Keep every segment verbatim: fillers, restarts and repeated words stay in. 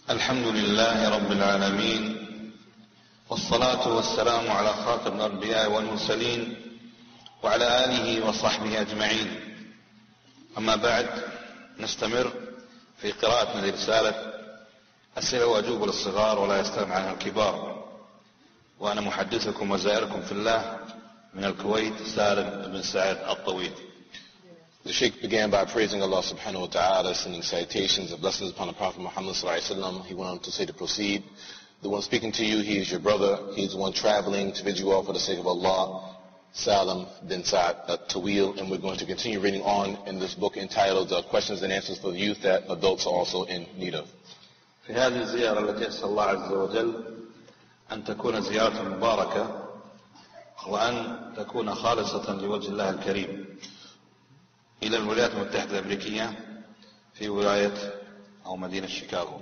الحمد لله رب العالمين، والصلاة والسلام على خاتم الأنبياء والمرسلين وعلى آله وصحبه أجمعين. أما بعد، نستمر في قراءة هذه الرسالة أسئلة وأجوبة للصغار ولا يستغنى عنها الكبار. وأنا محدثكم وزائركم في الله من الكويت، سالم بن سعد الطويل. The Sheikh began by praising Allah subhanahu wa ta'ala, sending salutations and blessings upon the Prophet Muhammad sallallahu alaihi wasallam. He went on to say to proceed, the one speaking to you, he is your brother. He is the one traveling to bid you all for the sake of Allah, Salim bin Sa'd al-Tawil. And we're going to continue reading on in this book entitled uh, Questions and Answers for the Youth that adults are also in need of. في هذه الزيارة التي أسأل الله عز وجل أن تكون زيارة مباركة وأن تكون خالصة لوجه الله الكريم، إلى الولايات المتحدة الأمريكية في ولاية أو مدينة شيكاغو.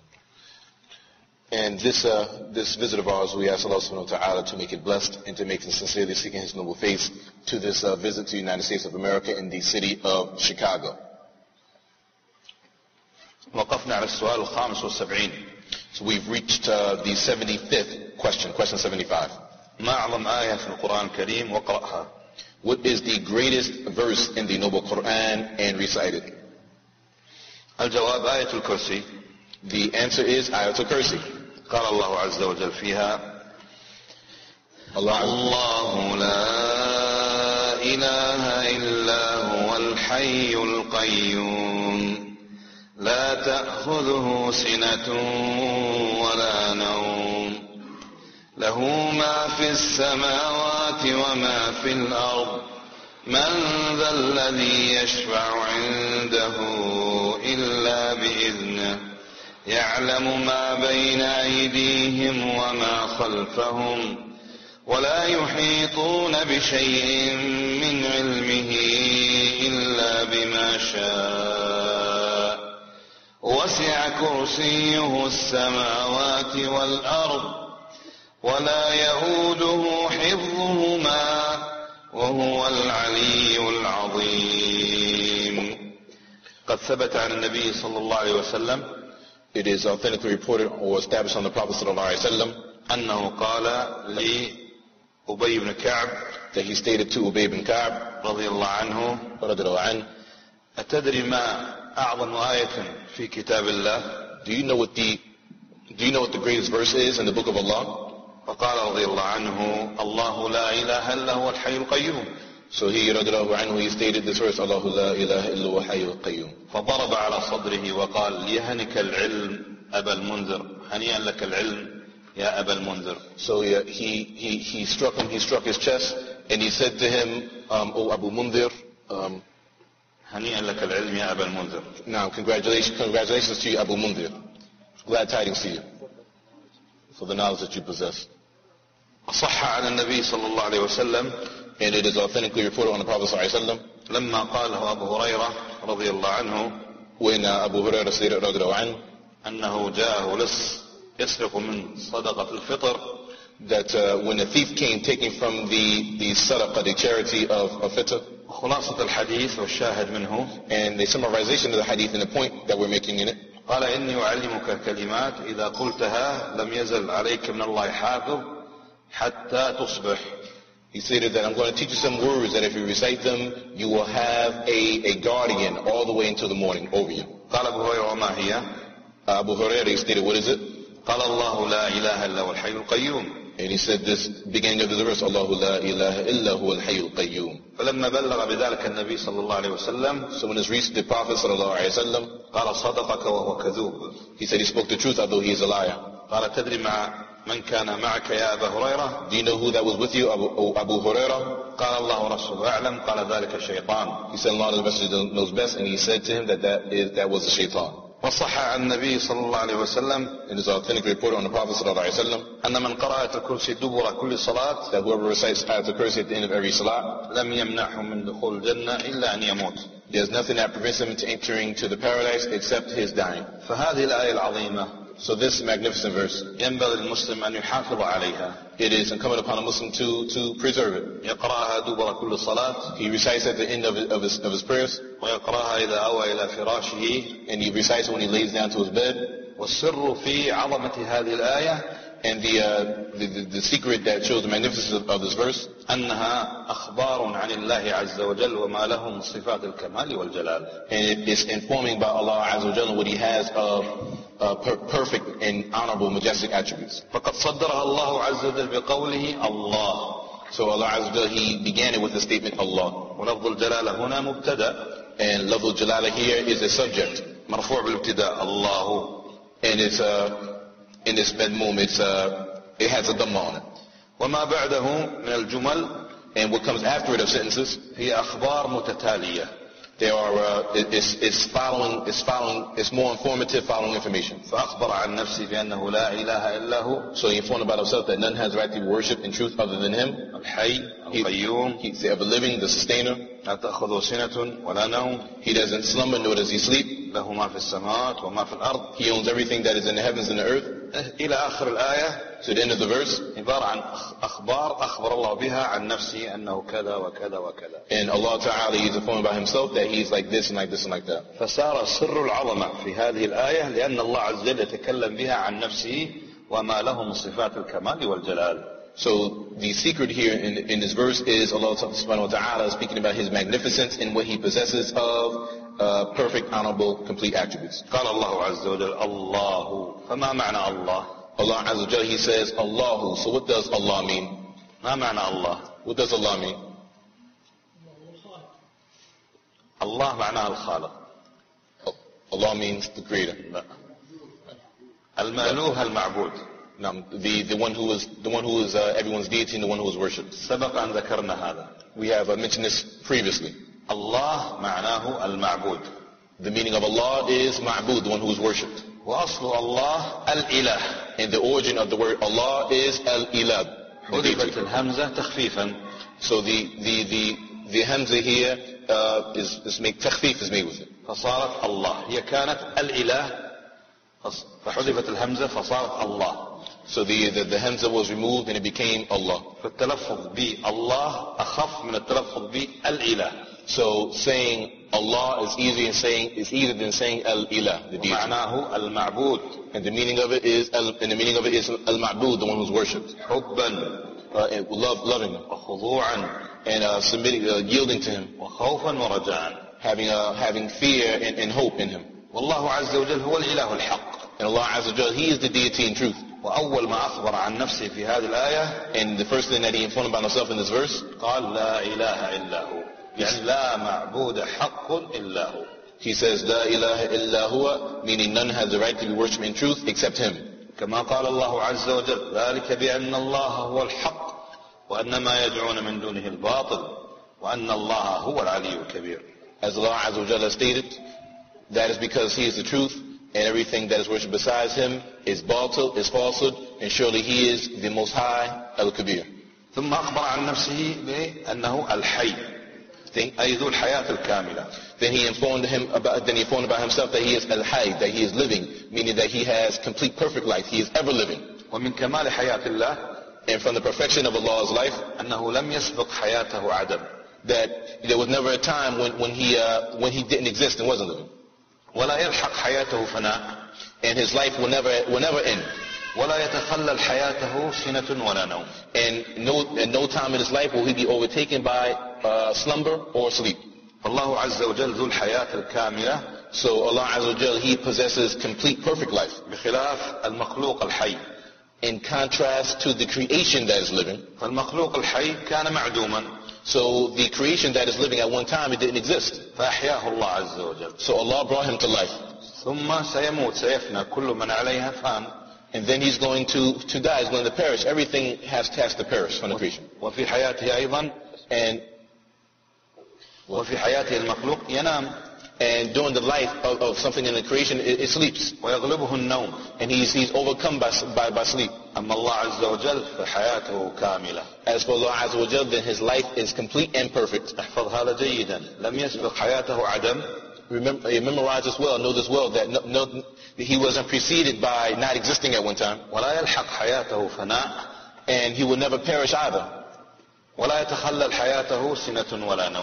And this uh, this visit of ours, we ask Allah subhanahu wa ta'ala to make it blessed and to make it sincerely seeking His noble face to this uh, visit to the United States of America in the city of Chicago. وقفنا على السؤال الخامس والسبعين. So we've reached uh, the seventy-fifth question, question seventy-five. ما أعظم آية في القرآن الكريم وقرأها. What is the greatest verse in the Noble Quran and recite it? الجواب آية الكرسي. The answer is Ayatul Kursi. قال الله عز وجل فيها: Allah الله لا إله إلا هو الحي القيوم لا تأخذه سنة ولا نوم له ما في السماوات وما في الأرض من ذا الذي يشفع عنده إلا بإذنه يعلم ما بين أيديهم وما خلفهم ولا يحيطون بشيء من علمه إلا بما شاء وسع كرسيه السماوات والأرض ولا يؤوده حفظهما وهو العلي العظيم. قد ثبت عن النبي صلى الله عليه وسلم. It is authentically reported or established on the Prophet صلى الله عليه وسلم أنه قال لأبي بن كعب, that he stated to Ubay bin Ka'b رضي الله عنه, رضي الله عنه, أتدري ما أعظم آية في كتاب الله؟ Do you know what the Do you know what the greatest verse is in the book of Allah? فقال رضي الله عنه: الله لا إله إلا هو الحي القيوم. So he رضي الله عنه, he stated this verse: الله لا إله إلا هو الحي القيوم. فضرب على صدره وقال: يهنك العلم أبا المنذر، هنيئا لك العلم يا أبا المنذر. So he he he, he struck him. He struck his chest and he said to him, um, "O Abu Mundhir, um, هنيئا لك العلم يا أبا المنذر." Now, congratulations, congratulations to you, Abu Mundhir. Glad tidings to you for the knowledge that you possess. صح عن النبي صلى الله عليه وسلم, and it is authentically reported on the Prophet صلى الله عليه وسلم, لما قاله أبو هريرة رضي الله عنه, when uh, Abu Hurairah stated رضي الله عنه, أنه جاءه لص يسرق من صدقة الفطر, that uh, when a thief came taking from the the sadaqah, the charity of, of fitr. خلاصة الحديث والشاهد منه, and the summarization of the hadith and the point that we're making in it. قال: إني أعلمك كلمات إذا قلتها لم يزل عليك من الله حافظ حتى تصبح. He stated that I'm going to teach you some words that if you recite them, you will have a, a guardian all the way until the morning over you. قال أبو هريرة: وما هي؟ uh, Abu Hurairah stated, what is it? قال: الله لا إله إلا هو الحي القيوم. And he said this beginning of the verse: الله لا إله إلا هو الحي القيوم. فلما بلغ بذلك النبي صلى الله عليه وسلم, so when it's reached the Prophet صلى الله عليه وسلم, قال: صدقك وهو كذوب. he said he spoke the truth although he is a liar. قال: تدري مع من كان معك يا أبا هريرة؟ Do you know who that was with you, Abu, Abu Hurairah? قال: الله ورسوله أعلم. قال: ذلك الشيطان. He said Allah the Messenger knows best, and he said to him that that, is, that was the shaitan. وصح عن النبي صلى الله عليه وسلم, it is authentically reported on the Prophet صلى الله عليه وسلم, أن من قرأ آية الكرسي دبر كل صلاة, that whoever recites Ayatul Kursi at the end of every salah, لم يمنعه من دخول الجنة إلا أن يموت. There's nothing that prevents him to entering to the paradise except his dying. فهذه الآية العظيمة, so this magnificent verse, ينبغي للمسلم أن يحافظ عليها. it is incumbent upon a Muslim to to preserve it. يقرأها دبر كل صلاة, he recites at the end of his, of his, of his prayers, ويقرأها إذا أوى إلى فراشه, and he recites it when he lays down to his bed, والسر في عظمة هذه الآية And the, uh, the, the, the secret that shows the magnificence of, of this verse, أنها أخبار عن الله عز وجل وما له من صفات الكمال والجلال. and it is informing about Allah Azza wa Jalla what He has of uh, per- perfect and honorable, majestic attributes. فقد صدرها الله عز وجل بقوله الله. So Allah Azza wa Jalla, He began it with the statement Allah. ولفظ الجلالة هنا مبتدأ. And lafz al-jalala here is a subject. مرفوع بالابتداء الله. And it's uh, in this madmum, it's uh, it has a dhamma on it. وما بعده من الجمل And what comes after it of sentences, هي أخبار متتالية. there are uh, it, it's, it's following, it's following, it's more informative, following information. فأخبر عن نفسه بأنه لا إله إلا هو. So he informed about himself that none has right to worship in truth other than Him. الحي He, القيوم he's the ever living, the sustainer. لا تأخذه سنة ولا نوم. He doesn't slumber nor does he sleep. له ما في السماوات وما في الأرض. He owns everything that is in the heavens and the earth. إلى آخر الآية. To the end of the verse. عبارة عن أخبار أخبر الله بها عن نفسه أنه كذا وكذا وكذا. And Allah Ta'ala, He's informed about Himself that He's like this and like this and like that. فصار سر العظمة في هذه الآية لأن الله عز وجل يتكلم بها عن نفسه وما له من صفات الكمال والجلال. So the secret here in, in this verse is Allah Subhanahu wa Ta'ala speaking about His magnificence and what He possesses of uh, perfect, honorable, complete attributes. قال الله عز وجل الله. فما معنى الله؟ Allah Azza wa Jalla, He says Allahu. So what does Allah mean? ما معنى الله؟ What does Allah mean? الله معناه الخالق. Allah means the creator. لا. المألوه المعبود. Now, the, the one who is, the one who is uh, everyone's deity and the one who is worshipped. سبق أن ذكرنا هذا. We have uh, mentioned this previously. الله معناه المعبود. The meaning of Allah is ma'bud, the one who is worshipped. وأصل الله الإله. And the origin of the word Allah is al-ilah. حذفت الهمزة تخفيفا. So the, the, the, the hamza here uh, is, is made, takhfif is made with it. فصارت الله. هي كانت الإله فحذفت الهمزة فصارت الله. So the, the, the hamza was removed and it became Allah. فالتلفظ بالله أخف من التلفظ بالإله. So saying Allah is easier than saying is easier than saying al-ilah, the deity. معناه المعبود. And the meaning of it is al, and the meaning of it is al-ma'bud, the one who's worshipped. حبا. Uh, and love, loving him. وخضوعا. And uh, submitting, uh, yielding to him. وخوفا ورجاء. Having uh, having fear and, and hope in him. والله عز وجل هو الإله الحق. And Allah Azza wa Jalla, He is the deity in truth. وأول ما أخبر عن نفسه في هذه الآية. And the first thing that He informed about Himself in this verse. قال لا إله إلا هو. يعني لا معبود حق إلا هو. He says, لا إله إلا هو, meaning none has the right to be worshipped in truth except Him. كما قال الله عز وجل ذلك بأن الله هو الحق وأن ما يدعون من دونه الباطل وأن الله هو العلي الكبير. As Allah Azza wa Jalla stated, that is because He is the truth and everything that is worshipped besides Him is batil, is falsehood, and surely He is the Most High, Al-Kabir. ثم أخبر عن نفسه بأنه الحي أي ذو الحياة الكاملة. Then he informed him about, then he informed about himself that he is al-hayy, that he is living, meaning that he has complete perfect life, he is ever living. ومن كمال حياة الله And from the perfection of Allah's life, أنه لم يسبق حياته عدم. That there was never a time when, when he uh, when he didn't exist and wasn't living. ولا يلحق حياته فناء. And his life will never will never end. ولا يتخلل حياته سنة ولا نوم. And no and no time in his life will he be overtaken by uh, slumber or sleep. الله عز وجل ذو الحياة الكاملة. So Allah Azza wa Jalla, He possesses complete perfect life. بخلاف المخلوق الحي. In contrast to the creation that is living. فالمخلوق الحي كان معدوما. So the creation that is living at one time, it didn't exist. فأحياه الله عز وجل. So Allah brought him to life. ثم سيموت سيفنى كل من عليها فان. And then he's going to, to die, he's going to perish. Everything has has to perish from the creation. وفي حياته أيضا. And وفي حياته المخلوق ينام. And during the life of, of something in the creation, it, it sleeps. ويغلبه النوم. And he's, he's overcome by, by, by sleep. أما الله عز وجل فحياته كاملة. As for Allah Azza wa Jalla, then his life is complete and perfect. احفظ هذا جيدا. لم يسبق حياته عدم. Remember, memorize this well, know this well, that no, no, he wasn't preceded by not existing at one time. ولا يلحق حياته فناء. And he will never perish either. ولا يتخلل حياته سنة ولا نوم.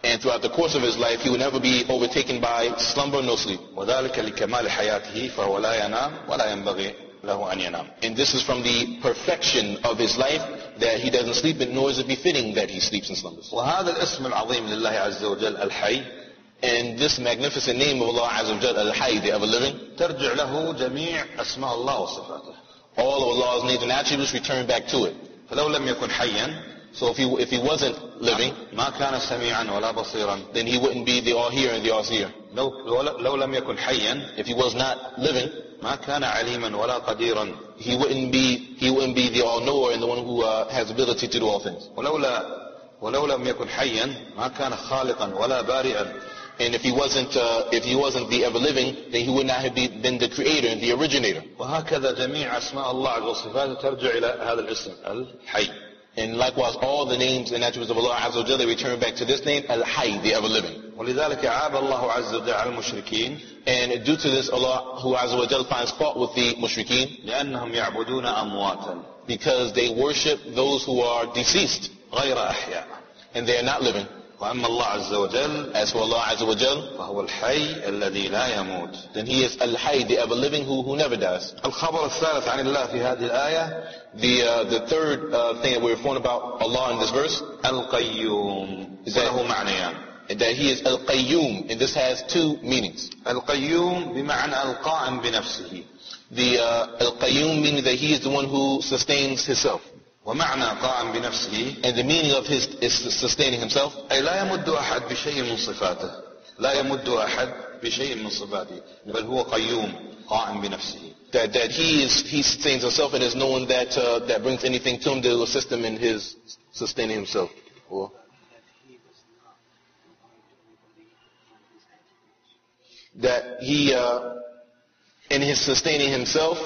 And throughout the course of his life, he would never be overtaken by slumber nor sleep. وذلك لكمال حياته فهو لا ينام ولا ينبغي له أن ينام. And this is from the perfection of his life, that he doesn't sleep, nor is it befitting that he sleeps and slumbers. وهذا الاسم العظيم لله عز وجل الحي. And this magnificent name of Allah Azza wa Jal, Al-Hayy, the ever-living, ترجع له جميع أسماء الله وصفاته. all of Allah's names and attributes return back to it. فلو لم يكن حيا So if he, if he wasn't living, ما كان سميعا ولا بصيرا. then he wouldn't be the all-hearer and the all-seer. لو لو لم يكن حيا If he was not living, ما كان عليما ولا قديرا. he wouldn't be he wouldn't be the all-knower and the one who uh, has ability to do all things. ولولا ولو لم يكن حيا ما كان خالقا ولا بارئا. And if he wasn't uh, if he wasn't the ever-living, then he would not have be, been the creator and the originator. وهكذا جميع أسماء الله عز وصفاته ترجع إلى هذا الاسم الحي. And likewise, all the names and attributes of Allah Azza wa Jalla, they return back to this name, Al-Hayy, the ever-living. ولذلك عاب الله عز وجل على المشركين. And due to this, Allah who Azza wa Jalla finds fault with the mushrikeen, لأنهم يعبدون أمواتا. because they worship those who are deceased, غير أحياء. and they are not living. وأما الله عز وجل As for Allah Azza wa Jalla, فهو الحي الذي لا يموت. then He is Al-Hayy, the ever-living, who, who never dies. الخبر الثالث عن الله في هذه الآية The, uh, the third uh, thing that we're informed about Allah in this verse, القيوم. Is that- وله معنيان. that He is Al-Qayyum, and this has two meanings. القيوم بمعنى القائم بنفسه. The uh, Al-Qayyum meaning that He is the one who sustains Himself. ومعنى قائم بنفسه And the meaning of His is sustaining Himself. أي لا يمد أحد بشيء من صفاته. لا يمد أحد بشيء من صفاته بل هو قيوم قائم بنفسه. That, that he is he sustains himself, and there's no one that uh, that brings anything to him to assist him in his sustaining himself. Or, that he uh, in his sustaining himself,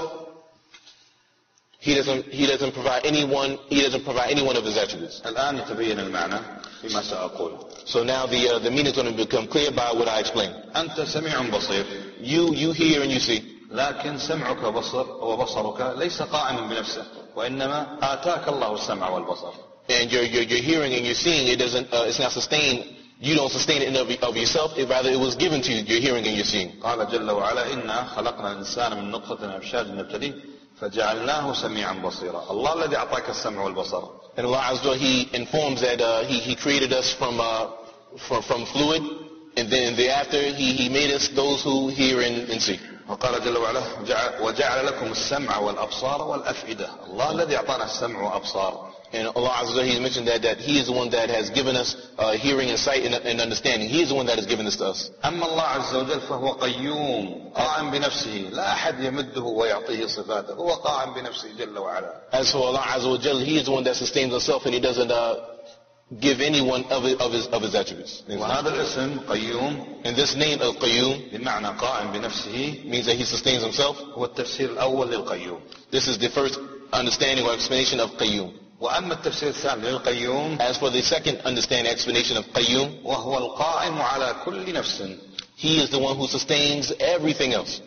he doesn't he doesn't provide anyone he doesn't provide any one of his attributes. الآن يتبين المعنى فيما سأقول. So now the uh, the meaning is going to become clear by what I explain. أنت سميع بصير. You you hear and you see. لكن سمعك بصر وبصرك ليس قائما بنفسه وإنما آتاك الله السمع والبصر. And your your your hearing and your seeing, it doesn't uh, it's not sustained. You don't sustain it in of, of yourself. It, rather, it was given to you. Your hearing and your seeing. قال جل وعلا إنا خلقنا الإنسان من نطفة أمشاج نبتليه فجعلناه سميعا بصيرا. الله الذي أعطاك السمع والبصر. And Allah Azza wa Jalla, He informs that uh, He He created us from uh, from from fluid, and then thereafter He He made us those who hear and, and see. وقال جل وعلا وجعل لكم السمع والأبصار والأفئدة. الله الذي أعطانا السمع وأبصار. And Allah Azza wa Jalla, He mentioned that that He is the one that has given us uh, hearing and sight and, and understanding. He is the one that has given this to us. أما الله عز وجل فهو قيوم قائم بنفسه لا أحد يمده ويعطيه صفاته. هو قائم بنفسه جل وعلا. As for Allah Azza wa Jalla, He is the one that sustains Himself, and He doesn't uh, give anyone of his, of his of His attributes. وهذا الاسم قيوم And this name Al-Qayyum بمعنى قائم بنفسه means that He sustains Himself. هو التفسير الأول للقيوم. This is the first understanding or explanation of Qayyum. وأما التفسير الثاني للقيوم As for the second understanding explanation of Qayyum, وهو القائم على كل نفس. He is the one who sustains everything else.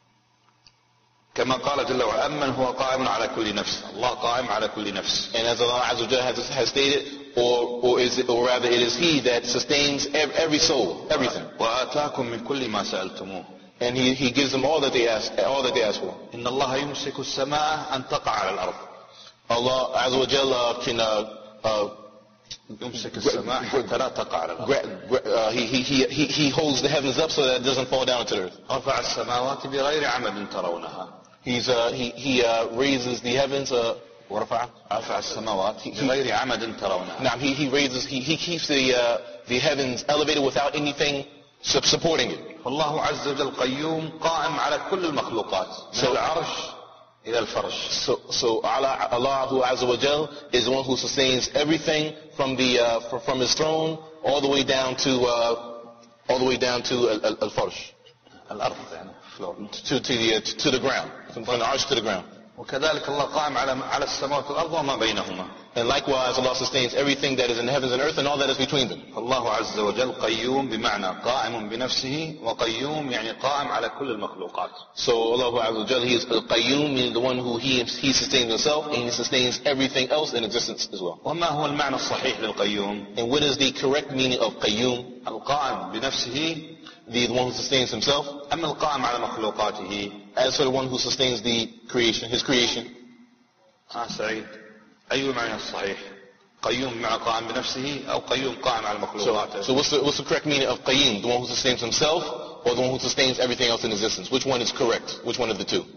كما قال جل وعلا أمن هو قائم على كل نفس. الله قائم على كل نفس. And as Allah Azza wa Jalla has, has stated, or or is it, or rather it is He that sustains every, every soul, everything. وآتاكم من كل ما سألتموه. And He He gives them all that they ask, all that they ask for. إن الله يمسك السماء أن تقع على الأرض. Allah Azza wa Jalla can uh, uh, يمسك السماء حتى لا تقع على الأرض. gra- gra- uh, he, he, he, he, he holds the heavens up so that it doesn't fall down to the earth. رفع السماوات بغير عمد ترونها. He's uh, he he uh, raises the heavens. Uh, ورفع رفع السماوات بغير عمد ترونها. Now he he raises he he keeps the uh, the heavens elevated without anything su- supporting it. فالله عز وجل قيوم قائم على كل المخلوقات من العرش إلى الفرش. So so Allah Allah who Azza wa Jal is the one who sustains everything from the uh, from, from His throne all the way down to uh, all the way down to al- al- al-farsh, الأرض يعني فلور. to to the uh, to the ground, from the arch to the ground. وكذلك الله قائم على على السماوات والأرض وما بينهما. And likewise, Allah sustains everything that is in the heavens and earth and all that is between them. الله عز وجل قيوم بمعنى قائم بنفسه، وقيوم يعني قائم على كل المخلوقات. So Allah Azza wa Jal, He is Al-Qayyum, meaning the one who He, he sustains Himself, and He sustains everything else in existence as well. وما هو المعنى الصحيح للقيوم؟ And what is the correct meaning of Qayyum? القائم بنفسه، The one who sustains Himself, أم القائم على مخلوقاته؟ as for the one who sustains the creation, His creation. آه سعيد، أي المعنى الصحيح؟ قيوم مع قائم بنفسه أو قيوم قائم على مخلوقاته؟ So, so what's, the, what's the correct meaning of Qayyum? The one who sustains himself or the one who sustains everything else in existence? Which one is correct? Which one of the two?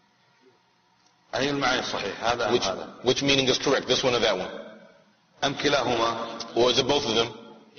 أي المعنى الصحيح؟ هذا Which, هذا. which meaning is correct? This one or that one? أم كلاهما؟ Or is it both of them?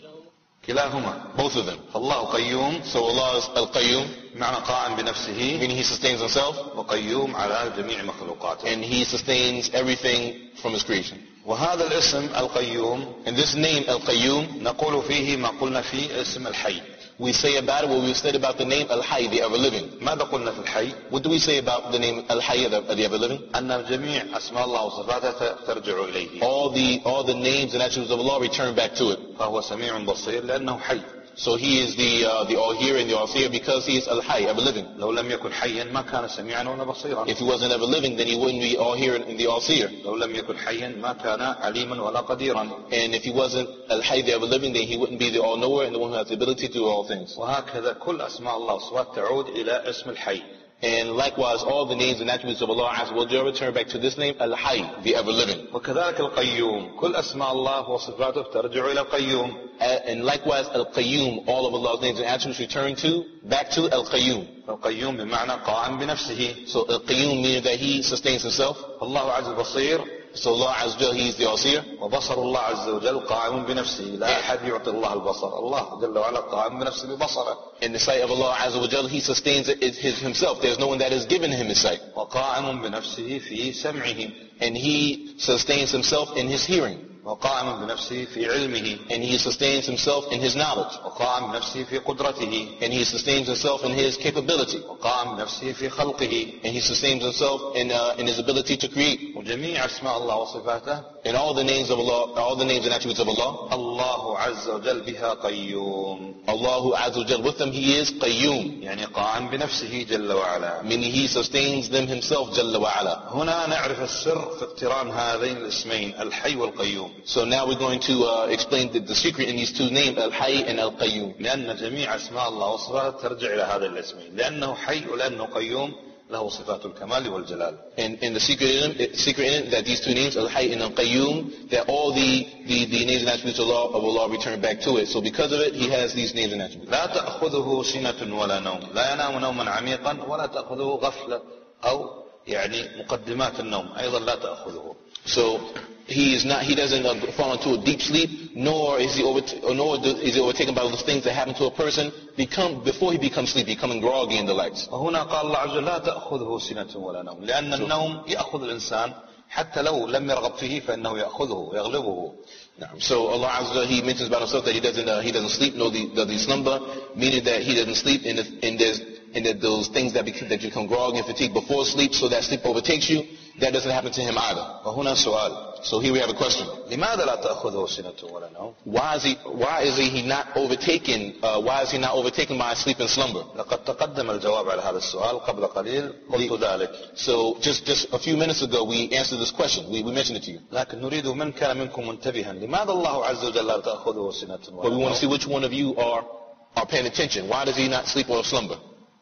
كلاهما. Both of them. فالله قيوم، So Allah is Al-Qayyum, معنى قائم بنفسه، meaning He sustains Himself, وقيوم على جميع مخلوقاته. and He sustains everything from His creation. وهذا الاسم القيوم And this name Al-Qayyum, نقول فيه ما قلنا فيه اسم الحي. we say about it what we said about the name Al-Hayy, the ever-living. ماذا قلنا في الحي؟ What do we say about the name Al-Hayy, the, the ever-living? أن جميع أسماء الله وصفاته ترجع إليه. All the, all the names and attributes of Allah return back to it. فهو سميع بصير لأنه حي. So He is the, uh, the all-hearer and the all-seer because He is Al-Hayy, ever-living. لو لم يكن حيا ما كان سميعا ولا بصيرا. If He wasn't ever-living, then He wouldn't be all-hearer and the all-seer. لو لم يكن حيا ما كان عليما ولا قديرا. And if He wasn't Al-Hayy, the ever-living, then He wouldn't be the all-knower and the one who has the ability to do all things. وهكذا كل أسماء الله وصفاته تعود إلى اسم الحي. And likewise, all the names and attributes of Allah Azza wa Jalla return back to this name, Al-Hayy, the ever-living. وكذلك القيوم، كل أسماء الله وصفاته ترجع إلى القيوم. And likewise, Al-Qayyum, all of Allah's names and attributes return to, back to Al-Qayyum. القيوم بمعنى قائم بنفسه. So Al-Qayyum meaning that He sustains Himself. الله عز بصير. So Allah Azza wa Jalla, He is the all-seer. وبصر الله عز وجل قائم بنفسه، لا أحد يعطي الله البصر، الله جل وعلا قائم بنفسه ببصره. In the sight of Allah Azza wa Jalla, He sustains it, it his, Himself. There's no one that has given Him His sight. وقائم بنفسه في سمعه. And He sustains Himself in His hearing. وقائم بنفسه في علمه. And He sustains Himself in His knowledge. وقائم بنفسه في قدرته. And He sustains Himself in His capability. وقائم بنفسه في خلقه. And He sustains Himself in, uh, in His ability to create. وجميع أسماء الله وصفاته. And all the names of Allah, all the names and attributes of Allah. الله عز وجل بها قيوم. Allahu Azza wa Jal, with them He is Qayyum. يعني قائم بنفسه جل وعلا. Meaning He sustains them Himself Jalla wa Ala. هنا نعرف السر في اقتران هذين الاسمين الحي والقيوم. So now we're going to uh, explain the, the secret in these two names, Al-Hayy and Al-Qayyum. لأن جميع أسماء الله وصفاته ترجع إلى هذين الاسمين، لأنه حي ولأنه قيوم له صفات الكمال والجلال. And, and the secret in, it, secret in it that these two names, Al-Hayy and Al-Qayyum, that all the, the, the names and attributes of Allah, of Allah return back to it. So because of it, He has these names and attributes. لا تأخذه سنة ولا نوم، لا ينام نوما عميقا ولا تأخذه غفلة أو يعني مقدمات النوم أيضا لا تأخذه. So he is not, he doesn't uh, fall into a deep sleep, nor is he over, nor is he overtaken by those things that happen to a person become before he becomes sleepy, becoming groggy and the likes. وهنا قال الله عز وجل لا تأخذه سنة ولا نوم، لأن النوم يأخذ الإنسان حتى لو لم يرغب فيه فإنه يأخذه يغلبه. So Allah Azza wa Jalla, He mentions about Himself that He doesn't uh, He doesn't sleep nor does He slumber, meaning that He doesn't sleep and, and there's and that those things that become, that you become groggy and fatigued before sleep, so that sleep overtakes you, that doesn't happen to Him either. وهنا سؤال. So here we have a question. لماذا لا تأخذه سنة ولا نوم؟ Why is he why is he not overtaken uh, why is he not overtaken by sleep and slumber? لقد تقدم الجواب على هذا السؤال قبل قليل قلت ذلك. So just just a few minutes ago we answered this question. We, we mentioned it to you. لكن نريد من كان منكم منتبها لماذا الله عز وجل لا تأخذه سنة ولا نوم؟ But we want to see which one of you are are paying attention. Why does he not sleep or slumber?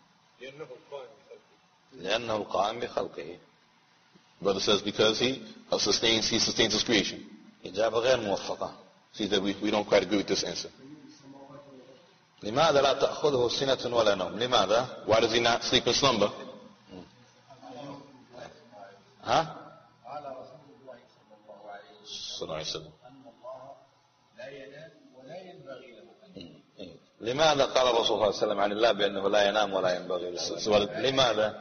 لأنه القائم بخلقه. Brother says because he uh, sustains he sustains his creation. إجابة غير موفقة. See that we, we don't quite agree with this answer. لماذا لا تأخذه سنة ولا نوم؟ لماذا؟ Why does he not sleep and slumber? ها؟ صلى الله عليه وسلم. لماذا قال الرسول صلى الله عليه وسلم عن الله بأنه لا ينام ولا ينبغي له؟ لماذا؟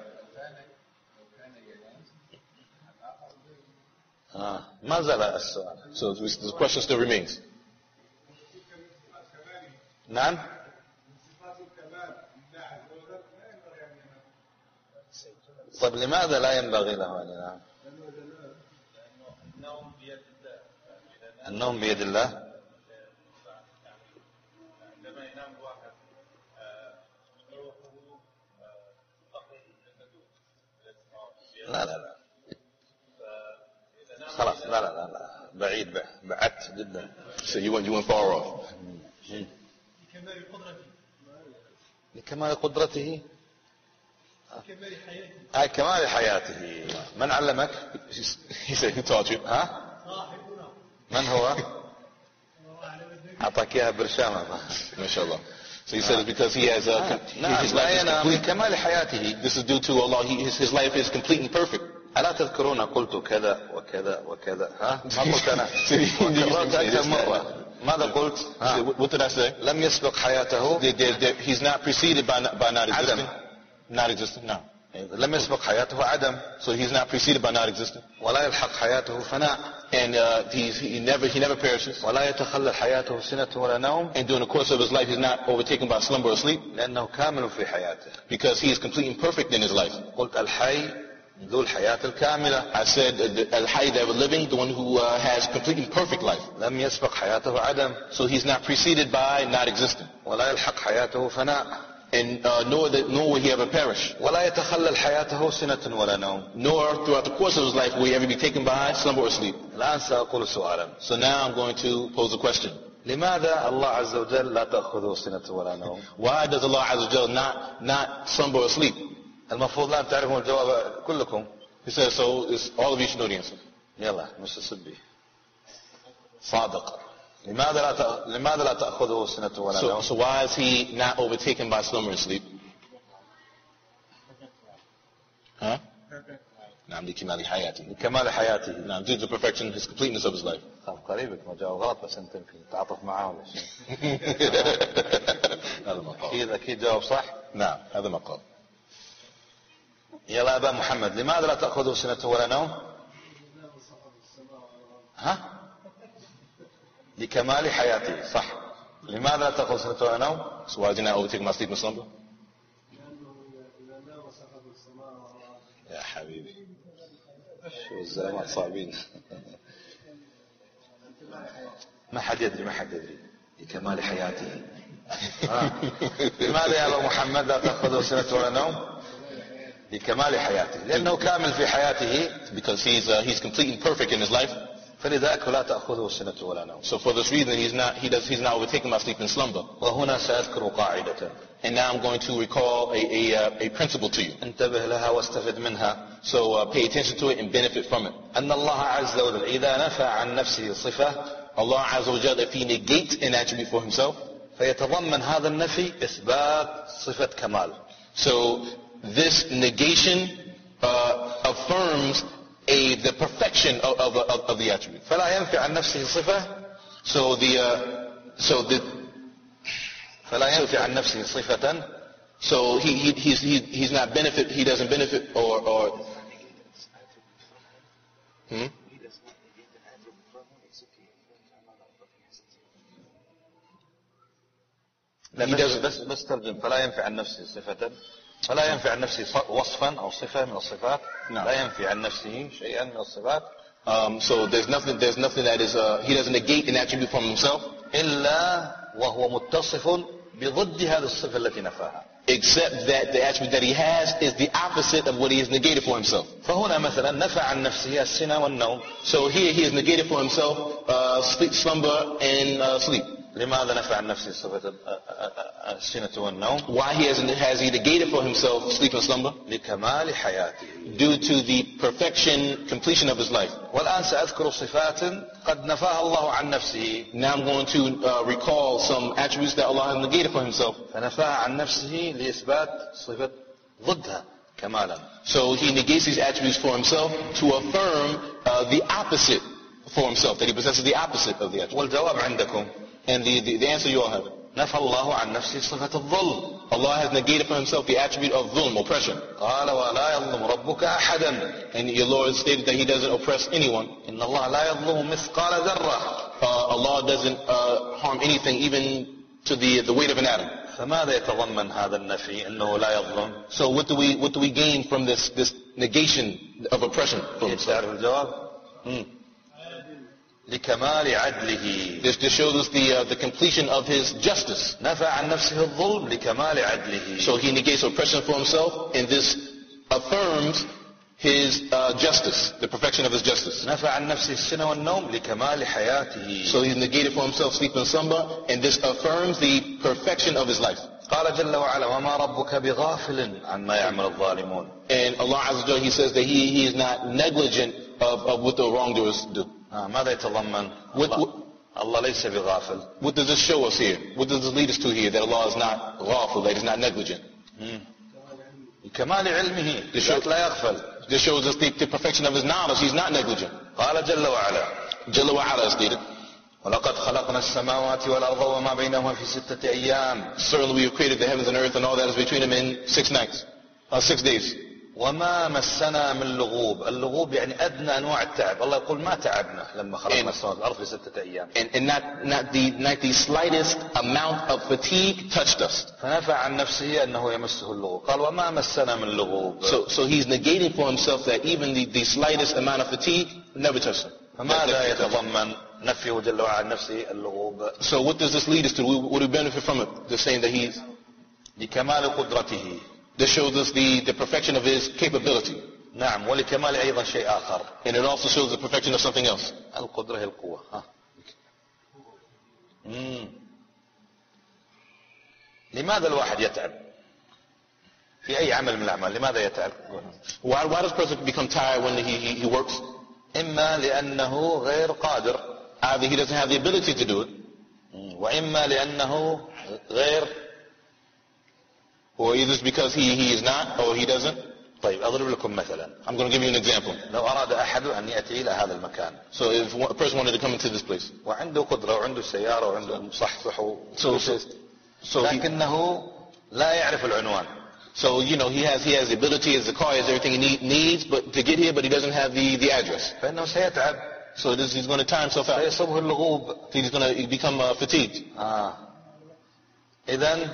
آه. ما زال السؤال. So the question still remains. نعم. طيب لماذا لا ينبغي له أن ينام؟ النوم بيد الله. عندما ينام الواحد لا لا لا خلاص لا لا لا, لا. بعيد بعدت جدا. So you went, you went far off. لكمال قدرته أي كمال حياته. من علمك؟ He said, who taught you? ها؟ من هو؟ أعطاك إياها برشامة. ما شاء الله. So he said it's because he has uh, his life is complete. كمال حياته. This is due to Allah. He, his, his life is complete and perfect. ألا تذكرون قلت كذا وكذا وكذا ها؟ ما قلت أنا. وكررت أكثر مرة. ماذا قلت؟ What did I say? لم يسبق حياته. He's not preceded by not, by not existing. Not existing. No. لم يسبق حياته عدم. So he's not preceded by not existing. ولا يلحق حياته فناء. And uh, he's, he never he never perishes. ولا يتخلل حياته سنة ولا نوم. And during the course of his life, he's not overtaken by slumber or sleep. لأنه كامل في حياته. Because he is complete and perfect in his life. قلت الحي ذو الحياة الكاملة. I said al-hayy, that was living, the one who uh, has complete and perfect life. لم يسبق حياته عدم. So he's not preceded by not existing. ولا يلحق حياته فناء. And uh, nor, that, nor will he ever perish. ولا يتخلل حياته سنة ولا نوم. Nor throughout the course of his life will he ever be taken by slumber or sleep. الآن سأقول سؤالا. So now I'm going to pose a question. لماذا الله عز وجل لا تأخذه سنة ولا نوم؟ Why does Allah Azza wa Jal not, not slumber or sleep? المفروض لا تعرفون الجواب كلكم. He says, so it's, all of you should know the answer. يلا مستسبي. صادق. لماذا لا ت... لماذا لا تأخذه سنة ولا نوم؟ So, so why is he not overtaken by slumber and sleep? Huh? نعم لكمال حياته. لكمال حياته. نعم due to the perfection, his completeness of his life. طب قريبك ما جاوب غلط بس انت يمكن تعاطف معاه ولا شيء. هذا ما قال. أكيد أكيد جاوب صح. نعم هذا ما قال. يلا أبا محمد لماذا لا تأخذه سنة ولا نوم؟ ها؟ لكمال حياته صح. لماذا لا تأخذ سنة ولا نوم؟ So why did not overtake my sleep and slumber? يا حبيبي شو الزلمات صعبين. ما حد يدري ما حد يدري. لكمال حياته. لماذا يا أبا محمد لا تأخذه سنة ولا نوم؟ لكمال حياته. لأنه كامل في حياته. Because he's uh, he's complete and perfect in his life. فلذلك لا تأخذه سنة ولا نوم. So for this reason he's not he does he's not overtaken by sleep and slumber. وهنا سأذكر قاعدة. And now I'm going to recall a a, a principle to you. انتبه لها واستفد منها. So uh, pay attention to it and benefit from it. أن الله عز وجل إذا نفى عن نفسه صفة. Allah Azza wa Jalla, if he negates an attribute for himself, فيتضمن هذا النفي إثبات صفة كمال. So this negation uh, affirms a the perfection of, of, of, of the attribute. فلا ينفي عن نفسه صفة. So the uh, so the فلا ينفي عن نفسه صفة. So he, he he's he, he's not benefit he doesn't benefit or or hmm? لا بس بس بس ترجم. فلا ينفي عن نفسه صفة. فلا ينفي عن نفسه وصفا أو صفة من الصفات. لا ينفي عن نفسه شيئا من الصفات. Um, so there's nothing there's nothing that is uh, he doesn't negate an attribute from himself. إلا وهو متصف بضد هذه الصفة التي نفاها. Except that the attribute that he has is the opposite of what he has negated for himself. فهنا مثلا نفى عن نفسه السنة والنوم. So here he has negated for himself uh, sleep, slumber and uh, sleep. لماذا نفى عن نفسه صفة السنة والنوم؟ Why he has, has he negated for himself sleep and slumber? لكمال حياته. Due to the perfection, completion of his life. والآن سأذكر صفات قد نفاها الله عن نفسه. Now I'm going to uh, recall some attributes that Allah has negated for himself. فنفاها عن نفسه لإثبات صفة ضدها كمالا. So he negates these attributes for himself to affirm uh, the opposite for himself, that he possesses the opposite of the attribute. والجواب عندكم. And the, the, the answer you all have. نفى الله عن نفسه صفة الظلم. Allah has negated for himself the attribute of dhulm, oppression. قال ولا يظلم ربك أحدا. And your Lord stated that he doesn't oppress anyone. إن الله لا يظلم مثقال ذرة. Uh, Allah doesn't uh, harm anything even to the, the weight of an atom. فماذا يتضمن هذا النفي أنه لا يظلم؟ So what do we what do we gain from this this negation of oppression from himself? تعرف الجواب؟ مم. لكمال عدله. This just shows us the uh, the completion of his justice. نفى عن نفسه الظلم لكمال عدله. So he negates oppression for himself, and this affirms his uh, justice, the perfection of his justice. نفى عن نفسه السنة والنوم لكمال حياته. So he's negated for himself sleep and slumber, and this affirms the perfection of his life. قال جل وعلا وما ربك بغافل عما يعمل الظالمون. And Allah Azza wa Jalla, he says that he, he is not negligent of, of what the wrongdoers do. آه ماذا يتضمن؟ What, الله, what, الله ليس بغافل. what does this show us here? What does this lead us to here? That Allah is not ghafil, that he's not negligent. لكمال علمه ذلك لا يغفل. This shows us the, the perfection of his knowledge. He's not negligent. قال جل وعلا Jalla wa ala is stated, ولقد خلقنا السماوات والأرض وما بينهما في ستة أيام. certainly we have created the heavens and earth and all that is between them in six nights, uh, six days. وما مسنا من لغوب. اللغوب يعني أدنى أنواع التعب. الله يقول ما تعبنا لما خلقنا السماوات والأرض في ستة أيام. And, and not, not, the, not the slightest amount of fatigue touched us. فنفى عن نفسه أنه يمسه اللغوب. قال وما مسنا من لغوب. So, so he's negating for himself that even the, the slightest amount of fatigue never touched him. فماذا يتضمن نفيه جل وعلا عن نفسه اللغوب؟ So what does this lead us to? What do we benefit from it? Just saying that he's, لكمال قدرته. this shows us the, the perfection of his capability. نعم ولكمال أيضا شيء آخر. And it also shows the perfection of something else. القدرة هي القوة. ها. مم. لماذا الواحد يتعب؟ في أي عمل من الأعمال لماذا يتعب؟ Why, why does a person become tired when he, he, he works? إما لأنه غير قادر. Either he doesn't have the ability to do it, وإما لأنه غير. or either it's because he, he is not or he doesn't. طيب أضرب لكم مثلا. I'm going to give you an example. لو أراد أحد أن يأتي إلى هذا المكان. So if one, a person wanted to come into this place, وعنده قدرة وعنده سيارة وعنده مصحصح so, so, so, he, لكنه لا يعرف العنوان. so you know he has he has the ability, he has the car, he has everything he need, needs, but to get here, but he doesn't have the, the address. فإنه سيتعب. So this, he's going to tire himself out. سيصبه اللغوب. He's going to become uh, fatigued. آه. إذن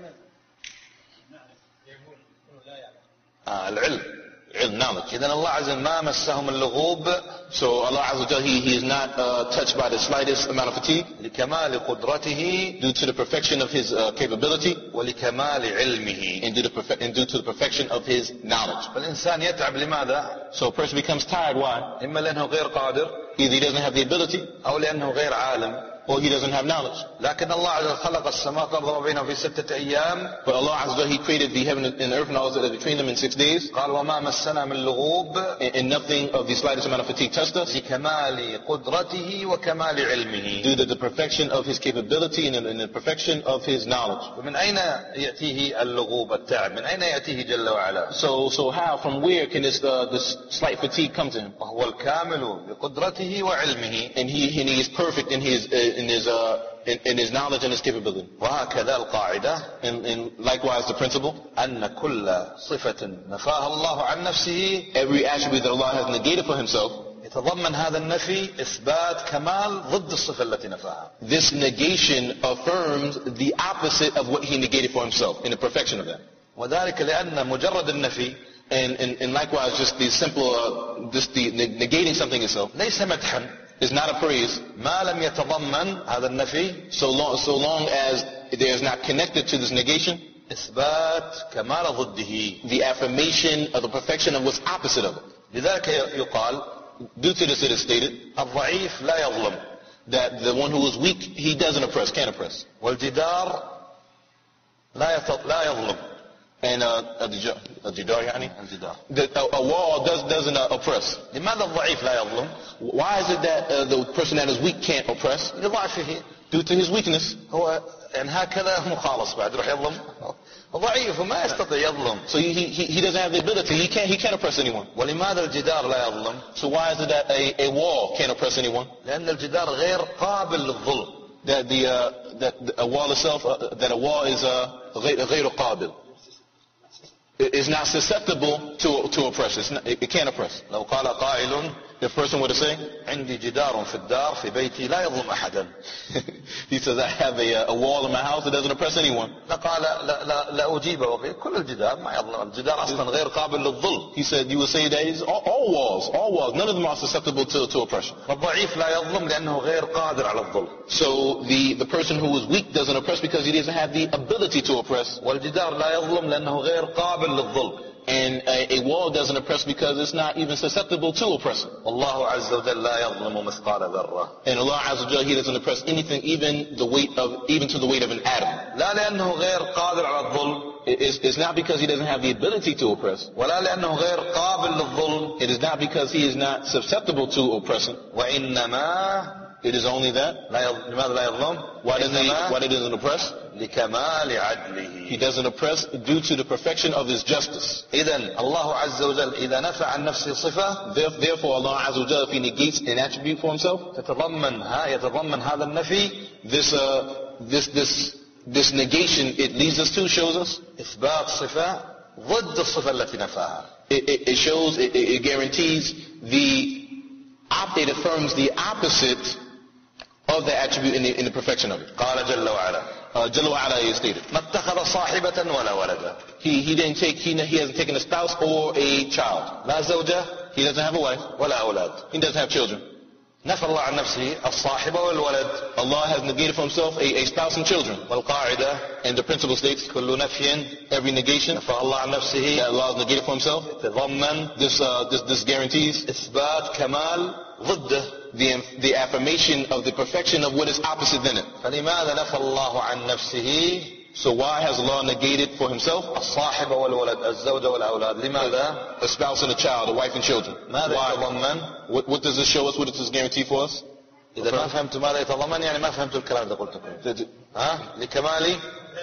آه العلم. علم, knowledge. إذن الله عز وجل ما مسهم اللغوب. So Allah Azza wa Jalla, he, he is not uh, touched by the slightest amount of fatigue. لكمال قدرته. Due to the perfection of his uh, capability. ولكمال علمه. And due, to perfe- and due to the perfection of his knowledge. فالإنسان يتعب لماذا؟ So a person becomes tired, why? إما لأنه غير قادر. Either he doesn't have the ability, أو لأنه غير عالم. or he doesn't have knowledge. لكن الله عز وجل خلق السماوات والأرض وما بينهما في ستة أيام. But Allah Azza wa Jalla, he created the heaven and the earth and all that are between them in six days. قال وما مسنا من لغوب. And, and nothing of the slightest amount of fatigue touched us. لكمال قدرته وكمال علمه. Due to the perfection of his capability and, and the perfection of his knowledge. ومن أين يأتيه اللغوب التعب؟ من أين يأتيه جل وعلا؟ So, so how, from where can this, uh, this slight fatigue come to him? وهو الكامل بقدرته وعلمه. And he, and he is perfect in his, uh, in his, uh, in, in his knowledge and his capability. وهكذا القاعدة. And, and likewise the principle. أن كل صفة نفاها الله عن نفسه. Every attribute that Allah has negated for himself. يتضمن هذا النفي إثبات كمال ضد الصفة التي نفاها. This negation affirms the opposite of what he negated for himself in the perfection of that. وذلك لأن مجرد النفي. And, and, and likewise just the simple, uh, just the negating something itself. ليس مدحا. Is not a praise. ما لم يتضمن هذا النفي. So long, so long as there is not connected to this negation. إثبات كمال ضده. The affirmation of the perfection of what's opposite of it. لذلك يقال. Due to this it is stated. الضعيف لا يظلم. That the one who is weak, he doesn't oppress, can't oppress. والجدار لا لا يظلم. And uh, الجدار يعني. الجدار. A, a wall does, doesn't uh, oppress. لماذا الضعيف لا يظلم؟ Why is it that uh, the person that is weak can't oppress? لضعفه. Due to his weakness. هو يعني هكذا مخالص بعد يروح يظلم. ضعيف وما يستطيع يظلم. So he, he, he doesn't have the ability. He can't, he can't oppress anyone. ولماذا الجدار لا يظلم؟ So why is it that a, a wall can't oppress anyone? لأن الجدار غير قابل للظلم. That the uh, that a wall itself, uh, that a wall is uh, غير غير قابل. It is not susceptible to to oppress. It's not, it, it can't oppress. لو قال قائل. If a person were to say, عندي جدار في الدار في بيتي لا يظلم أحدا. he says, I have a, a wall in my house that doesn't oppress anyone. لقال لا, لا, لا أجيب وقيل كل الجدار ما يظلم. الجدار أصلا غير قابل للظلم. He said, you would say that it's all, all walls, all walls, none of them are susceptible to, to oppression. الضعيف لا يظلم لأنه غير قادر على الظلم. So the, the person who is weak doesn't oppress because he doesn't have the ability to oppress. والجدار لا يظلم لأنه غير قابل للظلم. And a, a wall doesn't oppress because it's not even susceptible to oppression. والله عز وجل لا يظلم مثقال ذرة. And Allah Azza wa Jalla, He doesn't oppress anything, even the weight of, even to the weight of an atom. لا لأنه غير قادر على الظلم. It is, it's not because He doesn't have the ability to oppress. ولا لأنه غير قابل للظلم. It is not because He is not susceptible to oppression. وإنما It is only that. لا يظلم. لماذا لا يظلم؟ Why doesn't He, why does He doesn't oppress? لكمال عدله. He doesn't oppress due to the perfection of His justice. إذن الله عز وجل إذا نفى عن نفسه صفة Therefore, Allah Azza wa Jalla, if He negates an attribute for Himself, تتضمن ها يتضمن هذا النفي this uh, this this this negation it leads us to shows us إثبات صفة ضد الصفة التي نفاها. it, it, it shows it, it guarantees the op- it affirms the opposite of the attribute in the, in the perfection of it. قال جل وعلا Uh, Jalla wa ala is stated. ما اتخذ صاحبة ولا ولدا. He he didn't take he he hasn't taken a spouse or a child. لا زوجة He doesn't have a wife. ولا أولاد. He doesn't have children. نفى الله عن نفسه الصاحبة والولد. Allah has negated for Himself a, a spouse and children. والقاعدة And the principle states كل نفي every negation نفى الله عن that نفسه Allah has negated for Himself. تضمن This uh, this this guarantees إثبات كمال ضده. the the affirmation of the perfection of what is opposite than it. فلماذا نفى الله عن نفسه So why has Allah negated for Himself الصاحبة والولد الزوجة والأولاد؟ لماذا؟ a spouse and a child, a wife and children? ماذا Why? يتضمن؟ What, what does this show us? What does this guarantee for us? إذا ما فهمت ماذا يتضمن يعني ما فهمت الكلام اللي قلته. That- ها؟ لكمال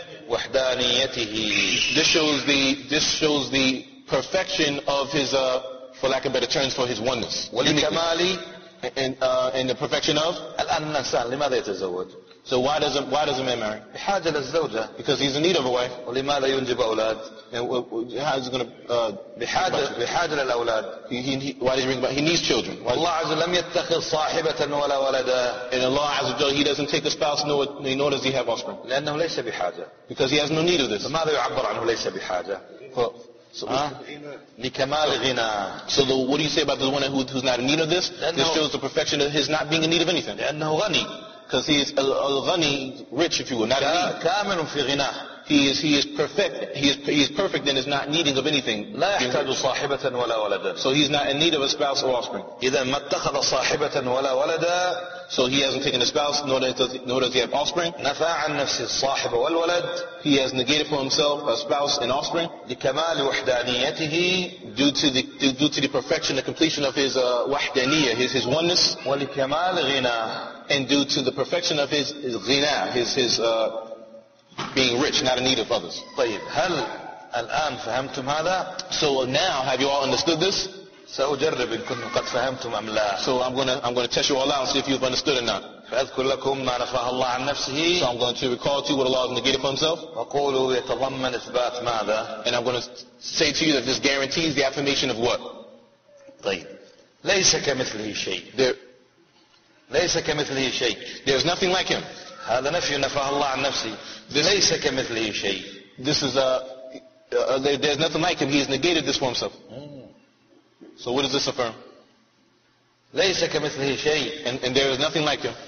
وحدانيته. This shows the this shows the perfection of His, uh, for lack of better terms, for His oneness. Unity. ولكمال And uh, and the perfection of. الآن الإنسان لماذا يتزوج؟ So why does a, why does a man marry? بحاجة للزوجة. Because he's in need of a wife. ولماذا ينجب أولاد؟ And wh- wh- how is he going to? Uh, بحاجة بحاجة للأولاد. he, he, he, why does he bring about? He needs children. Why- الله عز وجل لم يتخذ صاحبة ولا ولدا And Allah Azza wa Jalla, He doesn't take a spouse nor, nor does He have offspring. لأنه ليس بحاجة. Because He has no need of this. فماذا يعبر عنه ليس بحاجة؟ For- so, ها؟ لكمال غنى. so the, what do you say about the one who, who's not in need of this? This shows the perfection of His not being in need of anything. لأنه غني. Because He is al-ghani, rich if you will, not in need. كامل في غناه. He is, he is perfect. He is, he is perfect and is not needing of anything. لا يحتاج صاحبة ولا ولدا. So He's not in need of a spouse or offspring. إذا ما اتخذ صاحبة ولا ولدا So He hasn't taken a spouse, nor does, nor does He have offspring. نفى عن نفسه الصاحب والولد He has negated for Himself a spouse and offspring لكمال وحدانيته due to the, due, due to the perfection, the completion of His uh, wahdaniyah, His, His oneness, ولكمال غناه. and due to the perfection of His, His ghina, His, His uh, being rich, not in need of others. طيب هل الآن فهمتم هذا؟ So now, have you all understood this? سأجرب إن كنتم قد فهمتم أم لا. So I'm going to I'm going to test you all out and see if you've understood or not. فأذكر لكم ما نفاه الله عن So نفسه I'm going to recall to you what Allah has negated for Himself, وقولوا يتضمن إثبات ماذا؟ and I'm going to say to you that this guarantees the affirmation of what? طيب ليس كمثله شيء. There, ليس كمثله شيء. there's nothing like Him. هذا نفي نفاه الله عن نفسه. ليس كمثله شيء. This is a, uh, there, there's nothing like Him. He has negated this for Himself. So what does this affirm? ليس كمثله شيء. And, and there is nothing like Him.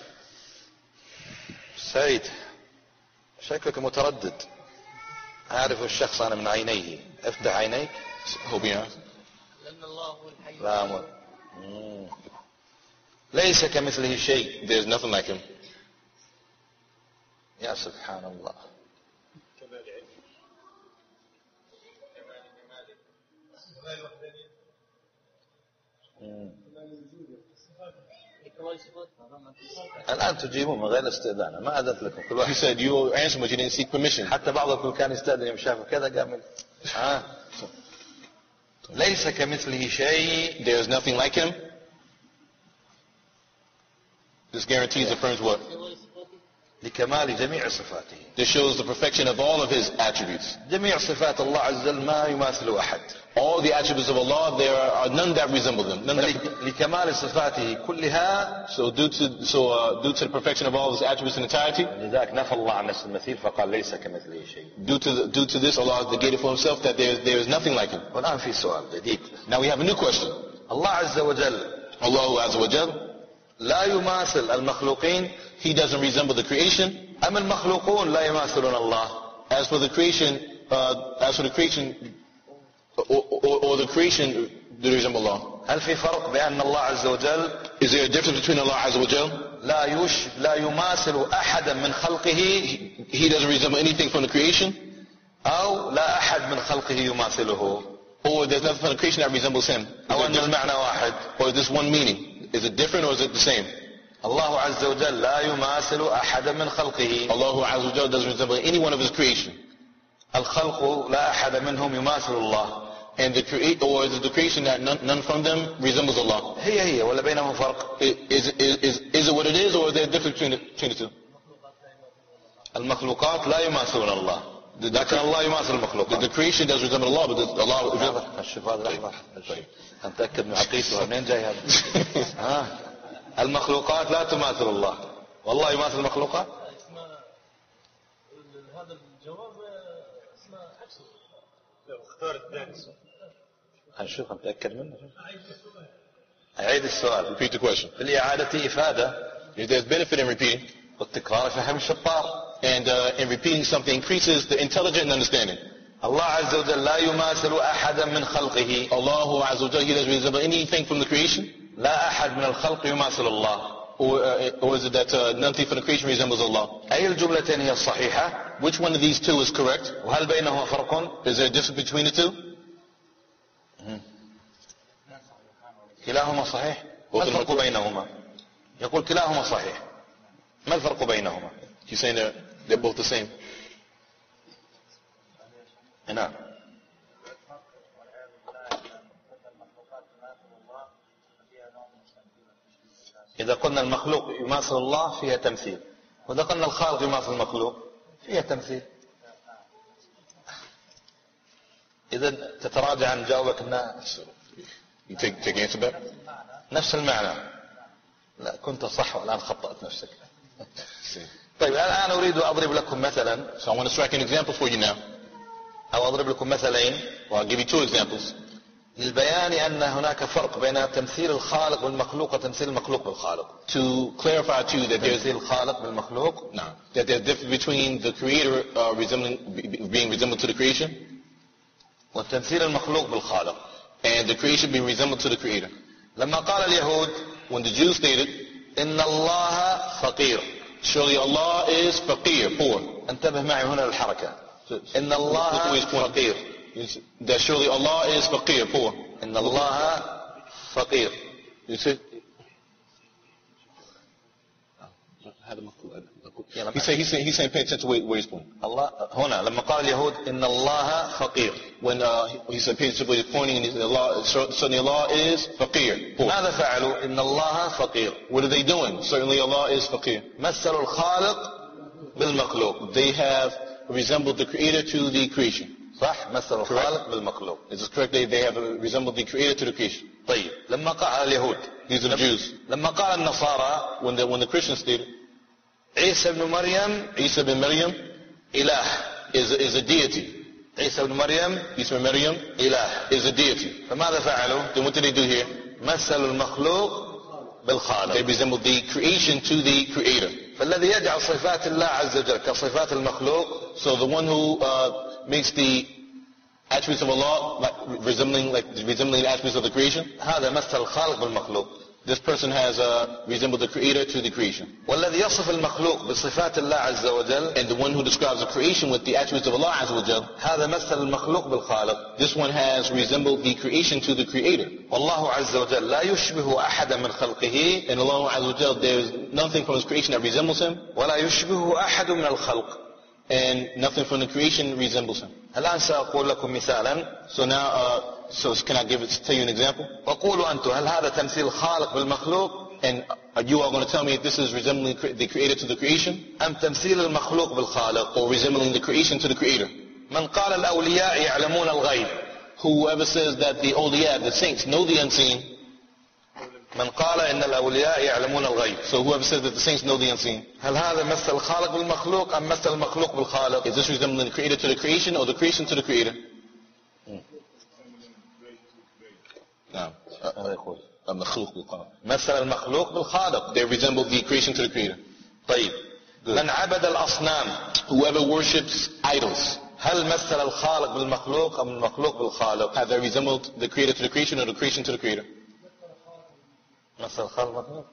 سعيد شكلك متردد. أعرف الشخص أنا من عينيه. افتح عينيك. Hope you answer. لا مو. مم. ليس كمثله شيء. There's nothing like Him. يا سبحان الله. الآن تجيبون من غير استئذان. ما أذنت لكم كل He واحد. said you answer but you didn't seek permission. حتى بعضكم كان يستأذن يوم شافه كذا قام. ها. ليس كمثله شيء. There is nothing like Him. This guarantees affirms what? لكمال جميع صفاته. This shows the perfection of all of his attributes. جميع صفات الله عز وجل ما يماثل أحد. All the attributes of Allah, there are none that resemble them. None that... لكمال صفاته كلها. So due to so uh, due to the perfection of all his attributes in entirety. لذلك نفى الله عن نفس المثيل فقال ليس كمثله شيء. Due to the, due to this, Allah negated for himself that there there is nothing like him. والآن في سؤال جديد. Now we have a new question. الله عز وجل. Allah Azza wa Jal. لا يماثل المخلوقين. He doesn't resemble the creation. أم المخلوقون لا يماثلون الله. As for the creation, uh, as for the creation, or, or, or the creation, do they resemble Allah? هل في فرق بأن الله عز وجل Is there a difference between Allah Azza wa Jal? لا يش لا يماثل أحدا من خلقه. He, he doesn't resemble anything from the creation. أو لا أحد من خلقه يماثله. Or there's nothing from the creation that resembles him. أو أن المعنى واحد. Or is this one meaning? Is it different or is it the same? الله عز وجل لا يماثل أحدا من خلقه. Allah Azza wa Jal doesn't resemble any one of his creation. الخلق لا أحد منهم يماثل الله. And the create, or is it the creation that none, none from them resembles Allah? هي هي ولا بينهم فرق. Is, is, is, is it what it is or is there a difference between the, between the two? المخلوقات لا يماثلون الله. لكن الله يماثل المخلوقات. The, the creation does resemble Allah, but does Allah... شوف هذا لحظة. أتأكد من عقيدته منين جاي هذا. ها. المخلوقات لا تماثل الله. والله يماثل المخلوقات. هذا الجواب اسمه عكسه. لو اختار الثاني. هنشوف نتأكد منه. أعيد السؤال. Repeat the question. في الإعادة إفادة. There's benefit in repeating. والتكرار فهم الشطار. And uh, in repeating something increases the intelligence and understanding. الله عز وجل لا يماثل أحدا من خلقه. Allah Azza wa Jal, He doesn't resemble anything from the creation. لا أحد من الخلق يماثل الله. Or, uh, or is it that uh, nothing from the creation resembles Allah? أي الجملتين هي الصحيحة؟ Which one of these two is correct? وهل بينهما فرق؟ Is there a difference between the two? كلاهما صحيح. ما الفرق بينهما؟ يقول كلاهما صحيح. ما الفرق بينهما؟ He's saying they're, they're both the same. نعم. إذا قلنا المخلوق يماثل الله فيها تمثيل. وإذا قلنا الخالق يماثل المخلوق فيها تمثيل. إذا تتراجع نجاوبك أن You take, take answer back? نفس المعنى. لا كنت صح والآن خطأت نفسك. طيب الآن أريد أضرب لكم مثلا. So I want to strike an example for you now. أو أضرب لكم مثلين. Well, I'll give you two examples. للبيان أن هناك فرق بين تمثيل الخالق بالمخلوق وتمثيل المخلوق بالخالق. To clarify to you that there's تمثيل الخالق بالمخلوق. No. That there's a difference between the creator uh, resembling, being resembled to the creation. وتمثيل المخلوق بالخالق. And the creation being resembled to the creator. لما قال اليهود when the Jews stated إن الله فقير. Surely Allah is faqir, poor. انتبه معي هنا للحركة. إن الله فقير. That surely Allah is faqir, poor. إن الله فقير. You see? He's saying, he's saying, he's saying pay attention to where, where he's pointing. الله هنا لما قال اليهود إن الله فقير. When uh, he said pay attention to where he's pointing and he said Allah, certainly Allah is faqir, poor. ماذا فعلوا؟ إن الله فقير. What are they doing? Certainly Allah is faqir. مثلوا الخالق بالمخلوق. They have resembled the creator to the creation. صح؟ مثلوا الخالق بالمخلوق. Is this correct? They, they have resembled the creator to the creation. طيب لما قال اليهود. These are the Jews. لما قال النصارى. When the, when the Christians stated عيسى بن مريم Isa bin Maryam إله. is a, is a deity. عيسى بن مريم Isa bin Maryam إله. is a deity. فماذا فعلوا؟ Then what did they do here? مثلوا المخلوق بالخالق. They resembled the creation to the creator. فالذي يجعل صفات الله عز وجل كصفات المخلوق. So the one who uh, makes the attributes of Allah like resembling like resembling the attributes of the creation. هذا مثل الخالق بالمخلوق. This person has uh, resembled the creator to the creation. والذي يصف المخلوق بصفات الله عز وجل. And the one who describes the creation with the attributes of Allah Azza wa Jal. هذا مثل المخلوق بالخالق. This one has resembled the creation to the creator. والله عز وجل لا يشبه أحدا من خلقه. And Allah Azza wa Jal, there is nothing from His creation that resembles Him. ولا يشبه أحد من الخلق. And nothing from the creation resembles Him. الآن سأقول لكم مثالا. So now, uh, so can I give it, tell you an example? وقولوا أنتم هل هذا تمثيل الخالق بالمخلوق And uh, you are going to tell me if this is resembling cre- the creator to the creation, أم تمثيل المخلوق بالخالق؟ or resembling the creation to the creator? من قال الأولياء يعلمون الغيب. Whoever says that the awliya, the saints, know the unseen, من قال إن الأولياء يعلمون الغيب. so whoever says that the saints know the unseen, هل هذا مثل الخالق بالمخلوق أم مثل المخلوق بالخالق؟ is this resembling the creator to the creation or the creation to the creator? No. هذا يقول المخلوق بالخالق. مثل المخلوق بالخالق. They resemble the creation to the creator. طيب. Good. من عبد الأصنام Whoever worships idols, هل مثل الخالق بالمخلوق أم المخلوق بالخالق؟ have they resembled the creator to the creation or the creation to the creator? مثل الخالق بالمخلوق.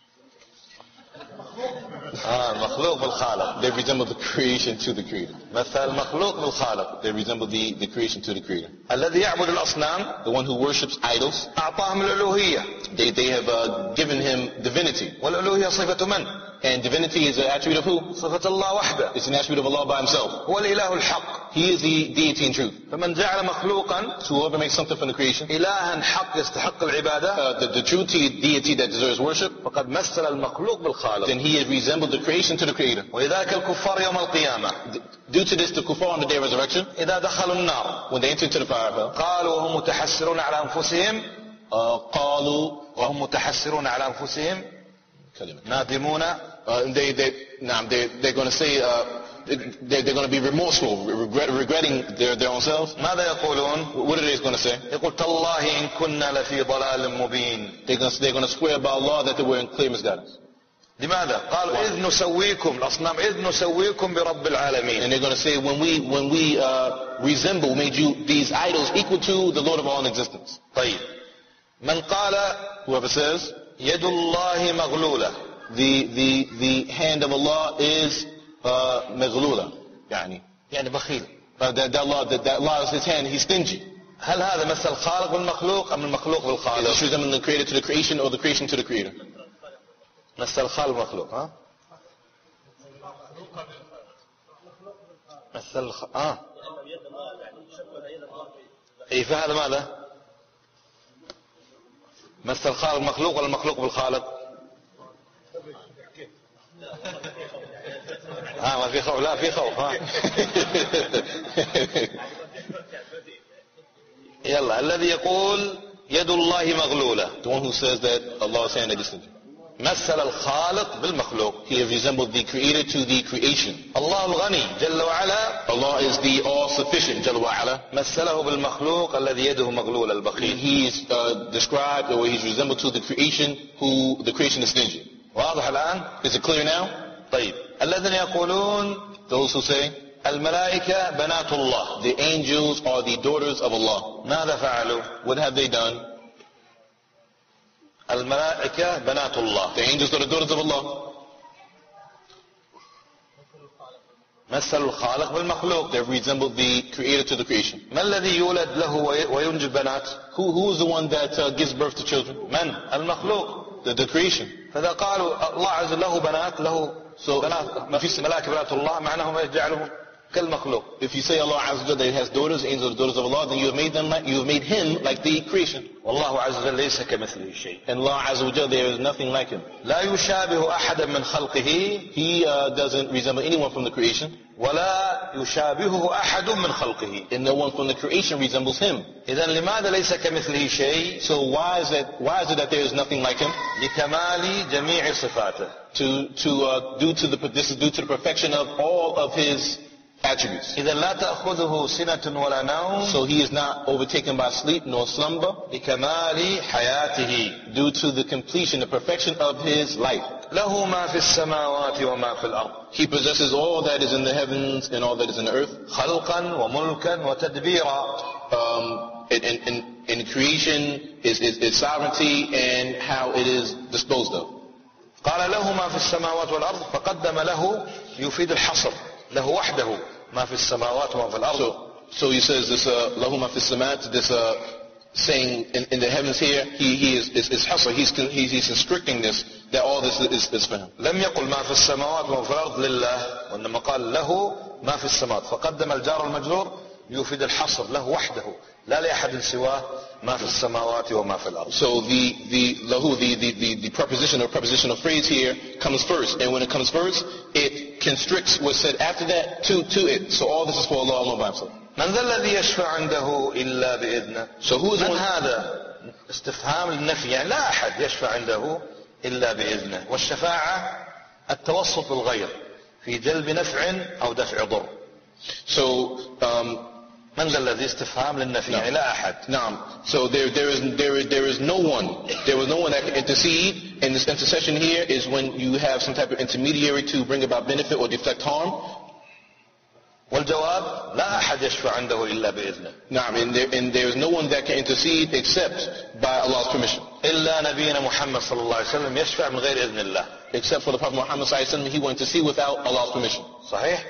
آه المخلوق بالخالق. They resemble the creation to the creator. مثل المخلوق بالخالق. They resemble the, the creation to the creator. الذي يعبد الأصنام The one who worships idols, أعطاهم الألوهية. they, they have uh, given him divinity. والألوهية صفة من؟ And divinity is an attribute of who? صفة الله وحده. It's an attribute of Allah by himself. هو الإله الحق. He is the deity in truth. فمن جعل مخلوقا So whoever makes something from the creation, إلها حق يستحق العبادة uh, the, the true te- deity that deserves worship, فقد مثل المخلوق بالخالق. then he has resembled the creation to the creator. ولذلك الكفار يوم القيامة Due to this, the kuffar on the day of resurrection, إذا دخلوا النار when they enter into the fire of hell, قالوا وهم متحسرون على أنفسهم uh, قالوا وهم متحسرون على أنفسهم كلمة. نادمون Uh, they, they, nah, they, they're going to say, uh, they're, they're going to be remorseful, regret, regretting their, their own selves. ماذا يقولون؟ What are they going to say? يقول تالله إن كنا لفي ضلال مبين. They're going to, they're going to swear by Allah that they were in clear misguidance. لماذا؟ قالوا إذ نسويكم الأصنام إذ نسويكم برب العالمين. And they're going to say, when we, when we uh, resemble, made you these idols equal to the Lord of all in existence. طيب من قال Whoever says, يد الله مغلولة the, the, the hand of Allah is uh, مغلولة. يعني, يعني بخيل. uh, that, that, Allah, that, that Allah is his hand, he's stingy. هل هذا مثل الخالق بالمخلوق أم المخلوق Is بالخالق؟ this resembling the creator to the creation or the creation to the creator? مثل الخالق بالمخلوق ها؟ مثل الخ... آه إيه فهذا ماذا؟ مثل الخالق بالمخلوق ولا المخلوق بالخالق؟ ها ما في خوف لا في خوف ها يلا الذي يقول يد الله مغلولة. The one who says that Allah's hand is stingy. مثل الخالق بالمخلوق. He has resembled the creator to the creation. الله الغني جل وعلا Allah is the all-sufficient, Jalla wa'ala. مثله بالمخلوق الذي يده مغلولة البخيل. He is uh, described, or he's resembled to the creation, who the creation is stingy. واضح الآن؟ Is it clear now? طيب الذين يقولون Those who say, الملائكة بنات الله the angels are the daughters of Allah. ماذا فعلوا؟ What have they done? الملائكة بنات الله The angels are the daughters of Allah. مثل الخالق بالمخلوق. They resemble the creator to the creation. ما الذي يولد له وينجب بنات؟ Who, who is the one that uh, gives birth to children? من؟ المخلوق. The, the creation. فإذا قالوا الله عز وجل له بنات له بنات ملائكة بنات الله معناهم يجعلهم كالمخلوق. If you say Allah Azza wa Jalla that he has daughters, angels are the daughters of Allah, then you have made them like, you have made him like the creation. والله عز وجل ليس كمثله شيء. And Allah Azza wa Jalla, there is nothing like him. لا يشابه أحدا من خلقه He uh, doesn't resemble anyone from the creation, ولا يشابهه أحد من خلقه. and no one from the creation resembles him. إذن لماذا ليس كمثله شيء؟ So why is that? Why is it that there is nothing like him? لكمال جميع صفاته. To to uh, due to the this is due to the perfection of all of his attributes. إذن لا تأخذه سنة ولا نوم. So he is not overtaken by sleep nor slumber. لكمال حياته. Due to the completion, the perfection of his life. له ما في السماوات وما في الأرض. He possesses all that is in the heavens and all that is in the earth. خلقا وملكا وتدبيرا. Um, in, in, in creation is, is, is sovereignty and how it is disposed of. قال له ما في السماوات والأرض فقدم له يفيد الحصر. له وحده ما في السماوات وما في الأرض. So, so he says this له ما في السماوات, this uh, saying in, in the heavens here, he, he is, is, is hasr, he's, he's, he's constricting this, that all this is, is for him. لم يقل ما في السماوات وما في الأرض لله وإنما قال له ما في السماوات فقدم الجار المجرور يفيد الحصر له وحده لا لأحد سواه ما في السماوات وما في الأرض. So the the lahu the the the, the preposition or prepositional phrase here comes first, and when it comes first, it constricts what's said after that to to it. So all this is for Allah alone by Himself. من ذا الذي يشفع عنده إلا بإذنه. So who is من one? هذا استفهام للنفي، يعني لا أحد يشفع عنده إلا بإذنه. والشفاعة التوسط بالغير في جلب نفع أو دفع ضر. So um, من ذا الذي استفهام للنفي يعني لا أحد. Naam. So there, there is, there is, there is no one, there was no one that can intercede, and this intercession here is when you have some type of intermediary to bring about benefit or deflect harm. والجواب لا أحد يشفع عنده إلا بإذنه. Naam. And there, and there is no one that can intercede except by Allah's permission. إلا نبينا محمد صلى الله عليه وسلم يشفع من غير إذن الله. Except for the Prophet Muhammad sallallahu alaihi wasallam, he will intercede without Allah's permission. صحيح؟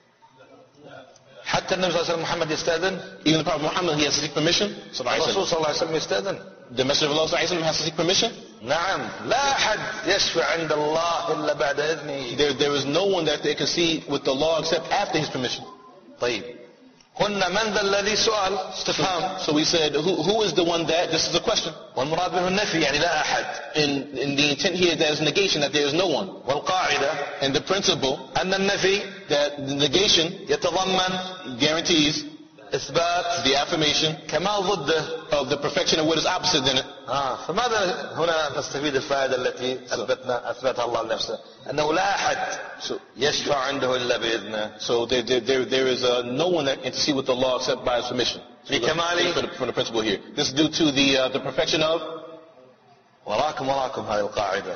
حتى النبي صلى الله عليه وسلم محمد يستأذن. Even the Prophet Muhammad, he has to seek permission. الرسول صلى الله عليه وسلم يستأذن. The Messenger of Allah sallallahu alaihi wasallam has to seek permission. نعم لا أحد يشفع عند الله إلا بعد إذنه. There, there is no one that they can see with the law except after his permission. طيب قلنا من ذا الذي سؤال استفهام. So we said, who, who is the one that, this is a question. والمراد به النفي يعني لا أحد. In, in the intent here, there is negation, that there is no one. والقاعدة And the principle, أن النفي that the negation يتضمن guarantees إثبات the affirmation كمال ضده. of the perfection of what is opposite in it. آه فماذا هنا نستفيد الفائدة التي أثبتنا أثبتها الله لنفسه أنه لا أحد يشفع عنده إلا بإذنه. So there, there, there, there is uh, no one that intercedes with the law except by his permission. So لكمال from, the, from the principle here. This is due to the uh, the perfection of. وراكم وراكم هذه القاعدة.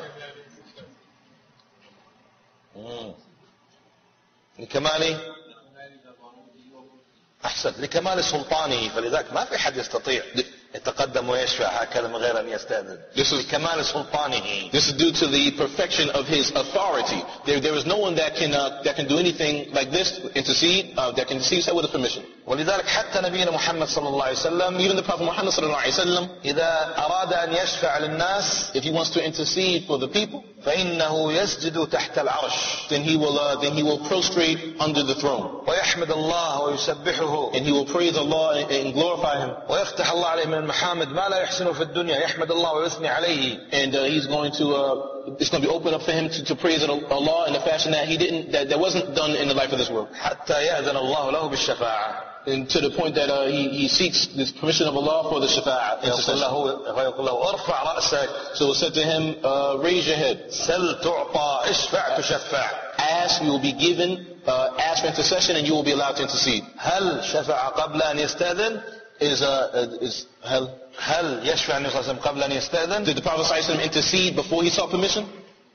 مم. لكمال أحسن لكمال سلطانه، فلذلك ما في حد يستطيع يتقدم ويشفع هكذا من غير أن يستأذن. لكمال سلطانه. This is due to the perfection of his authority. There, there is no one that can uh, that can do anything like this, intercede, uh, that can intercede with his permission. ولذلك حتى نبينا محمد صلى الله عليه وسلم Even the Prophet Muhammad صلى الله عليه وسلم, إذا أراد أن يشفع للناس if he wants to intercede for the people, فإنه يسجد تحت العرش. then he will uh, then he will prostrate under the throne. ويحمد الله ويسبحه. And he will praise Allah and, and glorify Him. ويفتح الله عليه من المحامد ما لا يحسنه في الدنيا يحمد الله ويثني عليه. And uh, he's going to uh, it's going to be open up for him to, to praise Allah in a fashion that he didn't that, that wasn't done in the life of this world. حتى يأذن الله له بالشفاعة. And to the point that uh, he, he seeks this permission of Allah for the shafa'ah. يقول له ويقول له ارفع رأسك. So it said to him, uh, raise your head. سل تعطى اشفع تشفع. Ask, you will be given. Uh, ask for intercession, and you will be allowed to intercede. هل شفع قبل أن يستأذن؟ Is uh, is hell? هل يشفع النبي صلى الله عليه وسلم قبل أن يستأذن؟ Did the Prophet صلى الله عليه وسلم intercede before he sought permission?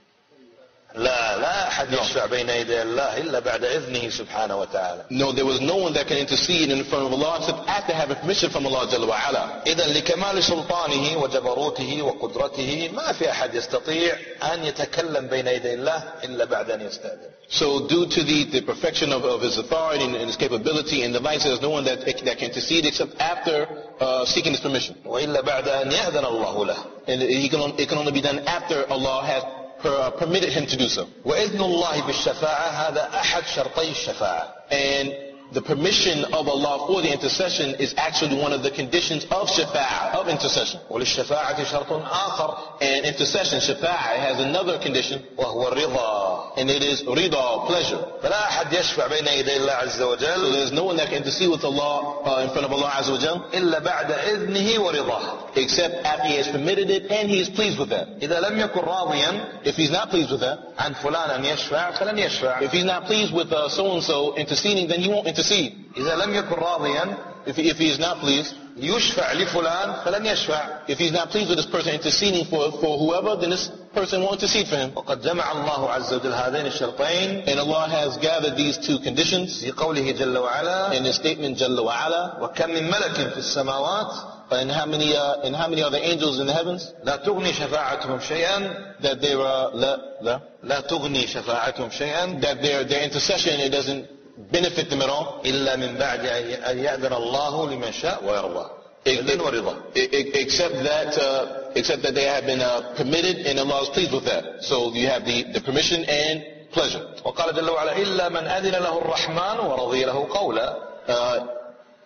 لا لا أحد يشفع بين يدي الله إلا بعد إذنه سبحانه وتعالى. No, there was no one that can intercede in front of Allah except after having permission from Allah Jalla wa Ala. إذا لكمال سلطانه وجبروته وقدرته ما في أحد يستطيع أن يتكلم بين يدي الله إلا بعد أن يستأذن. So due to the, the perfection of, of his authority and, and his capability and the light, there's no one that, that can intercede except after uh, seeking his permission. وإلا بعد أن يأذن الله له. And he can, it can only be done after Allah has per, permitted him to do so. وإذن الله بالشفاعة هذا أحد شرطي الشفاعة. And the permission of Allah for the intercession is actually one of the conditions of shafa'ah, of intercession. وللشفاعة شرط آخر. And intercession, shafa'ah, has another condition. وهو الرضا. And it is rida, pleasure. فلا أحد يشفع بين يدي الله عز وجل. So there's no one that can intercede with Allah uh, in front of Allah Azza wa Jal إلا بعد إذنه ورضاه. except after he has permitted it and he is pleased with that. إذا لم يكن راضيا If he's not pleased with that, عن فلان أن يشفع فلن يشفع. if he's not pleased with uh, so-and-so interceding, then he won't intercede. إذا لم يكن راضيا If he, if he is not pleased, يشفع لفلان فلن يشفع. if he's not pleased with this person interceding for, for whoever, then this person won't intercede for him. وقد جمع الله عز وجل هذين الشرطين And Allah has gathered these two conditions في قوله جل وعلا in His statement Jalla wa Ala. وكم من ملك في السماوات And how many uh, and how many are the angels in the heavens? لا تغني شفاعتهم شيئا. That they are la, la, لا تغني شفاعتهم شيئا. that their their intercession, it doesn't benefit them at all. إلا من بعد أن يأذن الله لمن شاء ويرضى. إذن ورضا. Except that uh, except that they have been uh, permitted and Allah is pleased with that. So you have the, the permission and pleasure. وقال جل وعلا إلا من أذن له الرحمن ورضي له قولا. Uh,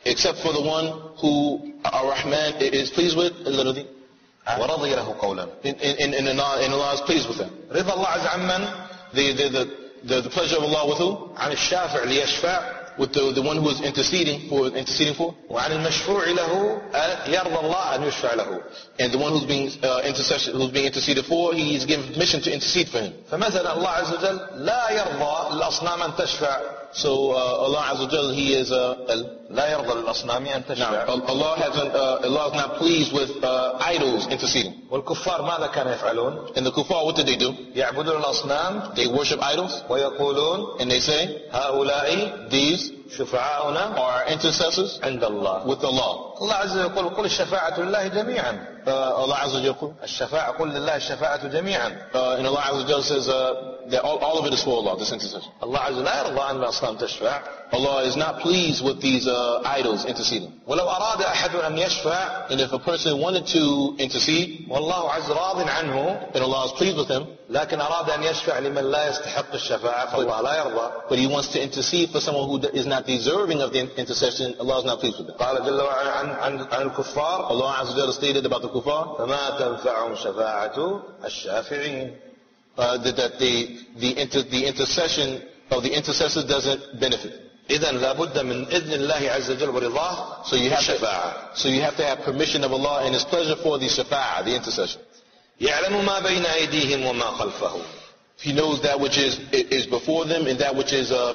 except for the one who Ar-Rahman is pleased with, literally. ورضي له قولا. And, and, and, Allah, and Allah is pleased with him. رضا الله عز عمن The, the, the, the, the pleasure of Allah with who? عن الشافع ليشفع With the, the one who is interceding for, interceding for. وعن المشفوع له يرضى الله أن يشفع له. And the one who's being, uh, intercession, who's being interceded for, he's given permission to intercede for him. فمثلا الله عز وجل لا يرضى الأصنام أن تشفع. So uh, Allah Azza wa Jal, He is uh, لا يرضى للأصنام أن تشفع. now, Allah hasn't, uh, Allah is not pleased with uh, idols interceding. والكفار ماذا كانوا يفعلون؟ And the kuffar, what did they do? يعبدون الأصنام. They worship idols. ويقولون And they say, هؤلاء these شفعاؤنا are intercessors عند الله. with Allah. الله عز وجل يقول قل الشفاعة لله جميعا. Uh, Allah Azza wa Jal, الشفاعة قل لله الشفاعة جميعا. uh, and Allah Azza wa Jal says uh, that all, all of it is for Allah, this intercession. الله عز وجل لا يرضى أن الأصنام تشفع. Allah is not pleased with these uh, idols interceding. ولو أراد أحد أن يشفع And if a person wanted to intercede, والله عز راض عنه then Allah is pleased with him. لكن أراد أن يشفع لمن لا يستحق الشفاعة فالله لا يرضى. But he wants to intercede for someone who is not deserving of the intercession. Allah is not pleased with that. قال جل وعلا عن عن عن الكفار Allah Azza wa Jalla stated about the kuffar فما تنفعهم شفاعة الشافعين. uh, that, that the the, inter, the intercession of the intercessors doesn't benefit. إذن لابد من إذن الله عز وجل ورضاه So you have الشفاعة. to, so you have to have permission of Allah and His pleasure for the shafa'ah, the intercession. يعلم ما بين أيديهم وما خلفهم. He knows that which is is before them and that which is uh,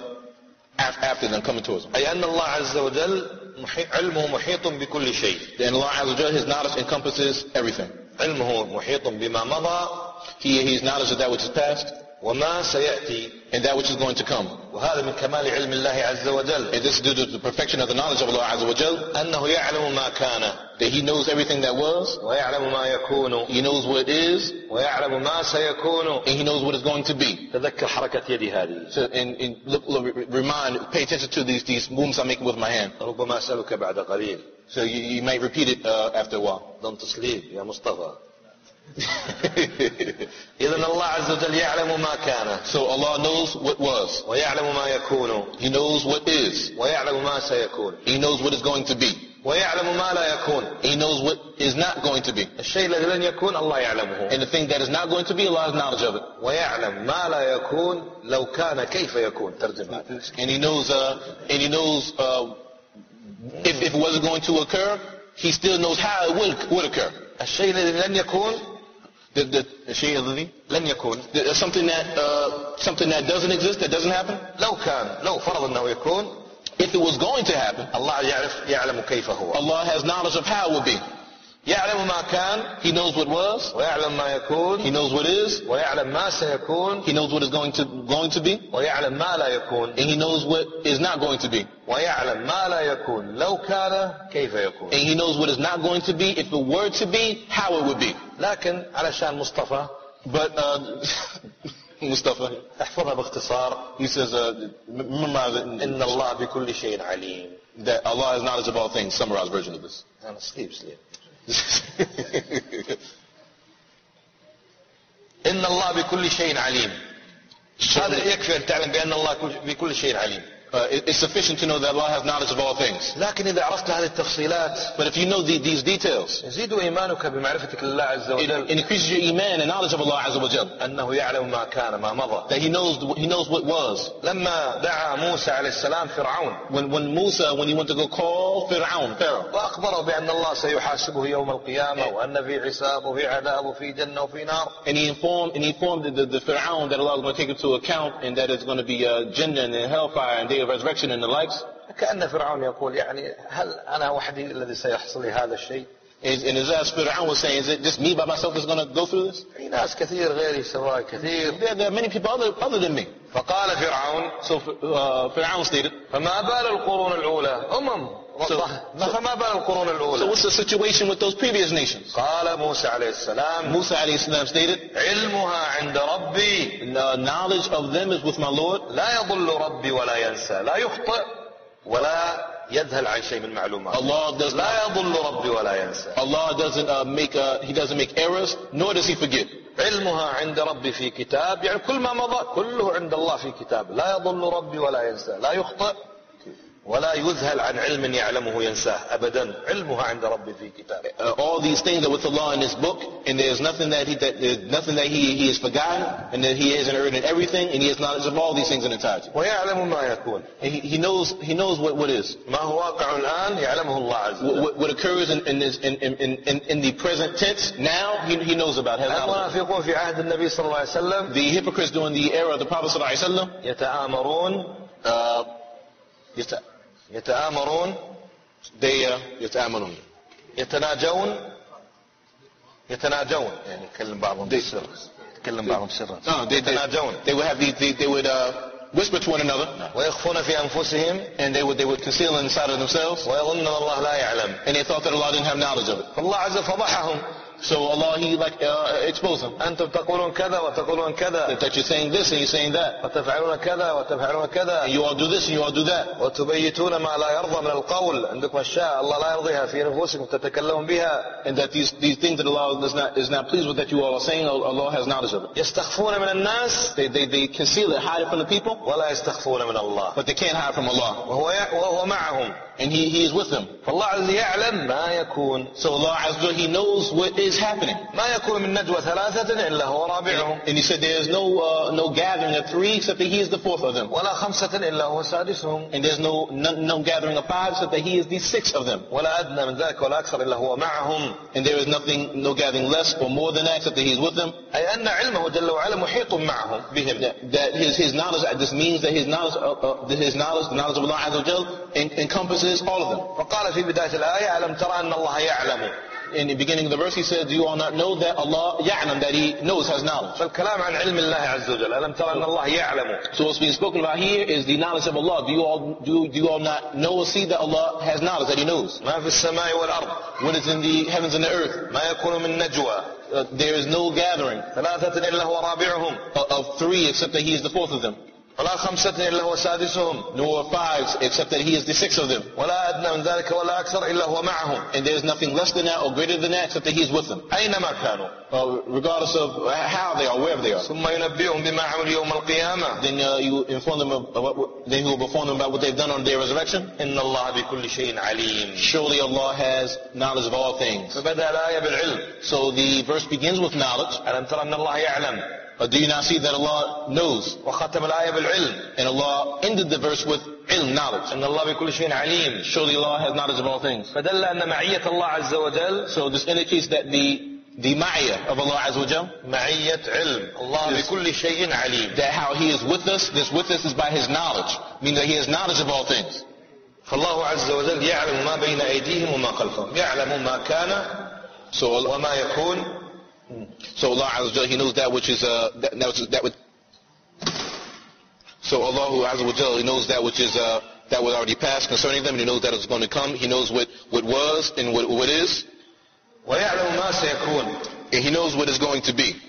after them, coming towards them. أي أن الله عز وجل علمه محيط بكل شيء. And Allah Azza wa Jalla, His knowledge encompasses everything. علمه محيط بما مضى He, His knowledge of that which is past وما سيأتي. and that which is going to come. وهذا من كمال علم الله عز وجل. And this is due to the perfection of the knowledge of Allah Azza wa Jalla, أنه يعلم ما كان that He knows everything that was, ويعلم ما يكون He knows what is, ويعلم ما سيكون. and He knows what is going to be. تذكر حركة يدي هذه. So, and, and look, look, remind, pay attention to these, these movements I'm making with my hand. ربما أسألك بعد قليل. So you, you might repeat it uh, after a while. Don't sleep يا مصطفى. إذن الله عز وجل يعلم ما كان. So Allah knows what was. ويعلم ما يكون. He knows what is. ويعلم ما سيكون. He knows what is going to be. ويعلم ما لا يكون. He knows what is not going to be. الشيء الذي لن يكون الله يعلمه. And the thing that is not going to be, Allah has knowledge of it. ويعلم ما لا يكون لو كان كيف يكون. ترجمة. And He knows, uh, and He knows uh, if, if it wasn't going to occur, He still knows how it would, would occur. الشيء الذي لن يكون The, the, the شيء الذي لن يكون. the, something that uh, something that doesn't exist, that doesn't happen. لو كان لو فرض أنه يكون If it was going to happen, الله يعرف يعلم كيف هو. Allah has knowledge of how it would be. يعلم ما كان. He knows what was. ويعلم ما يكون. He knows what is. ويعلم ما سيكون. He knows what is going to going to be. ويعلم ما لا يكون. And He knows what is not going to be. ويعلم ما لا يكون لو كان كيف يكون. And He knows what is not going to be, if it were to be, how it would be. لكن علشان مصطفى But uh, Mustafa, احفظها باختصار. he says, uh, memorize it, إن الله بكل شيء عليم. that Allah has knowledge of all things. Summarized version of this. أنا sleep sleep. إن الله بكل شيء عليم. هذا يكفي أن تعلم بأن الله بكل شيء عليم. Uh, it, it's sufficient to know that Allah has knowledge of all things. لكن إذا عرفت هذه التفصيلات But if you know the, these details, يزيد إيمانك بمعرفتك لله عز it, وجل. it increases your iman and knowledge of Allah Azza wa Jal. أنه يعلم ما كان ما مضى. That He knows He knows what was. لما دعا موسى عليه السلام فرعون When when Musa, when he went to go call Fir'aun, Pharaoh, وأخبره بأن الله سيحاسبه يوم القيامة وأن في حساب وفي عذاب وفي جنة وفي نار. and he informed and he informed the, the, the Fir'aun that Allah is going to take into account and that it's going to be uh, Jannah and hellfire and day of resurrection and the likes. كأن فرعون يقول يعني هل أنا وحدي الذي سيحصل لي هذا الشيء؟ And, and as Fir'aun was saying, is it just me by myself that's going to go through this? في ناس كثير غيري سواء كثير. There, there are many people other, other than me. فقال فرعون So uh, Fir'aun stated, فما بال القرون الأولى أمم So- فما بال القرون so الأولى. what's the situation with those previous nations? قال موسى عليه السلام Musa alayhi salam stated, علمها عند ربي the knowledge of them is with my Lord. لا يضل ربي ولا ينسى لا يخطئ ولا يذهل عن شيء من معلومات. Allah does not, لا يضل ربي ولا ينسى. Allah doesn't uh, make uh, He doesn't make errors, nor does He forget. علمها عند ربي في كتاب يعني كل ما مضى كله عند الله في كتاب. لا يضل ربي ولا ينسى لا يخطئ ولا يذهل عن علم يعلمه ينساه أبدا علمها عند ربي في كتابه. Uh, all these things are with Allah in this book, and there's nothing that he that there's nothing that he he has forgotten, and that he hasn't heard in everything, and he has knowledge of all these things in entirety. ويعلم ما يكون. And he, he knows he knows what what is. ما هو واقع الآن يعلمه الله عز وجل. What, what occurs in in, this, in, in in in the present tense now, he he knows about. Has knowledge. المنافقون في عهد النبي صلى الله عليه وسلم. The hypocrites during the era of the Prophet صلى الله عليه وسلم. يتآمرون. Uh, يت يتآمرون. They uh, يتآمرون. يتناجون. يتناجون يعني يتكلم بعضهم بالسر. يتكلم بعضهم سرا. No, they, يتناجون. They would have the, they, they would uh, whisper to one another. ويخفون في أنفسهم. And they would they would conceal inside of themselves. ويظنون الله لا يعلم. And they thought that Allah didn't have knowledge of it. فالله عز وجل فضحهم. So Allah, He like uh, exposed them. أنتم تقولون كذا وتقولون كذا. That you're saying this and you're saying that. وتفعلون كذا وتفعلون كذا. And you all do this and you all do that. وتبيتون ما لا يرضى من القول. عندكم أشياء الله لا يرضيها في نفوسكم تتكلمون بها. And that these these things that Allah is not is not pleased with that you all are saying, Allah has knowledge of it. يستخفون من الناس. They they they conceal it, hide it from the people. ولا يستخفون من الله. But they can't hide from Allah. وهو وهو معهم. And He He is with them. فالله عز وجل يعلم ما يكون. So Allah Azza wa Jalla, He knows what is happening. ما يكون من نجوى ثلاثة إلا هو رابعهم. And He said there is no uh, no gathering of three except that He is the fourth of them. ولا خمسة إلا هو سادسهم. And there's no, no no gathering of five except that He is the sixth of them. ولا أدنى من ذلك ولا أكثر إلا هو معهم. And there is nothing, no gathering less or more than that except that He is with them. أي أن علمه جل وعلا محيط معهم بهم. That, that his his knowledge, this means that his knowledge, uh, uh, that his knowledge, the knowledge of Allah Azza wa Jal, en- encompasses all of them. فقال في بداية الآية ألم ترى أن الله يعلم. In the beginning of the verse, He said, "Do you all not know that Allah يعلم, that He knows, has knowledge?" فالكلام عن علم الله عز وجل. ألم ترى أن الله يعلم. So what's being spoken about here is the knowledge of Allah. Do you all do, do you all not know or see that Allah has knowledge, that He knows? ما في السماء والأرض. What is in the heavens and the earth? ما يكون من نجوى. Uh, there is no gathering ثلاثة إلا هو رابعهم. of, of three except that He is the fourth of them. ولا خمسة إلا هو سادسهم. Nor five except that He is the sixth of them. ولا أدنى من ذلك ولا أكثر إلا هو معهم. And there is nothing less than that or greater than that except that He is with them. أينما كانوا. Uh, regardless of how they are, wherever they are. ثم ينبئهم بما عملوا يوم القيامة. Then uh, you inform them of, of what, then He will inform them about what they've done on their resurrection. إن الله بكل شيء عليم. Surely Allah has knowledge of all things. فبدأ الآية بالعلم. So the verse begins with knowledge. ألم ترى أن الله يعلم. Uh, do you not see that Allah knows? وختم الآية بالعلم. And Allah ended the verse with ilm, knowledge. أن الله بكل شيء عليم. Surely Allah has knowledge of all things. فدل أن معية الله عز وجل. So this indicates that the the ma'iyah of Allah Azza wa Jal, معية علم. الله بكل شيء عليم. that how He is with us, this with us is by His knowledge, meaning that He has knowledge of all things. فالله عز وجل يعلم ما بين أيديهم وما خلفهم. يعلم ما كان So Allah, وما يكون. so Allah Azza wa Jal, He knows that which is uh, that, that, which, that which, so Allah Azza wa Jal, He knows that which is uh, that was already past concerning them, and He knows that it's going to come. He knows what what was and what what is, ويعلم ما سيكون. and He knows what is going to be.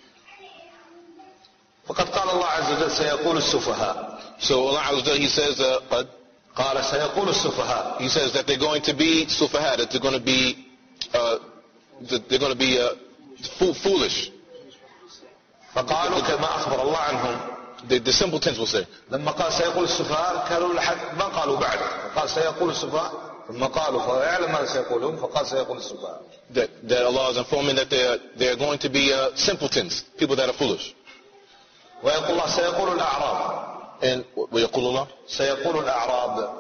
فقد قال الله عز وجل سيقول السفهاء. So Allah Azza wa Jal, He says uh, uh, قال سيقول السفهاء. He says that they're going to be sufaha, that they're going to be uh, that they're going to be uh, foolish. فقالوا كما أخبر الله عنهم. The, the simpletons will say. لما قال سيقول السفهاء قالوا لحد ما قالوا بعد. قال سيقول السفهاء ثم قالوا فيعلم ماذا سيقولون فقال سيقول السفهاء. That, that Allah is informing that they are, they are going to be uh, simpletons, people that are foolish. ويقول الله سيقول الأعراب. And ويقول الله سيقول الأعراب.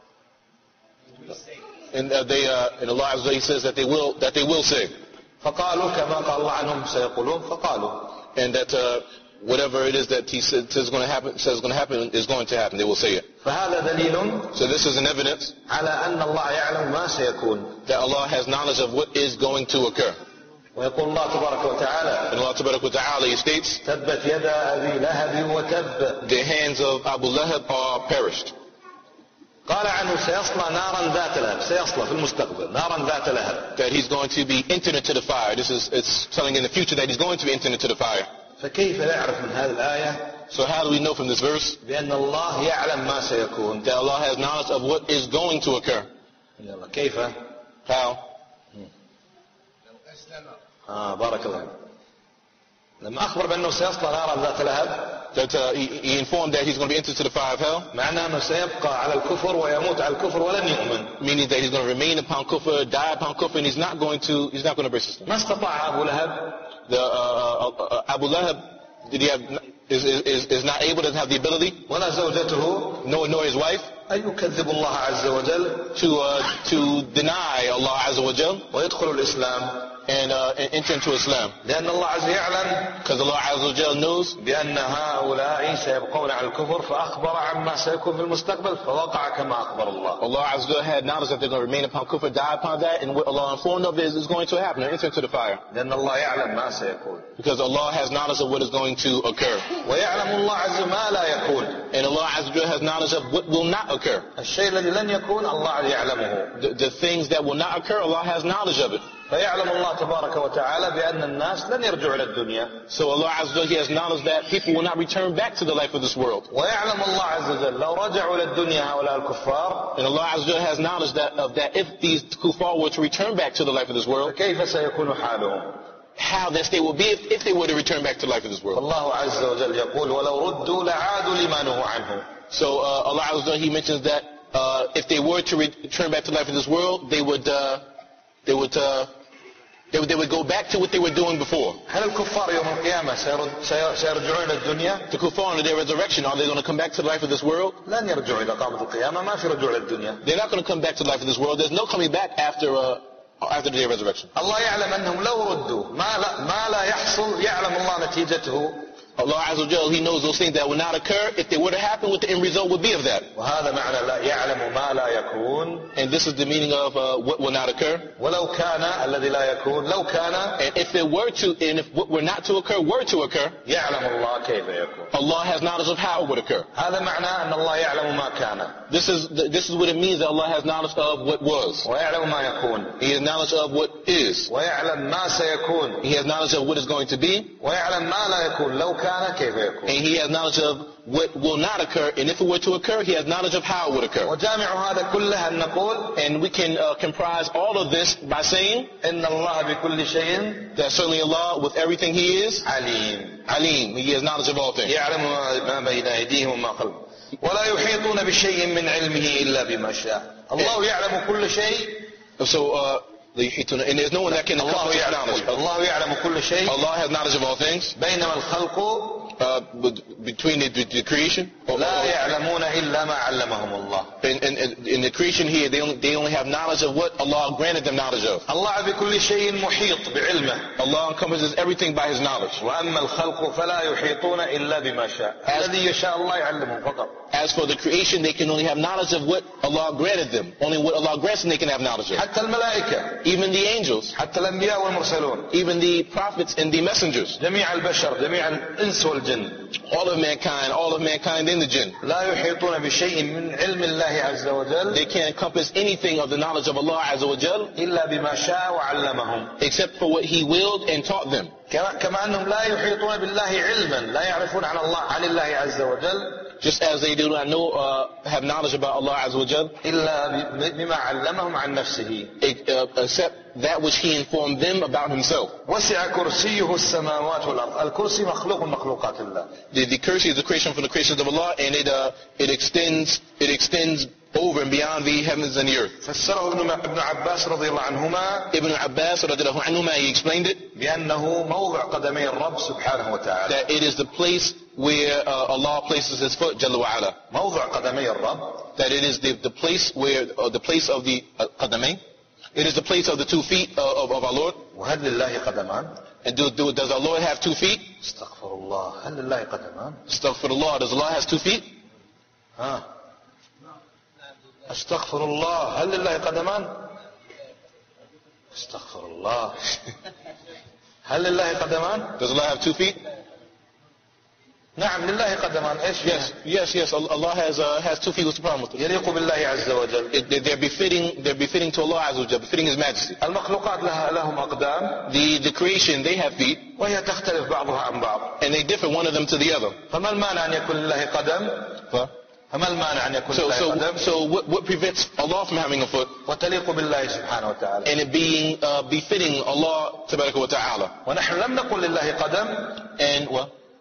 And uh, they uh, and Allah Azza wa Jalla, He says that they will that they will say. فقالوا كما قال الله عنهم سيقولون فقالوا. And that uh, whatever it is that He said is going to happen says is going to happen is going to happen. They will say it. فهذا دليل. So this is an evidence على أن الله يعلم ما سيكون. that Allah has knowledge of what is going to occur. ويقول الله تبارك وتعالى. And Allah Tabarak wa Ta'ala, He states, تبت يدا أبي لهب وتب. the hands of Abu Lahab are perished. قال عنه سيصلى نارا ذات لهب. سيصلى في المستقبل نارا ذات لهب. That he's going to be entered into the fire. This is it's telling in the future that he's going to be entered into the fire. فكيف نعرف من هذه الآية So how do we know from this verse بأن الله يعلم ما سيكون؟ that Allah has knowledge of what is going to occur? يلا كيف؟ How? آه بارك الله. لما أخبر بأنه سيصلى نارا ذات لهب. that uh, he, he informed that he's going to be entered to the fire of hell, معناه أنه سيبقى على الكفر ويموت على الكفر ولن يؤمن. meaning that he's going to remain upon kufr, die upon kufr, and he's not going to he's not going to embrace Islam. ما استطاع أبو لهب. The uh, uh, uh, Abu Lahab, did he have is, is is not able, doesn't have the ability, ولا زوجته. nor nor his wife, أن يكذب الله عز وجل. to uh, to deny Allah Azza wa Jal ويدخل الإسلام. and, uh, and enter into Islam. لأن الله عز يعلم. Because Allah Azza wa Jal knows بأن هؤلاء سيبقون على الكفر فأخبر عما سيكون في المستقبل فوقع كما أخبر الله. Allah Azza wa Jal had knowledge that they're going to remain upon kufr, die upon that, and what Allah informed of is, is going to happen, and enter into the fire. لأن الله يعلم ما سيكون. Because Allah has knowledge of what is going to occur. ويعلم الله عز ما لا يكون. And Allah Azza wa Jal has knowledge of what will not occur. الشيء الذي لن يكون الله يعلمه. The, the things that will not occur, Allah has knowledge of it. فيعلم الله تبارك وتعالى بأن الناس لن يرجعوا إلى الدنيا. So Allah Azza wa Jal, He has knowledge that people will not return back to the life of this world. ويعلم الله عز وجل لو رجعوا إلى الدنيا هؤلاء الكفار. And Allah Azza wa Jal has knowledge that of that if these kuffar were to return back to the life of this world, كيف سيكون حالهم؟ how that state would be if, if they were to return back to the life of this world. الله عز وجل يقول ولو ردوا لعادوا لما نهوا عنه. So uh, Allah Azza wa Jal, He mentions that uh, if they were to return back to the life of this world, they would uh, they would uh, They would, they would go back to what they were doing before. هل الكفار يوم القيامة سيرجعون إلى الدنيا؟ The kuffar on their resurrection, are they going to come back to the life of this world? لن يرجعوا إذا قامت القيامة ما في رجوع إلى الدنيا. They're not going to come back to the life of this world. There's no coming back after uh, after the day of resurrection. الله يعلم أنهم لو ردوا ما لا ما لا يحصل يعلم الله نتيجته. Allah Azza wa Jal, He knows those things that will not occur. If they were to happen, what the end result would be of that. وهذا معنى لا يعلم ما لا يكون. And this is the meaning of uh, what will not occur. ولو كان الذي لا يكون لو كان. And if it were to, and if what were not to occur were to occur, يعلم الله كيف يكون. Allah has knowledge of how it would occur. هذا معنى أن الله يعلم ما كان. This is this is what it means that Allah has knowledge of what was. ويعلم ما يكون. He has knowledge of what is. ويعلم ما سيكون. He has knowledge of what is going to be. ويعلم ما لا يكون لو كان كيف يكون. And He has knowledge of what will not occur, and if it were to occur, He has knowledge of how it would occur. وجامع هذا كله أن نقول. And we can uh, comprise all of this by saying إن الله بكل شيء. that certainly Allah, with everything He is, عليم. Alim, He has knowledge of all things. يعلم ما بين أيديهم وما خلفهم. ولا يحيطون بشيء من علمه إلا بما شاء. الله يعلم كل شيء. So, uh, and there's no one that can encompass His knowledge. الله يعلم كل شيء. Allah has knowledge of all things. بينما الخلق. Uh, between the, the, the creation, لا يعلمون إلا ما علمهم الله. In, in, in the creation here, they only, they only have knowledge of what Allah granted them knowledge of. الله بكل شيء محيط بعلمه. Allah encompasses everything by His knowledge. وأما الخلق فلا يحيطون إلا بما شاء. الذي يشاء الله يعلمهم فقط. As for the creation, they can only have knowledge of what Allah granted them. Only what Allah grants them, they can have knowledge of. حتى الملائكة. Even the angels. حتى الأنبياء والمرسلون. Even the prophets and the messengers. جميع البشر جميع الإنس والجن. All of mankind, all of mankind in the jinn. لا يحيطون بشيء من علم الله عز وجل. They can't encompass anything of the knowledge of Allah Azza wa Jal. إلا بما شاء وعلمهم. Except for what He willed and taught them. كما أنهم لا يحيطون بالله علما لا يعرفون عن الله عن الله عز وجل. Just as they do not know, uh, have knowledge about Allah Azza wa Jal. إلا بما علمهم عن نفسه. Except that which He informed them about Himself. وسع كرسيه السماوات والأرض. الكرسي مخلوق من مخلوقات الله. The, the curse is the creation from the creations of Allah, and it uh, it extends it extends over and beyond the heavens and the earth. فسره ابن ابن عباس رضي الله عنهما. Ibn Abbas رضي الله عنهما, he explained it. بأنه موضع قدمي الرب سبحانه وتعالى. That it is the place where uh, Allah places His foot, Jalla wa Ala. موضع قدمي الرب. That it is the the place where uh, the place of the uh, qadamain. It is the place of the two feet uh, of, of our Lord. وهل لله قدمان؟ And do, do, does our Lord have two feet? استغفر الله. هل لله قدمان؟ استغفر الله. Does Allah has two feet? ها. استغفر الله. هل لله قدمان؟ استغفر الله. هل لله قدمان؟ Does Allah have two feet? نعم لله قدمان. ايش؟ Yes, yes, yes. Allah has uh, has two feet. What's the problem with it? يليق بالله عز وجل. It, they're befitting, they're befitting to Allah Azza wa Jal, befitting His Majesty. المخلوقات لها لهم أقدام. The the creation, they have feet. وهي تختلف بعضها عن بعض. And they differ one of them to the other. فما المانع أن يكون لله قدم؟ فما المانع أن يكون so, لله so, قدم؟ So what, what prevents Allah from having a foot? وتليق بالله سبحانه وتعالى. And it being uh, befitting Allah Tabaraka wa Ta'ala. ونحن لم نقل لله قدم. And what?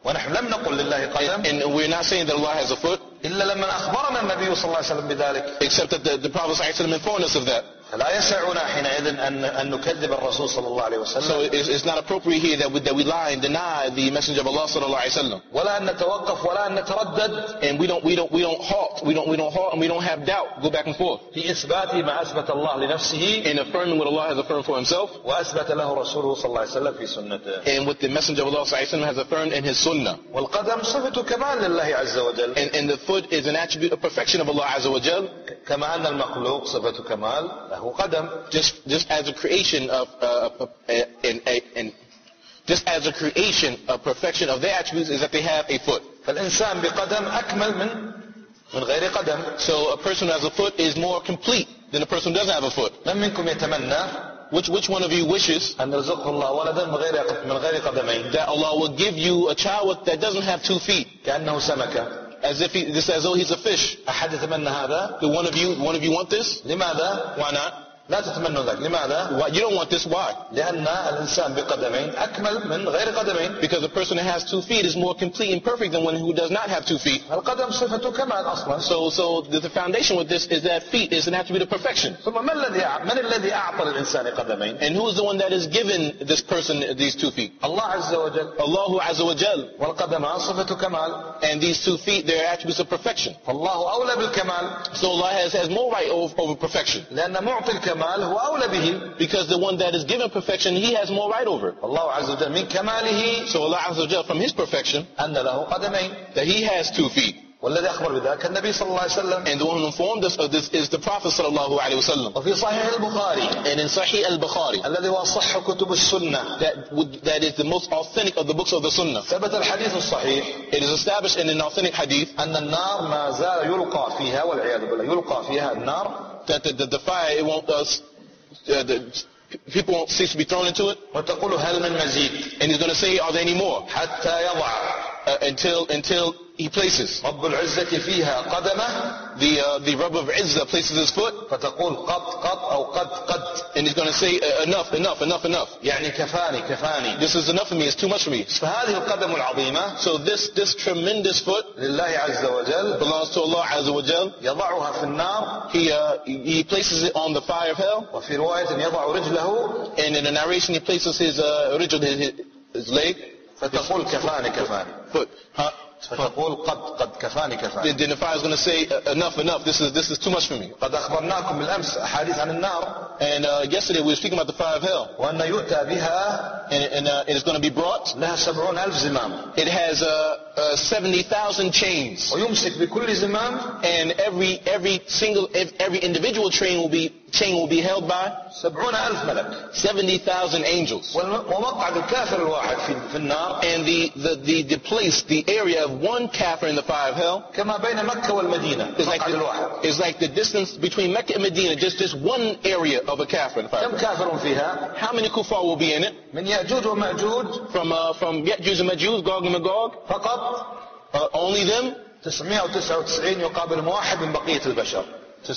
ونحن لم نقل لله قدم And, and we're not saying that Allah has a foot, إلا لما أخبرنا النبي صلى الله عليه وسلم بذلك. except that the, the Prophet ﷺ informed us of that. فلا يسعنا حينئذ أن أن نكذب الرسول صلى الله عليه So وسلم it's, it's not appropriate here that we, that we lie and deny the Messenger of Allah sallallahu alaihi wasallam. ولا أن نتوقف ولا أن نتردد And we don't we don't we don't halt we don't we don't halt and we don't have doubt, go back and forth في إثبات ما أثبت الله لنفسه in affirming what Allah has affirmed for Himself وأثبت له رسوله صلى الله عليه وسلم في سنته. and what the Messenger of Allah sallallahu alaihi wasallam has affirmed in His Sunnah. والقدم صفة كمال لله عز وجل. And, and the foot is an attribute of perfection of Allah Azza wa Jal. كما أن المخلوق صفة كمال له قدم. Just just as a creation of uh, uh, and, and just as a creation of perfection of their attributes is that they have a foot. فالإنسان بقدم أكمل من من غير قدم. So a person who has a foot is more complete than a person who doesn't have a foot. من منكم يتمنى Which which one of you wishes أن يرزقه الله ولدا من غير من غير قدمين that Allah will give you a child that doesn't have two feet, كأنه سمكة. as if he, this as though he's a fish? أحد يتمنى هذا؟ Do one of you one of you want this? لماذا؟ Why not? لا تتمنوا ذلك. لماذا؟ Why, you don't want this? Why? لأن الإنسان بقدمين أكمل من غير قدمين. Because a person that has two feet is more complete and perfect than one who does not have two feet. القدم صفة كمال أصلا. So, so the, the foundation with this is that feet is an attribute of perfection. ثم من الذي من الذي أعطى الإنسان قدمين؟ And who is the one that is given this person these two feet? الله عز وجل. Allahu Azza wa Jal. والقدمان صفة كمال. And these two feet, they're attributes of perfection. فالله أولى بالكمال. So Allah has, has more right over, over perfection. لأن معطي الكمال هو أولى به. Because the one that is given perfection, He has more right over it. الله عز وجل من كماله So Allah Azza wa Jal, from His perfection, أن له قدمين. that He has two feet. والذي أخبر بذلك النبي صلى الله عليه وسلم. And the one who informed us of this is the Prophet sallallahu alaihi wasallam. وفي صحيح البخاري And in Sahih al-Bukhari, الذي هو أصح كتب السنة. that would, that is the most authentic of the books of the Sunnah. ثبت الحديث الصحيح It is established in an authentic hadith أن النار ما زال يلقى فيها والعياذ بالله يلقى فيها النار. that the, the, the fire, it won't, uh, uh, the, people won't cease to be thrown into it. وتقول هل من مزيد. And He's going to say, are there any more? حتى يضع Uh, until until He places رب العزة فيها قدمه. the uh, the Rabb of Izzah places His foot, فتقول قط قط أو قد قد. and He's going to say, uh, enough, enough, enough, enough. يعني كفاني كفاني. This is enough for me. It's too much for me. فهذه القدم العظيمة So this this tremendous foot لله عز وجل belongs to Allah Azza wa Jal. يضعها في النار. He uh, he places it on the fire of hell, وفي رواية يضع رجله. and in the narration He places his uh, original his, his leg, فتقول كفاني كفاني. foot. Huh? فتقول قد قد كفاني كفاني. Then the fire is going to say, uh, enough, enough. This is this is too much for me. قد أخبرناكم بالأمس أحاديث عن النار. And uh, yesterday we were speaking about the fire of hell, وأن يؤتى بها and, and uh, it is going to be brought. لها سبعون ألف زمام. It has uh, uh, seventy thousand chains, ويمسك بكل زمام and every every single every individual chain will be chain will be held by سبعون ألف ملك. seventy thousand angels. ومقعد الكافر الواحد في في النار And the the the, the place, the area of one kafir in the fire of hell كما بين مكة والمدينة. is like مقعد the, الواحد. is like the distance between Mecca and Medina, just just one area of a kafir in the fire. كم كافر فيها؟ How many kuffar will be in it? من يأجوج ومأجوج From uh, from Ya'juj and Ma'juj, Gog and Magog, فقط uh, only them. تسعمائة وتسعة وتسعين يقابل واحد من بقية البشر.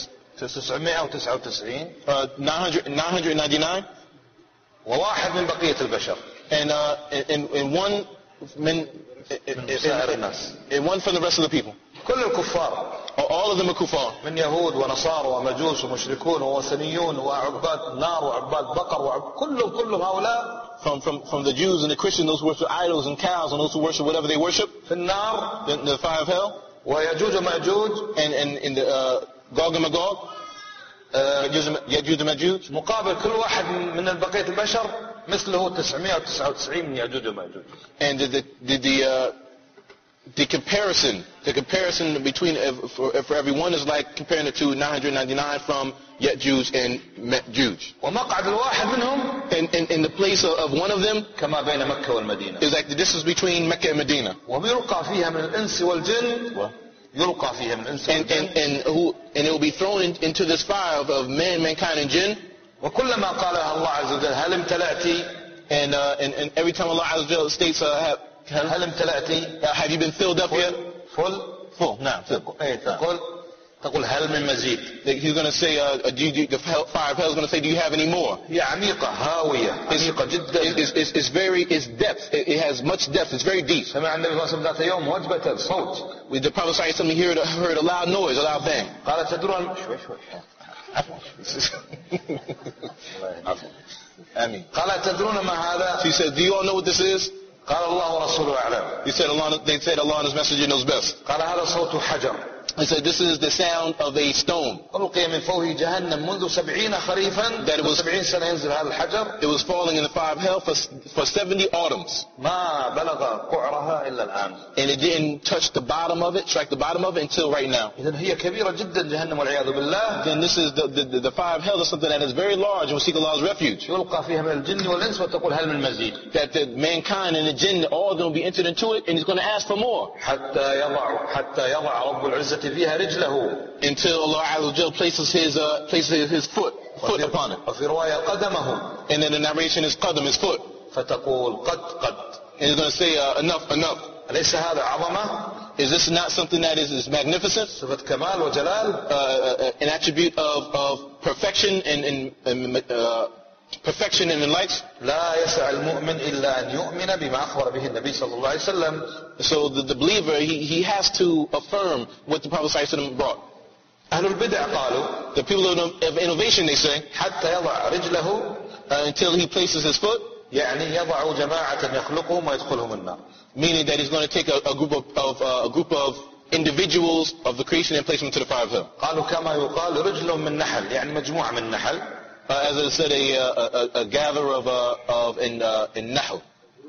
تسعمائة وتسعة وتسعين Uh, nine hundred nine hundred ninety-nine, وواحد من بقية البشر. and uh, and, and one من سائر الناس. and one from the rest of the people. كل الكفار All of them are kuffar. من يهود ونصارى ومجوس ومشركون ووثنيون وعباد نار وعباد بقر وعباد كلهم كلهم هؤلاء From from from the Jews and the Christians, those who worship idols and cows, and those who worship whatever they worship, في النار. in the fire of hell, ويأجوج ومأجوج and and in the uh, Gog and Magog, Ya'juj and Ma'juj. مقابل كل واحد من بقية البشر مثله تسعمائة وتسعة وتسعين من يأجوج ومأجوج. And the the the, the uh, the comparison, the comparison between uh, for, for everyone is like comparing it to nine hundred ninety-nine from Ya'juj and Ma'juj. ومقعد الواحد منهم And in, in the place of, of one of them كما بين مكة والمدينة. is like the distance between Mecca and Medina. ويلقى فيها من الإنس والجن. يلقى فيها من الإنس And and والجن. and who and it will be thrown in, into this fire of, of man, mankind, and jinn. وكلما قالها الله عز وجل هل امتلأتي. And uh, and and every time Allah Azza wa Jalla states, uh, have, هل امتلأتي. uh, have you been filled up yet? فل. Full. Nah, full. تقول تقول هل من مزيد. He's going to say, uh, do you, the fire of hell is going to say, do you have any more? هي عميقة هاوية عميقة جدا. It's, it's, it's very, it's depth. It, it has much depth. It's very deep. سمع النبي صلى الله عليه وسلم ذات يوم وجبة صوت. The Prophet صلى الله عليه وسلم heard, heard a loud noise, a loud bang. قال تدرون شوي شوي. آمين. قال تدرون ما هذا؟ She said, do you all know what this is? قال الله ورسوله أعلم. He said, Allah, they said Allah and His Messenger knows best. قال هذا صوت حجر. He said, this is the sound of a stone. ألقي من فوقه جهنم منذ سبعين خريفا. That it was, سبعين سنة ينزل هذا الحجر. It was falling in the fire of hell for, for seventy autumns. ما بلغ قعرها إلا الآن. And it didn't touch the bottom of it, strike the bottom of it until right now. إذن هي كبيرة جدا جهنم والعياذ بالله. Then this is the, the, the fire of hell is something that is very large and we seek Allah's refuge. يلقى فيها من الجن والإنس وتقول هل من مزيد. That the mankind and the jinn all going to be entered into it and he's going to ask for more. حتى يضع حتى يضع رب العزة فيها رجله. Until Allah Azza wa Jal places his uh, places his foot foot upon it. وفي رواية قدمه. And then the narration is qadam, his foot. فتقول قد قد. And he's going to say uh, enough enough. أليس هذا عظمة؟ Is this not something that is, is magnificent? صفة كمال وجلال. Uh, uh, an attribute of of perfection and, and, and uh, perfection and lights. لا يسع المؤمن إلا أن يؤمن بما أخبر به النبي صلى الله عليه وسلم. So the, the believer he he has to affirm what the Prophet صلى الله عليه وسلم brought. أهل البدع قالوا. The people of, of innovation they say. حتى يضع رجله. Uh, until he places his foot. يعني يضع جماعة يخلقهم ويدخلهم النار. Meaning that he's going to take a, a group of, of uh, a group of individuals of the creation and place them to the fire of hell. قالوا كما يقال رجل من نحل يعني مجموعة من نحل. Uh, as I said, a, a, a, a gather of uh, of in uh, in nahl,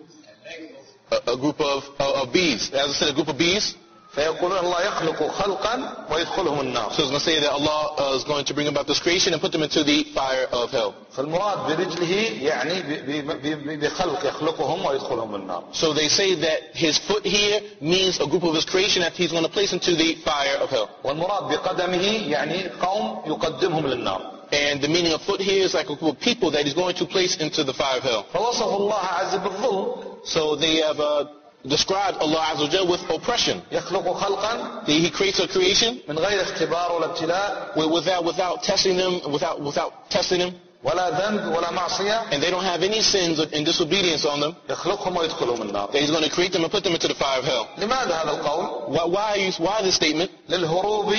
a, a group of, of bees. As I said, a group of bees. فيقولون الله يخلق خلقا ويدخلهم النار. So it's going to say that Allah uh, is going to bring about this creation and put them into the fire of hell. فالمراد برجله يعني بخلق يخلقهم ويدخلهم النار. So they say that his foot here means a group of his creation that he's going to place into the fire of hell. والمراد بقدمه يعني قوم يقدمهم للنار. And the meaning of foot here is like a group of people that he's going to place into the fire of hell. فوصف الله عز بالظلم. So they have uh, described Allah Azza wa Jal with oppression. يخلق خلقا. He creates a creation من غير اختبار ولا ابتلاء. without without testing them, without without testing them. ولا ذنب ولا معصية. And they don't have any sins and disobedience on them. يخلقهم ويدخلهم النار. That he's going to create them and put them into the fire of hell. لماذا هذا القول؟ Why why, you, why this statement? للهروب.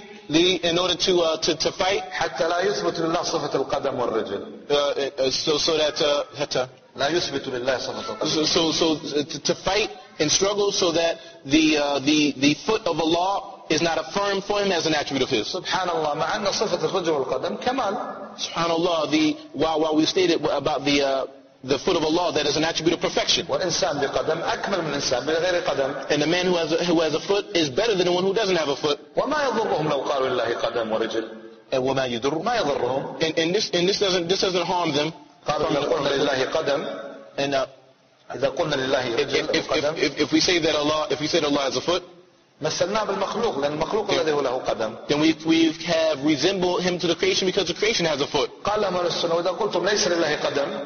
In order to uh, to to fight. حتى لا يثبت لله صفة القدم والرجل. Uh, uh, so so that uh, حتى. لا يثبت لله صفة القدم. So so, so to, to fight and struggle so that the uh, the the foot of Allah is not affirmed for him as an attribute of his. سبحان الله مع أن صفة الرجل والقدم كمال. Subhanallah, the while while we stated about the uh, the foot of Allah that is an attribute of perfection. والإنسان بقدم أكمل من الإنسان بغير قدم. And the man who has a, who has a foot is better than the one who doesn't have a foot. وما يضرهم لو قالوا لله قدم ورجل. And وما يضر ما يضرهم. And, and this and this doesn't this doesn't harm them. قالوا إذا قلنا لله قدم. And uh, إذا قلنا لله رجل if, if, if, if we say that Allah if we say that Allah has a foot. مثلناه بالمخلوق لأن المخلوق الذي هو له قدم. Then we we have resembled him to the creation because the creation has a foot. قال لهم أهل السنة وإذا قلتم ليس لله قدم.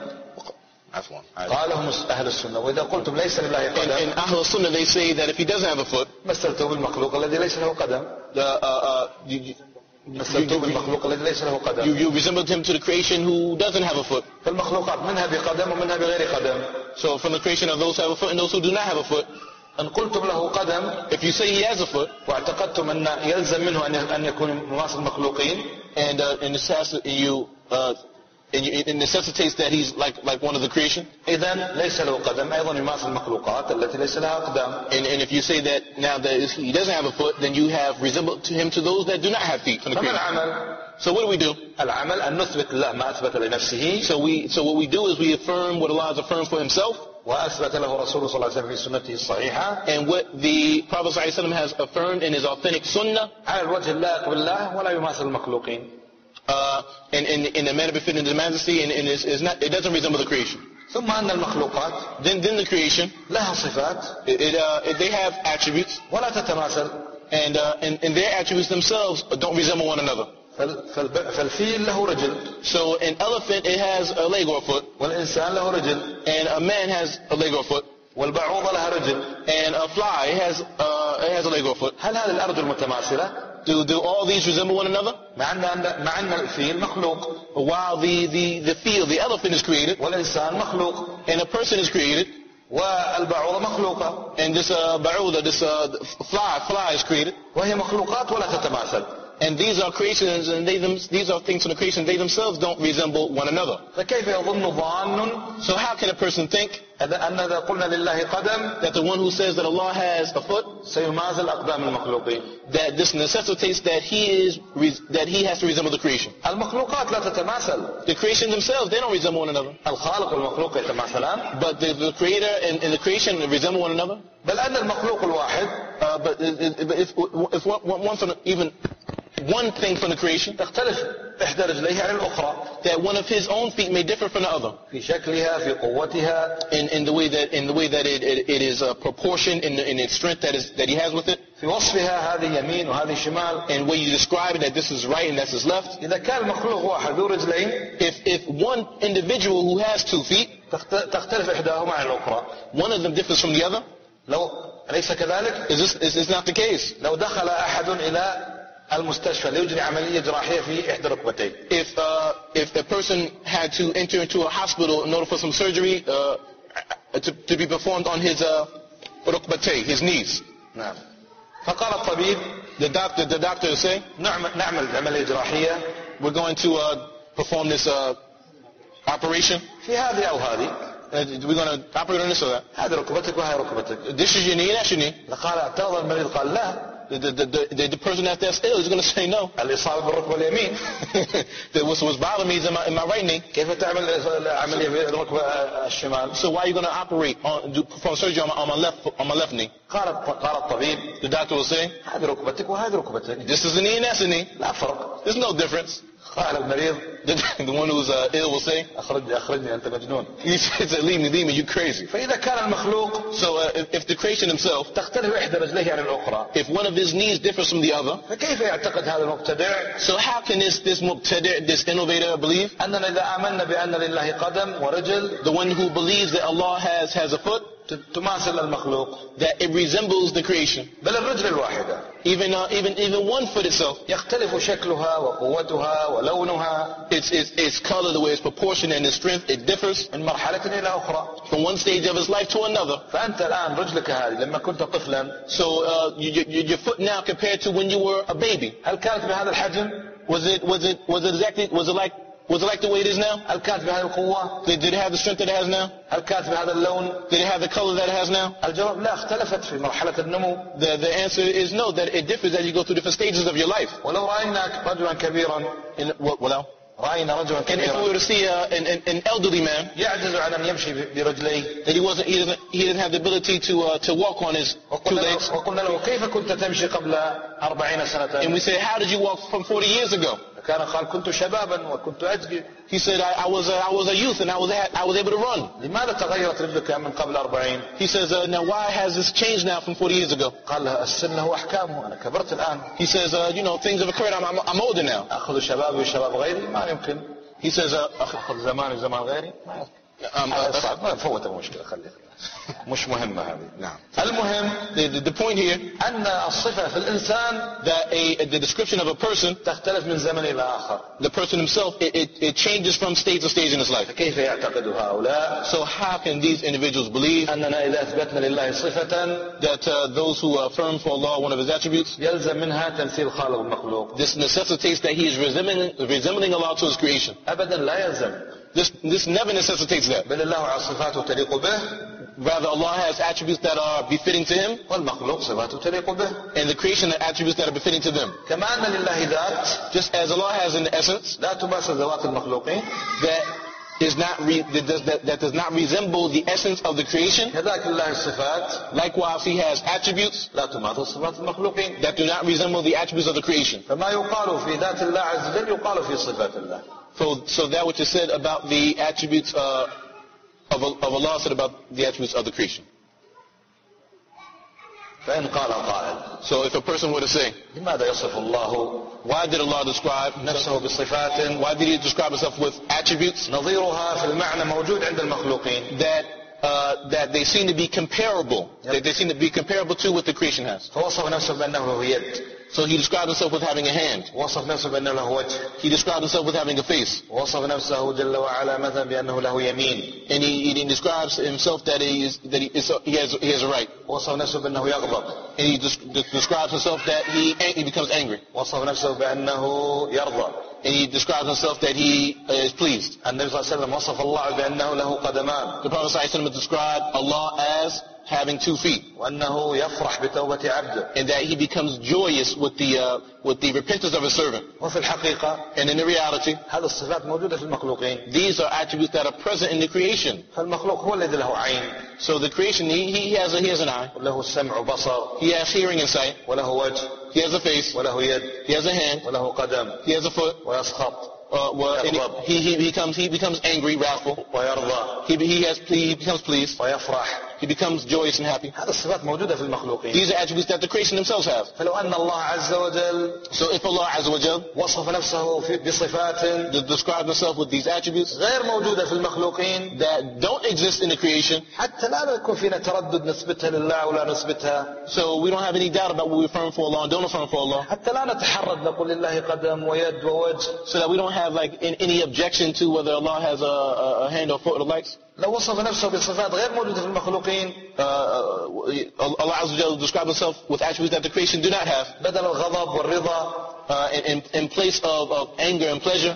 قال لهم أهل السنة وإذا قلتم ليس لله قدم. In Ahl Sunnah they say that if he doesn't have a foot. مثلته بالمخلوق الذي ليس له قدم. The uh, uh, you, مثلته بالمخلوق الذي ليس له قدم. You, you resembled him to the creation who doesn't have a foot. فالمخلوقات منها بقدم ومنها بغير قدم. So from the creation of those who have a foot and those who do not have a foot. أن قلتم له قدم. If you say he has a foot. واعتقدتم أن يلزم منه أن يكون مماثل المخلوقين. And uh, and you uh, and you, it necessitates that he's like like one of the creation. إذن ليس له قدم أيضا يماثل المخلوقات التي ليس لها أقدام. And and if you say that now that he doesn't have a foot, then you have resembled to him to those that do not have feet. From the فما العمل؟ So what do we do? العمل أن نثبت الله ما أثبت لنفسه. So we so what we do is we affirm what Allah has affirmed for himself. وأثبت له رسول صلى الله عليه وسلم في سنته الصحيحة. And what the Prophet صلى الله عليه وسلم has affirmed in his authentic sunnah. على الوجه اللائق بالله ولا يماثل المخلوقين. Uh, in, in, in the manner befitting the majesty, and, and it's, it's not, it doesn't resemble the creation. ثم أن المخلوقات then, then the creation لها صفات. It, it, uh, it, they have attributes. ولا تتماثل. And, uh, and, and their attributes themselves don't resemble one another. فالفيل له رجل. So an elephant, it has a leg or a foot. والإنسان له رجل. And a man has a leg or a foot. والبعوضة لها رجل. And a fly, it has, uh, it has a leg or a foot. هل هذه الأرجل متماثلة؟ Do, do all these resemble one another? مع أن مع أن الفيل مخلوق While the, the, the field, the elephant is created, والإنسان مخلوق and a person is created, والبعوضة مخلوقة and this uh, ba'uda, this uh, fly, fly is created, وهي مخلوقات ولا تتماثل. and these are creations, and they them, these are things from the creation. They themselves don't resemble one another. فكيف يظن ظان So how can a person think أن إذا قلنا لله قدم that the one who says that Allah has a foot, سيماثل أقدام المخلوقين؟ that this necessitates that he is that he has to resemble the creation? المخلوقات لا تتماثل. The creation themselves, they don't resemble one another. الخالق والمخلوق يتماثلان. But the, the creator and, and the creation resemble one another. بل أن المخلوق الواحد Uh, but if, if, if one, one from the, even one thing from the creation, تختلف إحدى رجليه عن الأخرى that one of his own feet may differ from the other في شكلها في قوتها in, in the way that in the way that it, it, it is uh, proportioned in, the, in its strength that is that he has with it, في وصفها هذه يمين وهذه شمال. and when you describe it that this is right and that's his left. إذا كان المخلوق واحد ذو رجلين If if one individual who has two feet, تختلف إحداهما عن الأخرى. one of them differs from the other, لو أليس كذلك؟ is this is this not the case? لو دخل أحد إلى المستشفى ليجري عملية جراحية في إحدى ركبتيه. If uh, if a person had to enter into a hospital in order for some surgery uh, to, to be performed on his uh, rukbatay, his knees, نعم. فقال الطبيب the doctor the doctor will say, نعمل نعمل عملية جراحية we're going to uh, perform this uh, operation. في هذه أو هذه. Uh, we're going to operate on this or that. هذه ركبتك وهي ركبتك. This is your knee, that's your knee. قال اعترض المريض قال لا. The, the, the, the, the person that's ill is going to say no. الإصابة بالركبة اليمين. That what's, what's bothering me is in my, in my right knee. كيف تعمل عملية في الركبة الشمال؟ So why are you going to operate on, do, perform surgery on my, on my left on my left knee? قال قال الطبيب The doctor will say, هذه ركبتك وهذه ركبتك. this is a knee and that's a knee. لا فرق. There's no difference. قال المريض The, the one who's uh, ill will say, أخرجني أخرجني أنت مجنون. he says, leave me, leave me, you crazy. فإذا كان المخلوق So uh, if, if the creation himself, تختلف إحدى رجليه عن الأخرى. if one of his knees differs from the other, فكيف يعتقد هذا المبتدع so how can this this mubtadi', this innovator believe? أننا إذا آمنا بأن لله قدم ورجل The one who believes that Allah has has a foot, تماثل المخلوق. that it resembles the creation. بل الرجل الواحدة Even uh, even even one foot itself, يختلف شكلها وقوتها ولونها its its its color, the way it's proportioned and its strength, it differs من مرحلة إلى أخرى. from one stage of its life to another. فأنت الآن رجلك هذه لما كنت طفلا So uh, you, you, your foot now compared to when you were a baby, هل كانت بهذا الحجم؟ was it was it was it exactly was it like was it like the way it is now? هل كانت بهذه القوة؟ Did, did it have the strength that it has now? هل كانت بهذا اللون؟ Did it have the color that it has now? الجواب لا، اختلفت في مرحلة النمو. The the answer is no, that it differs as you go through different stages of your life. ولو رأينا رجلا كبيرا And, well, well, رأينا رجلا and if we كبيرا were to see uh, an, an, an elderly man, يعجز عن أن يمشي برجليه that he wasn't he doesn't he didn't have the ability to uh, to walk on his two وقلنا legs, له, وقلنا له كيف كنت تمشي قبل أربعين سنة؟ and we say, how did you walk from forty years ago? كان قال كنت شبابا وكنت أجري. He said, I, I was a, I was a youth and I was I was able to run. لماذا تغيرت رجلك من قبل أربعين؟ He says, uh, now why has this changed now from forty years ago? قال له السن له أحكامه، أنا كبرت الآن. He says, uh, you know, things have occurred. I'm, I'm, I'm older now. أخذ شبابي وشباب غيري ما يمكن. He says, uh, أخذ زماني وزمان غيري ما يمكن. um, هذا uh, صعب، ما فوت المشكلة خليه. مش مهمة هذه. نعم. المهم the, the, the point here أن الصفة في الإنسان that a the description of a person, تختلف من زمن إلى آخر. the person himself, it, it, it changes from stage to stage in his life. كيف يعتقد هؤلاء So how can these individuals believe أننا إذا أثبتنا لله صفة that uh, those who affirm for Allah one of his attributes, يلزم منها تمثيل خالق المخلوق؟ this necessitates that he is resembling, resembling Allah to his creation? أبدا لا يلزم. This this never necessitates that. بل الله على صفاته تليق به Rather, Allah has attributes that are befitting to him, والمخلوق صفاته تليق به. and the creation has attributes that are befitting to them. كما أن لله ذات Just as Allah has an essence لا تماثل ذوات المخلوقين، that is not re, that, does, that, that does not resemble the essence of the creation, كذلك لله الصفات likewise He has attributes لا تماثل صفات المخلوقين. that do not resemble the attributes of the creation. فما يقال في ذات الله عز وجل يقال في صفات الله. So, so that which is said about the attributes uh, of, of Allah said about the attributes of the creation. فإن قال قائل So if a person were to say, لماذا يصف الله why did Allah describe نفسه بصفات why did He describe Himself with attributes نظيرها في المعنى موجود عند المخلوقين؟ that uh, that they seem to be comparable, that they seem to be comparable to what the creation has? فوصف نفسه بأنه له يد. So he described himself with having a hand. وصف نفسه بأنه له وجه. He described himself with having a face. وصف نفسه جل وعلا مثلا بأنه له يمين. And he, he describes himself that he is that he, is, he has he has a right. وصف نفسه بأنه يغضب. And he des- describes himself that he he becomes angry. وصف نفسه بأنه يرضى. And he describes himself that he uh, is pleased. النبي صلى الله عليه وسلم وصف الله بأنه له قدمان. The Prophet ﷺ described Allah as having two feet. وأنه يفرح بتوبة عبده. And that he becomes joyous with the uh, with the repentance of his servant. وفي الحقيقة And in the reality, هذه الصفات موجودة في المخلوقين. these are attributes that are present in the creation. فالمخلوق هو الذي له عين. So the creation, he, he has a, he has an eye. وله السمع وبصر. He has hearing and sight. وله وجه. He has a face. وله يد. He has a hand. وله قدم. He has a foot. ويسخط. Uh, well, and he, he, he becomes he becomes angry, wrathful. ويرضى. He he has he becomes pleased. ويفرح. He becomes joyous and happy. هذه الصفات موجودة في المخلوقين. These are attributes that the creation themselves have. فلو أن الله عز وجل So if Allah Azza wa Jal وصف نفسه في- بصفات described himself with these attributes غير موجودة في المخلوقين that don't exist in the creation, حتى لا يكون فينا تردد نثبتها لله ولا نثبتها. so we don't have any doubt about what we affirm for Allah and don't affirm for Allah, حتى لا نتحرد نقول لله قدم ويد ووجه. so that we don't have like in, any objection to whether Allah has a, a, a hand or foot or the likes. لو وصف نفسه بصفات غير موجودة في المخلوقين Uh, uh, Allah Azza wa Jal described himself with attributes that the creation do not have. بدل الغضب والرضا Uh, in, in, in place of, of anger and pleasure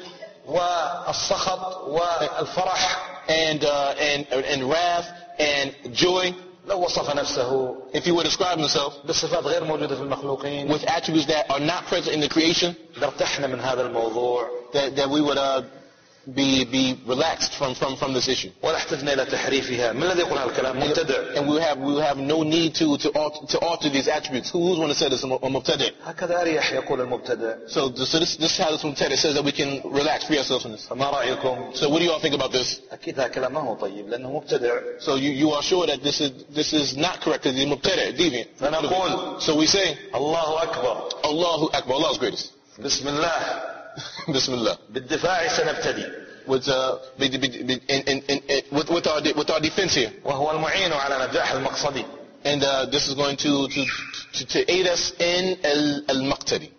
والسخط والفرح. and, uh, and, and wrath and joy, لو وصف نفسه if he would describe himself بصفات غير موجودة في المخلوقين with attributes that are not present in the creation, لارتحنا من هذا الموضوع that, that we would uh, be, be relaxed from, from, from this issue. ولا احتجنا إلى تحريفها. من الذي يقول هذا الكلام؟ مبتدع. And we will have, we will have no need to, to, alter, to alter these attributes. Who, who's going to say this? A mubtadi'. هكذا أريح يقول المبتدع. So, so this, this is how this mubtadi' says that we can relax, free ourselves from this. فما رأيكم؟ So what do you all think about this? أكيد هذا الكلام ما هو طيب لأنه مبتدع. So you, you are sure that this is, this is not correct because he's mubtadi', deviant. فنقول So we say, الله أكبر. Allahu Akbar, Allah is greatest. بسم الله. Bismillah. بالدفاع سنبتدي. With, uh, be, be, be, in, in, in, with, with, our, with our defense here. وهو المعين على نجاح المقصد. And uh, this is going to, to, to, to aid us in al-maqtadi.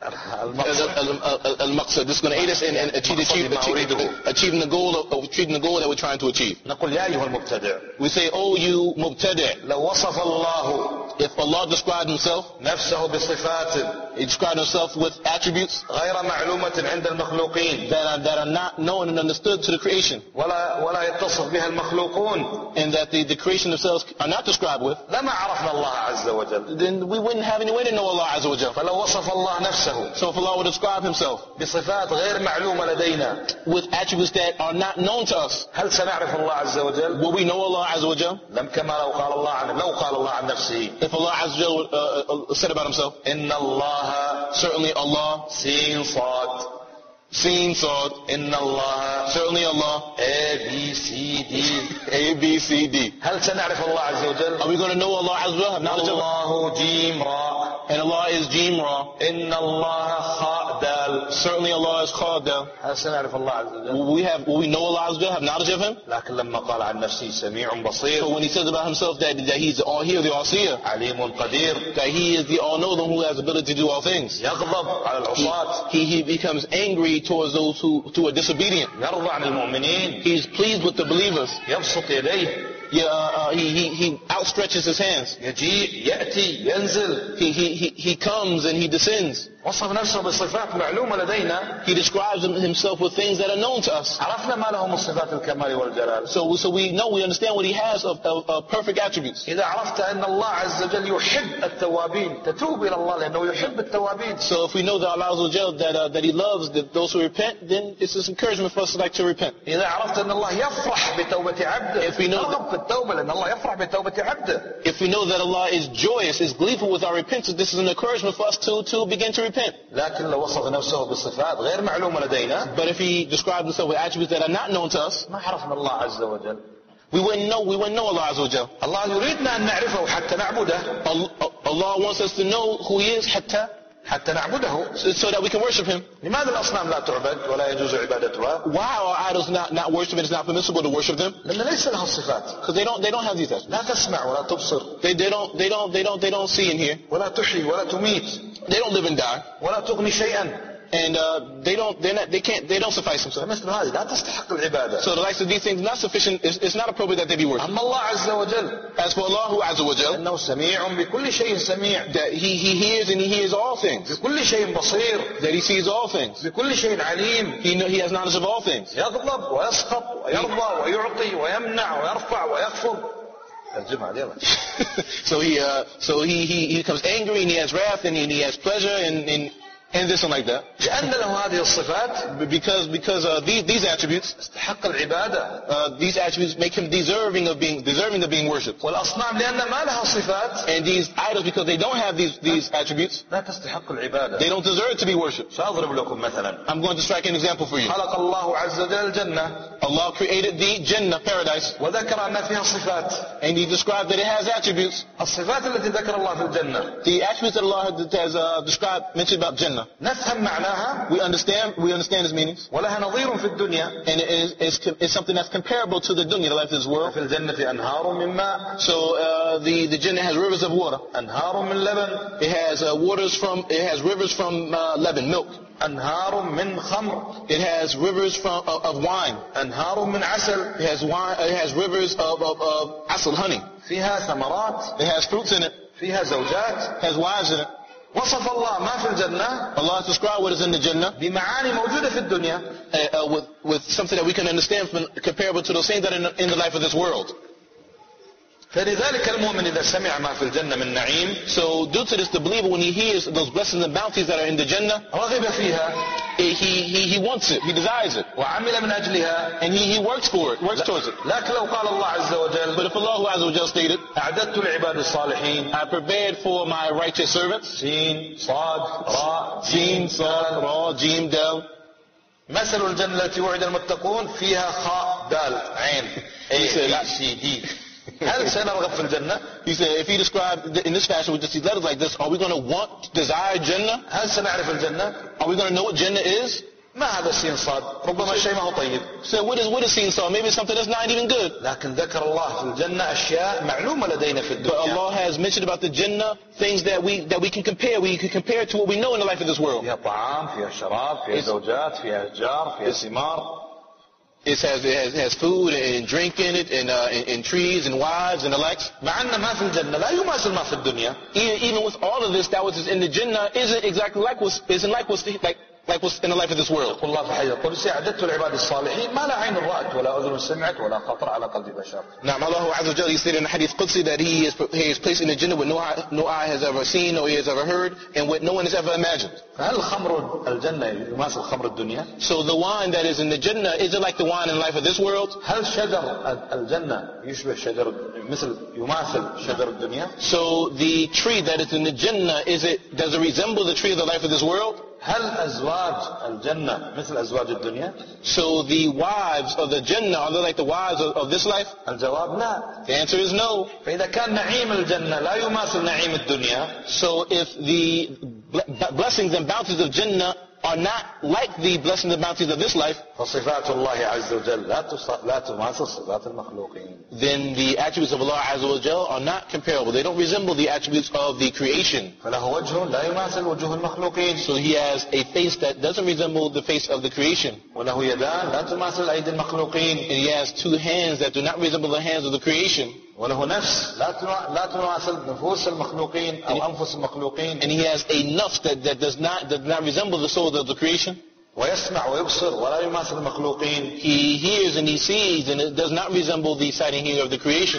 Al-maqsad. This is going to aid us in, in achieve, achieve, achieve, achieving the goal of, of achieving the goal that we're trying to achieve. نقول يا أيها المبتدع. We say, oh you mubtadi'. لو وصف الله If Allah described himself, نفسه بصفات he described himself with attributes غير معلومة عند المخلوقين that are, that are not known and understood to the creation, ولا ولا يتصف بها المخلوقون and that the, the creation themselves are not described with, لما عرفنا الله عز وجل. then we wouldn't have any way to know Allah Azza wa Jal. فلو وصف الله نفسه So if Allah would describe himself بصفات غير معلومة لدينا with attributes that are not known to us, هل سنعرف الله عز وجل؟ will we know Allah Azza wa Jal? لم كما لو قال الله عن لو قال الله عن نفسه If Allah Azza wa Jal uh, uh, said about himself, إن الله certainly Allah, سين صاد Seen, Sod, إن الله certainly Allah, A B C D. A, B, C, D. هل سنعرف الله عز وجل؟ Are we going to know Allah Azza wa Jal, have knowledge of Allah? الله جيم را. And Allah is Jim Ra. إن الله خاء دال. Certainly Allah is Khadal. هل سنعرف الله عز وجل؟ Will we have, will we know Allah Azza wa Jal, have knowledge of Him? لكن لما قال عن نفسه سميع بصير So when He says about Himself that, that He's the all-hear, the all-seer, عليم قدير that He is the all-knowing who has the ability to do all things, يغضب على العصاة He, he becomes angry towards those who, who are disobedient. يرضى عن المؤمنين He's pleased with the believers. يبسط يديه Yeah, uh, uh, he, he, he outstretches his hands. يجيء يأتي ينزل. He, he, he, he comes and he descends. وصف نفسه بصفات معلومة لدينا. He describes himself with things that are known to us. عرفنا ما له من صفات الكمال والجلال. So, so we know, we understand what he has of, of, of perfect attributes. إذا عرفت أن الله عز وجل يحب التوابين تتوب إلى الله لأنه يحب التوابين. So if we know that Allah Azza wa Jal, that, uh, that He loves that those who repent, then it's this encouragement for us to like to repent. إذا عرفت أن الله يفرح بتوبة عبده. If we know ترغب في التوبة لأن الله يفرح بتوبة عبده. If we know that Allah is joyous, is gleeful with our repentance, this is an encouragement for us to, to begin to repent. لكن لو وصف نفسه بصفات غير معلومة لدينا. But if He describes Himself with attributes that are not known to us, ما عرفنا الله عز وجل. we wouldn't know, we wouldn't know Allah Azza wa Jal. الله يريدنا أن نعرفه حتى نعبده. Allah wants us to know who He is حتى حتى نعبده. so, so that we can worship him. لماذا الأصنام لا تعبد ولا يجوز عبادتها؟ Why are idols not, not worshipped and it's not permissible to worship them? لأن ليس لها صفات. Because they don't, they don't have these attributes. لا تسمع ولا تبصر. They, they don't, they don't, they don't, they don't see and hear. ولا تحيي ولا تميت. They don't live and die. ولا تغني شيئا. And uh, they don't, they're not, they can't, they don't suffice themselves. فمثل هذه لا تستحق العبادة. So the likes of these things not sufficient. It's, it's not appropriate that they be worshipped. أما الله عز وجل As for Allah who Azza wa Jal, أنه سميع بكل شيء سميع. that he, he hears and he hears all things. بكل شيء بصير. That he sees all things. بكل شيء عليم. He know, he has knowledge of all things. يغضب ويسخط ويرضى ويعطي ويمنع ويرفع ويخفض. ترجمة عليها. So he, uh, so he, he, he becomes angry and he has wrath and he, and he has pleasure and, and and this and like that. لأن له هذه الصفات. Because because uh, these these attributes, استحق العبادة. uh, these attributes make him deserving of being deserving of being worshipped. والأصنام لأن ما لها صفات. And these idols, because they don't have these these attributes, لا تستحق العبادة. they don't deserve to be worshipped. سأضرب لكم مثلا. I'm going to strike an example for you. خلق الله عز وجل الجنة. Allah created the Jannah, paradise, وذكر أن فيها صفات. and He described that it has attributes. الصفات التي ذكر الله في الجنة. The attributes that Allah has uh, described, mentioned about Jannah. نفهم معناها. We understand, we understand His meanings. ولها نظير في الدنيا. And it is it's, it's something that's comparable to the dunya, the life of this world. في الجنة أنهار من ماء. So uh, the the Jannah has rivers of water. أنهار من لبن. It has uh, waters from, it has rivers from uh, Lebanon, milk. أنهار من خمر. It has rivers from of, of wine. أنهار من عسل. It has wine. It has rivers of of, of asal, honey. فيها ثمرات. It has fruits in it. فيها زوجات. It has wives in it. وصف الله ما في الجنة. Allah has described what is in the Jannah بمعاني موجودة في الدنيا. uh, uh, with with something that we can understand from, comparable to those things that are in the, in the life of this world. فلذلك المؤمن إذا سمع ما في الجنة من نعيم. So due to this, the believer, when he hears those blessings and bounties that are in the Jannah, رغب فيها. he he he wants it, he desires it, وعمل من أجلها. and he he works for it, works towards it. لكن لو قال الله عز وجل. But if Allah Azza wa Jal stated, أعددت لعباد الصالحين. I prepared for my righteous servants, سين صاد راء Jim, Sad, Ra, Jim, Del. مثل الجنة التي وعد المتقون فيها خاء دال عين A B C D. هل سنرغب في الجنة؟ He said, if he described in this fashion with just these letters like this, are we going to want, desire Jannah? هل سنعرف الجنة؟ Are we going to know what Jannah is? ما هذا السين صاد؟ ربما الشيء ما هو طيب. So what is what is seen so? Maybe it's something that's not even good. لكن ذكر الله في الجنة أشياء معلومة لدينا في But الدنيا. Allah has mentioned about the Jannah things that we that we can compare. We can compare to what we know in the life of this world. فيها طعام، فيها شراب، فيها زوجات، فيها أشجار، فيها ثمار. It has it has, it has food and drink in it, and, uh, and and trees and wives and the likes. مع أن ما في الجنة لا يماثل ما في الدنيا. Even, even with all of this, that was in the Jannah isn't exactly like what's isn't like what's like like what's in the life of this world. يقول الله في حديث القدسي أعددت لعباد الصالحين ما لا عين رأت ولا أذن سمعت ولا خطر على قلب بشر. Now, Allah Azza wa Jalla, He stated in the Hadith Qudsi that He is He is placed in the Jannah what no eye, no eye has ever seen, no ear has ever heard, and what no one has ever imagined. فهل خمر الجنة يماثل خمر الدنيا؟ So the wine that is in the Jannah, is it like the wine in the life of this world? هل شجر الجنة يشبه شجر مثل يماثل شجر الدنيا؟ So the tree that is in the Jannah, is it does it resemble the tree of the life of this world? هل أزواج الجنة مثل أزواج الدنيا؟ So the wives of the Jannah, are they like the wives of, of this life? الجواب لا. The answer is no. فإذا كان نعيم الجنة لا يماثل نعيم الدنيا. So if the blessings and bounties of Jannah are not like the blessings and bounties of this life, فصفات الله عز وجل لا لا تماثل صفات المخلوقين. then the attributes of Allah Azza wa Jal are not comparable. They don't resemble the attributes of the creation. فله وجه لا يماثل وجوه المخلوقين. So He has a face that doesn't resemble the face of the creation. وله يدان لا تماثل أيدي المخلوقين. And He has two hands that do not resemble the hands of the creation. وله نفس لا لا تماثل نفوس المخلوقين أو أنفس المخلوقين. And He has a nafs that, that does not does not resemble the souls of the creation. ويسمع ويبصر ولا يماثل المخلوقين. He hears and He sees, and it does not resemble the sight and hearing of the creation.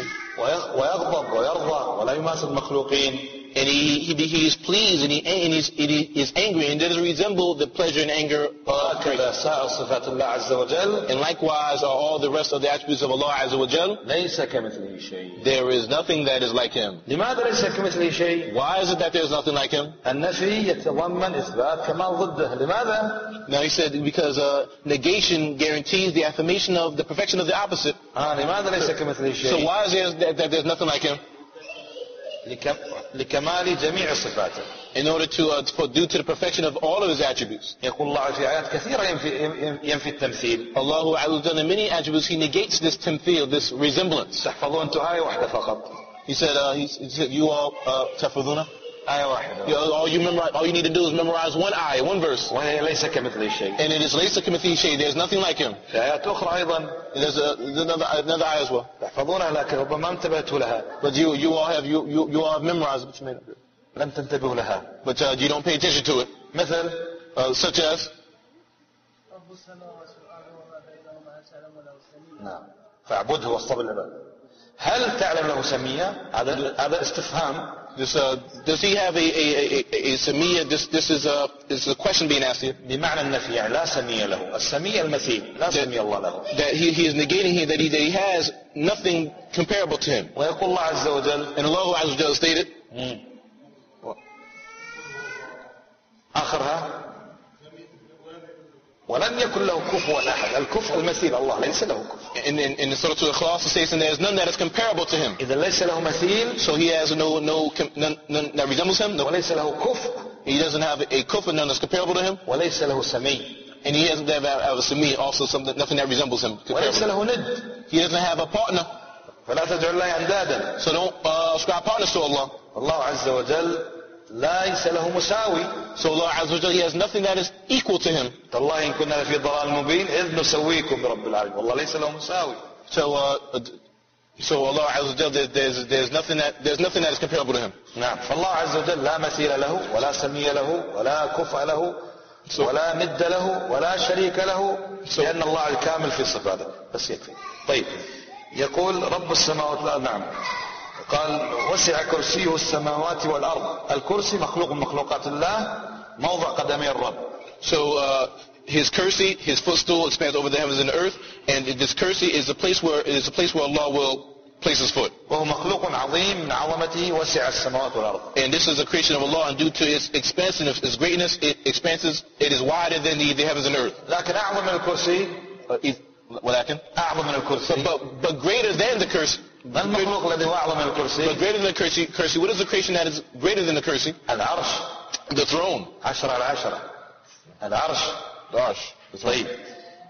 ويغضب ويرضى ولا يماثل المخلوقين. And he, he, he is pleased and he, and he's, he is angry, and it doesn't resemble the pleasure and anger of creation. سائر صفات الله عز وجل. And likewise are all the rest of the attributes of Allah Azza wa Jal. ليس كمثله شيء. There is nothing that is like Him. لماذا ليس كمثله شيء؟ Why is it that there is nothing like Him? النفي يتضمن إثبات كمال ضده. لماذا؟ Now he said because uh, negation guarantees the affirmation of the perfection of the opposite. آه لماذا ليس كمثله شيء؟ So why is there that, that there's nothing like Him? لكم- لكمال جميع صفاته. in order to, uh, for, due to the perfection of all of his attributes. يقول الله في آيات كثيرة ينفي, ينفي التمثيل. Allah Azza wa Jalla, in many attributes, he negates this tamthil, this resemblance. تحفظون أنتم آية واحدة فقط. He said, uh, he, he said you all, uh, tafaduna? آية واحدة. You, all, you memorize, all you need to do is memorize one ayah, one verse. وهي ليس كمثله شيء. And it is laysa kamithlihi shay. There's nothing like him. في آيات أخرى أيضا And there's, a, there's another, another ayah as well. تحفظونها لكن ربما ما انتبهتوا لها. But you, you all have, you, you, you all have memorized what you made up. لم تنتبهوا لها. But uh, you don't pay attention to it. مثل Uh, such as, رب السماوات والأرض وما بينهما هل تعلم له سميا؟ نعم فاعبده واصطبر العباد. هل تعلم له سمية؟ هذا هذا استفهام. this, uh, does he have a, a, a, a, a samiyya? This, this is a, this is a question being asked here. بمعنى النفي يعني لا سمية له. السمية المثيل لا سمية الله له. That he, he is negating here that he, that he has nothing comparable to him. ويقول الله عز وجل And Allah Azza wa Jalla stated, آخرها ولم يكن له كفوا أحد. الكفء المثيل الله ليس له كفء. in, in, in the Surah Al-Ikhlas, it states, and there is none that is comparable to him. إذا ليس له مثيل So he has no, no, com- none, none that resembles him. No, وليس له كفء he doesn't have a kufa, none that's comparable to him. وليس له سمي And he doesn't have, have a sami, also something, nothing that resembles him. وليس comparable. له ند. He doesn't have a partner. فلا تجعل الله أندادا. So don't uh, ascribe partners to Allah. الله عز وجل ليس له مساوي. So Allah Azza wa Jalla, he has nothing that is equal to him. تالله إن كنا في ضلال مبين إذ نسويكم برب العالمين. والله ليس له مساوي. So, uh, so Allah Azza wa Jalla, there's, there's nothing that, there's nothing that is comparable to him. نعم فالله عز وجل لا مثيل له ولا سمي له ولا كفء له ولا ند له ولا شريك له لأن الله الكامل في صفاته. بس يكفي. طيب يقول رب السماوات والأرض. نعم قال وسع كرسيه السماوات والأرض. الكرسي مخلوق من مخلوقات الله موضع قدمي الرب. So, uh, his kursi, his footstool expands over the heavens and the earth, and this kursi is the place where, it is the place where Allah will place his foot. وهو مخلوق عظيم من عظمته وسع السماوات والأرض. And this is a creation of Allah, and due to its expansion, its greatness, it expands, it is wider than the, the heavens and the earth. لكن أعظم من الكرسي Uh, if- ولكن? أعظم من الكرسي. But, but greater than the kursi. ما المخلوق الذي هو أعظم من But الكرسي؟ greater than the kursi, kursi, what is the creation that is greater than the kursi? العرش. The throne. عشرة على عشرة. العرش. The arsh. The throne. طيب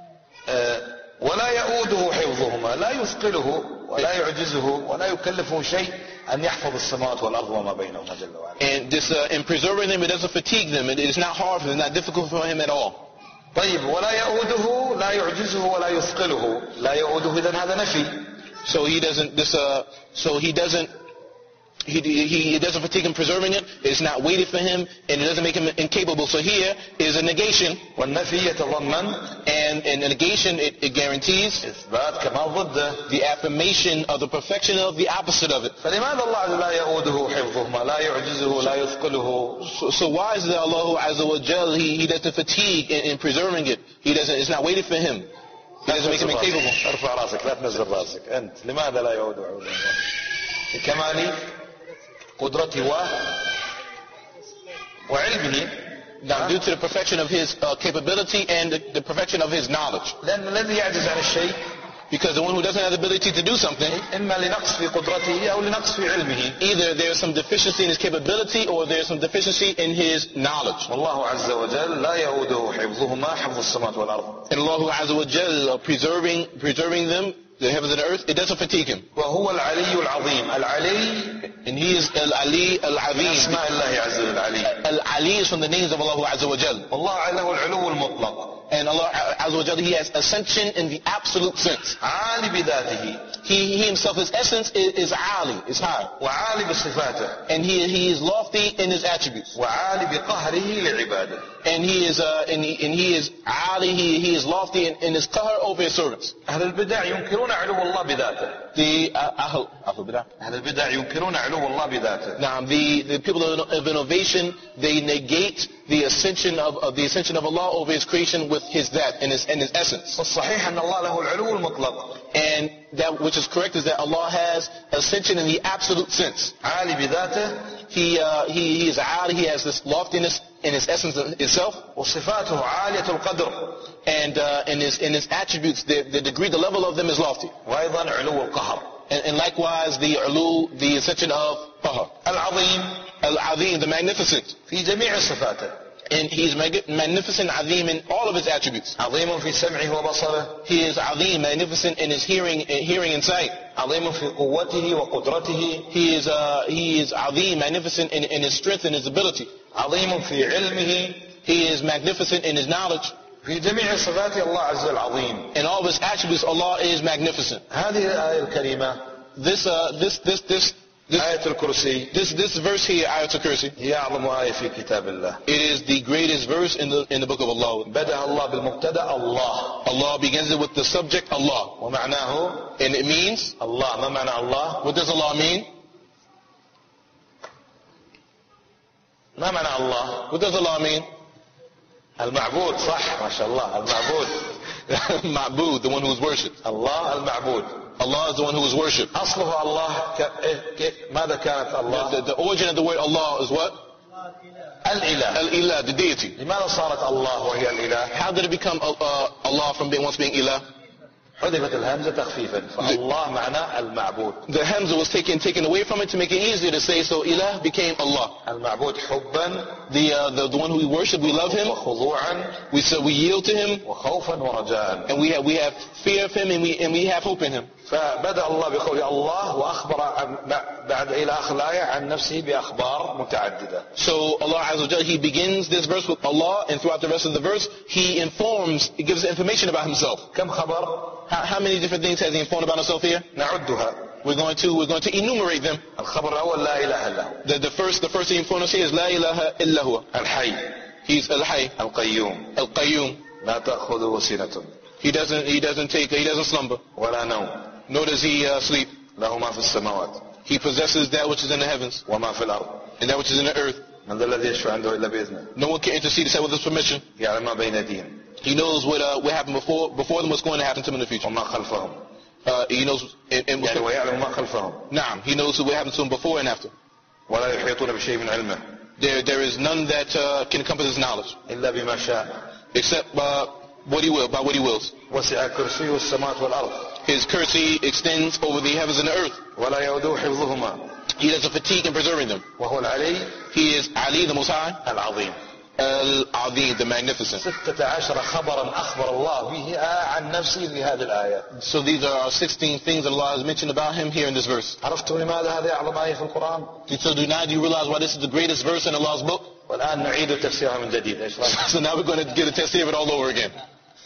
آه ولا يؤوده حفظهما لا يثقله ولا يعجزه ولا يكلفه شيء أن يحفظ السماوات والأرض وما بينهما جل وعلا. And this, uh, in preserving them, it doesn't fatigue them. It is not hard for them, not difficult for him at all. طيب ولا يؤوده لا يعجزه ولا يثقله. لا يؤوده إذن هذا نفي. So he doesn't, this, uh, so he doesn't, he, he, it doesn't fatigue him preserving it. It's not weighted for him, and it doesn't make him incapable. So here is a negation, والنفي يتضمن and, and a negation, it, it guarantees إثبات كمال ضده. the affirmation of the perfection of the opposite of it. فلماذا الله لا يؤوده حفظهما لا يعجزه لا يثقله؟ So, so why is it that Allah Azza wa Jal, he, he doesn't fatigue in, in preserving it? He doesn't, it's not weighted for him. He doesn't make him incapable. ارفع راسك لا تنزل راسك. أنت لماذا لا يعود عودا؟ لكمال قدرته و وعلمه. Now, due to the perfection of his uh, capability and the, the perfection of his knowledge. لأن الذي يعجز عن الشيء Because the one who doesn't have the ability to do something, إما لنقص في قدرته أو لنقص في علمه. either there's some deficiency in his capability or there's some deficiency in his knowledge. والله عز وجل لا يؤوده حفظهما حفظ السماوات والأرض. And Allah Azza wa Jal, uh, preserving, preserving them, the heavens and the earth, it doesn't fatigue him. وهو العلي العظيم. العلي And he is Al-Ali من Al-Azim. أسماء الله عز وجل العلي. Al-Ali is from the names of Allah Azza wa Jal. والله له العلو المطلق. And Allah Azza wa Jal, he has ascension in the absolute sense. عالي بذاته He, he himself, his essence is, is Ali, is high. وعالي بصفاته And he, he is lofty in his attributes. وعالي بقهره لعباده. And he is, uh, and he, and he is Ali, he, he is lofty in, in his qahr over his servants. أهل البدع ينكرون علو الله بذاته. The, uh, Ahl, Ahl Bid'ah. أهل البدع ينكرون علو الله بذاته. Now, the, the people of, of innovation, they negate the ascension of, of the ascension of Allah over his creation with his that and his, and his essence. والصحيح أن الله له العلو المطلق. And that which is correct is that Allah has ascension in the absolute sense. عالي بذاته He, uh, he, he is Ali, he has this loftiness in his essence itself. وصفاته عالية القدر. And uh, in his in his attributes, the, the degree, the level of them is lofty. وأيضا علو القهر. And, and likewise, the ulu, the ascension of Uh-huh. العظيم Al-Azim, the magnificent. في جميع صفاته. And he's mag- magnificent, Azim, in all of his attributes. عظيم في سمعه وبصره. He is Azim, magnificent in his hearing, uh, hearing and sight. عظيم في قوته وقدرته. He is, uh, he is Azim, magnificent in, in his strength and his ability. عظيم في علمه. He is magnificent in his knowledge. في جميع صفاته الله عز وجل عظيم. In all of his attributes, Allah is magnificent. هذه الآية الكريمة This, uh, this, this, this, this, آية الكرسي this, this verse here, Ayatul Kursi, هي أعظم آية في كتاب الله. it is the greatest verse in the, in the book of Allah. بدأ الله بالمبتدأ الله. Allah begins it with the subject Allah. ومعناه And it means, الله. ما معنى الله؟ what does Allah mean? ما معنى الله؟ What does Allah mean? المعبود. صح ما شاء الله. المعبود. Ma'bud, the one who is worshipped. الله المعبود. Allah is the one who is worshipped. أصله الله ك... إيه... ك... ماذا كانت الله؟ The, the, the origin of the word Allah is what? الإله. Al-Ilah, the deity. لماذا صارت الله وهي الإله؟ How did it become uh, uh, Allah from being once being Ilah? حذفت الهمزة تخفيفا فالله معناه المعبود. The Hamza was taken taken away from it to make it easier to say, so Ilah became Allah. المعبود حبا The, uh, the, the one who we worship, we love him. وخضوعا We, so we yield to him. وخوفا ورجاء. And we have, we have fear of him and we, and we have hope in him. فبدأ الله بقول الله وأخبر عن بعد إلى آخر الآية عن نفسه بأخبار متعددة. So Allah Azza wa Jalla, He begins this verse with Allah, and throughout the rest of the verse, He informs, He gives information about Himself. كم خبر؟ How, how many different things has He informed about Himself here? نعدها. We're going to, we're going to enumerate them. الخبر الأول لا إله إلا هو. The, the first, the first thing He informed us here is La ilaha illa huwa. الحي. He's Al-Hayy, القيوم. Al-Qayyum. لا تأخذه سنة He doesn't, He doesn't take, He doesn't slumber. ولا نوم. Nor does He uh, sleep. له ما في السماوات He possesses that which is in the heavens وما في الأرض. and that which is in the earth. من ذا الذي يشفع عنده إلا بإذنه. No one can intercede except with His permission. يعلم ما بين أيديهم He knows what, uh, what happened before, before them, what's going to happen to them in the future. وما خلفهم. Uh, he knows, and, and يعني ويعلم ما خلفهم. Naam, He knows what happened to him before and after. ولا يحيطون بشيء من علمه There, there is none that uh, can encompass His knowledge إلا بما شاء. except by what He will, by what He wills. وسع كرسيه السماوات والأرض His currency extends over the heavens and the earth. ولا يؤوده حفظهما He doesn't fatigue in preserving them. وهو العلي He is Ali, the Most High, العظيم. Al-Azim, the Magnificent. ستة عشر خبرا أخبر الله به عن نفسه في هذه الآية. So these are sixteen things that Allah has mentioned about Him here in this verse. عرفتم لماذا هذه أعظم آية في القرآن؟ So do now do you realize why this is the greatest verse in Allah's book? والآن نعيد تفسيرها من جديد. إيش رأيك؟ So now we're going to get a tafsir of it all over again.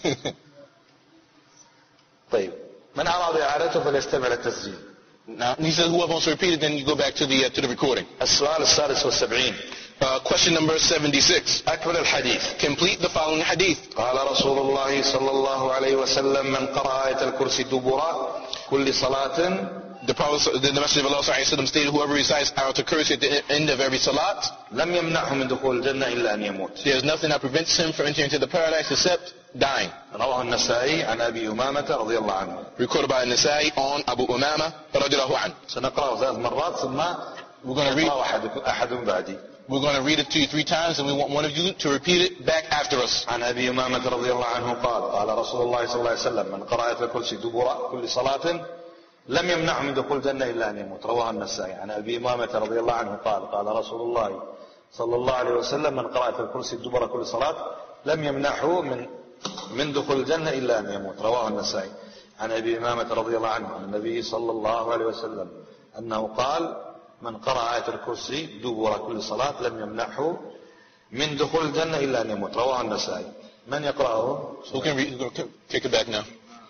طيب من أراد إعادته فليستمع للتسجيل. Now he says whoever wants to repeat it, then you go back to the uh, to the recording. السؤال السادس والسبعين. Uh, question number seventy-six. أكمل الحديث. Complete the following hadith. قال رسول الله صلى الله عليه وسلم من قرأ آية الكرسي دبر كل صلاة. The Prophet, the Messenger of Allah sallallahu alaihi wasallam stated, whoever recites Ayatul Kursi at the end of every salat, لم يمنعه من دخول الجنة إلا أن يموت. there's nothing that prevents him from entering into the paradise except dying. رواه النسائي عن أبي أمامة رضي الله عنه. Recorded by An-Nasa'i on Abu Umama radiyallahu anhu. سنقرأه ثلاث مرات ثم We're going to read. يقرأه أحد أحد بعدي. We're going to read it to you three times, and we want one of you to repeat it back after us. عن أبي أمامة رضي الله عنه قال قال رسول الله صلى الله عليه وسلم من قرأ آية الكرسي دبر كل صلاة لم يمنعه من دخول الجنة إلا أن يموت. رواه النسائي عن أبي أمامة رضي الله عنه قال قال رسول الله صلى الله عليه وسلم من قرأ آية الكرسي دبر كل صلاة لم يمنعه من من دخول الجنة إلا أن يموت. رواه النسائي عن أبي أمامة رضي الله عنه عن النبي صلى الله عليه وسلم أنه قال من قرأ آية الكرسي دبر كل صلاة لم يمنعه من دخول الجنة إلا أن يموت. رواه النسائي. من يقرأه؟ Who can read? Who can take it back now?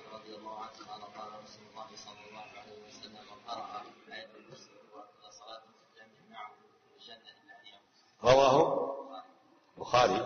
رواه بخاري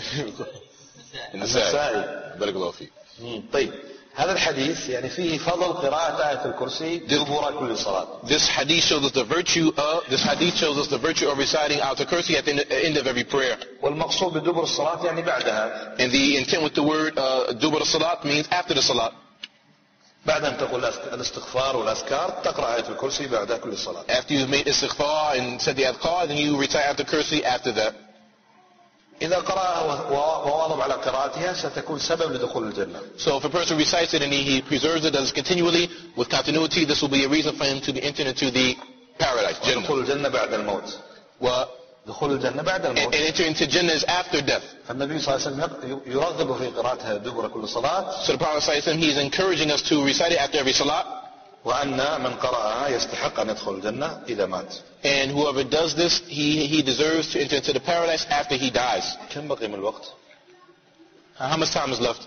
النسائي. بارك الله فيك. طيب هذا الحديث يعني فيه فضل قراءة آية الكرسي دبر كل صلاة. This hadith shows us the virtue of this hadith shows us the virtue of reciting Ayatul Kursi at the end, end of every prayer. والمقصود بدبر الصلاة يعني بعدها. And the intent with the word uh, dubur salat means after the salat. بعد أن تقول الاستغفار والأذكار تقرأ آية الكرسي بعد كل صلاة. After you've made istighfar and said the adhkar, then you recite Ayatul Kursi after that. إذا قرأها وواظب على قراءتها ستكون سبب لدخول الجنة. So if a person recites it and he, he preserves it, does it continually with continuity, this will be a reason for him to be entered into the paradise, Jannah. دخول الجنة بعد الموت. Well, دخول الجنة بعد and, الموت. and enter into Jannah is after death. فالنبي صلى الله عليه وسلم يرغب في قراءتها دبر كل صلاة. So the Prophet ﷺ, he is encouraging us to recite it after every salat. وأن من قرأها يستحق أن يدخل الجنة إذا مات. And whoever does this, he, he deserves to enter into the paradise after he dies. كم بقي من الوقت؟ How much time is left?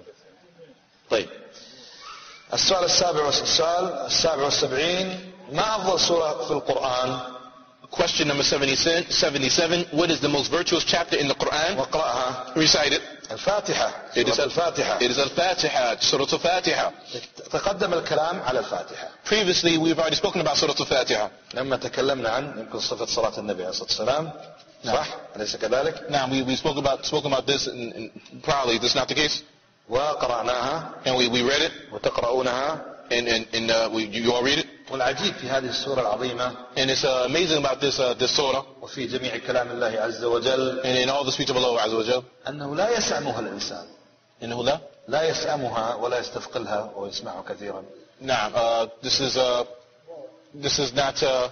طيب. السؤال السابع السؤال السابع والسبعين ما أفضل سورة في القرآن؟ Question number seventy-seven. What is the most virtuous chapter in the Quran? وقرأها. Recite it. الفاتحة. It is الفاتحة. It is Al-Fatiha, Surah Al-Fatiha. تقدم الكلام على الفاتحة. Previously, we've already spoken about Surah Al-Fatiha. لما تكلمنا عن يمكن صفة صلاة النبي عليه الصلاة والسلام. صح؟ أليس كذلك؟ Now, we, we spoke about spoken about this, and, and probably this is not the case. وقرأناها. And we, we read it. وتقرؤونها. And, and, and uh, we, you all read it. والعجيب في هذه السورة العظيمة. And it's uh, amazing about this uh, this surah. وفي جميع كلام الله عز وجل. And in all the speech of Allah Azza wa Jal. أنه لا يسأمها الإنسان. إنه لا. لا يسأمها ولا يستثقلها ويسمعها كثيرا. نعم. Uh, this is uh, this is not uh,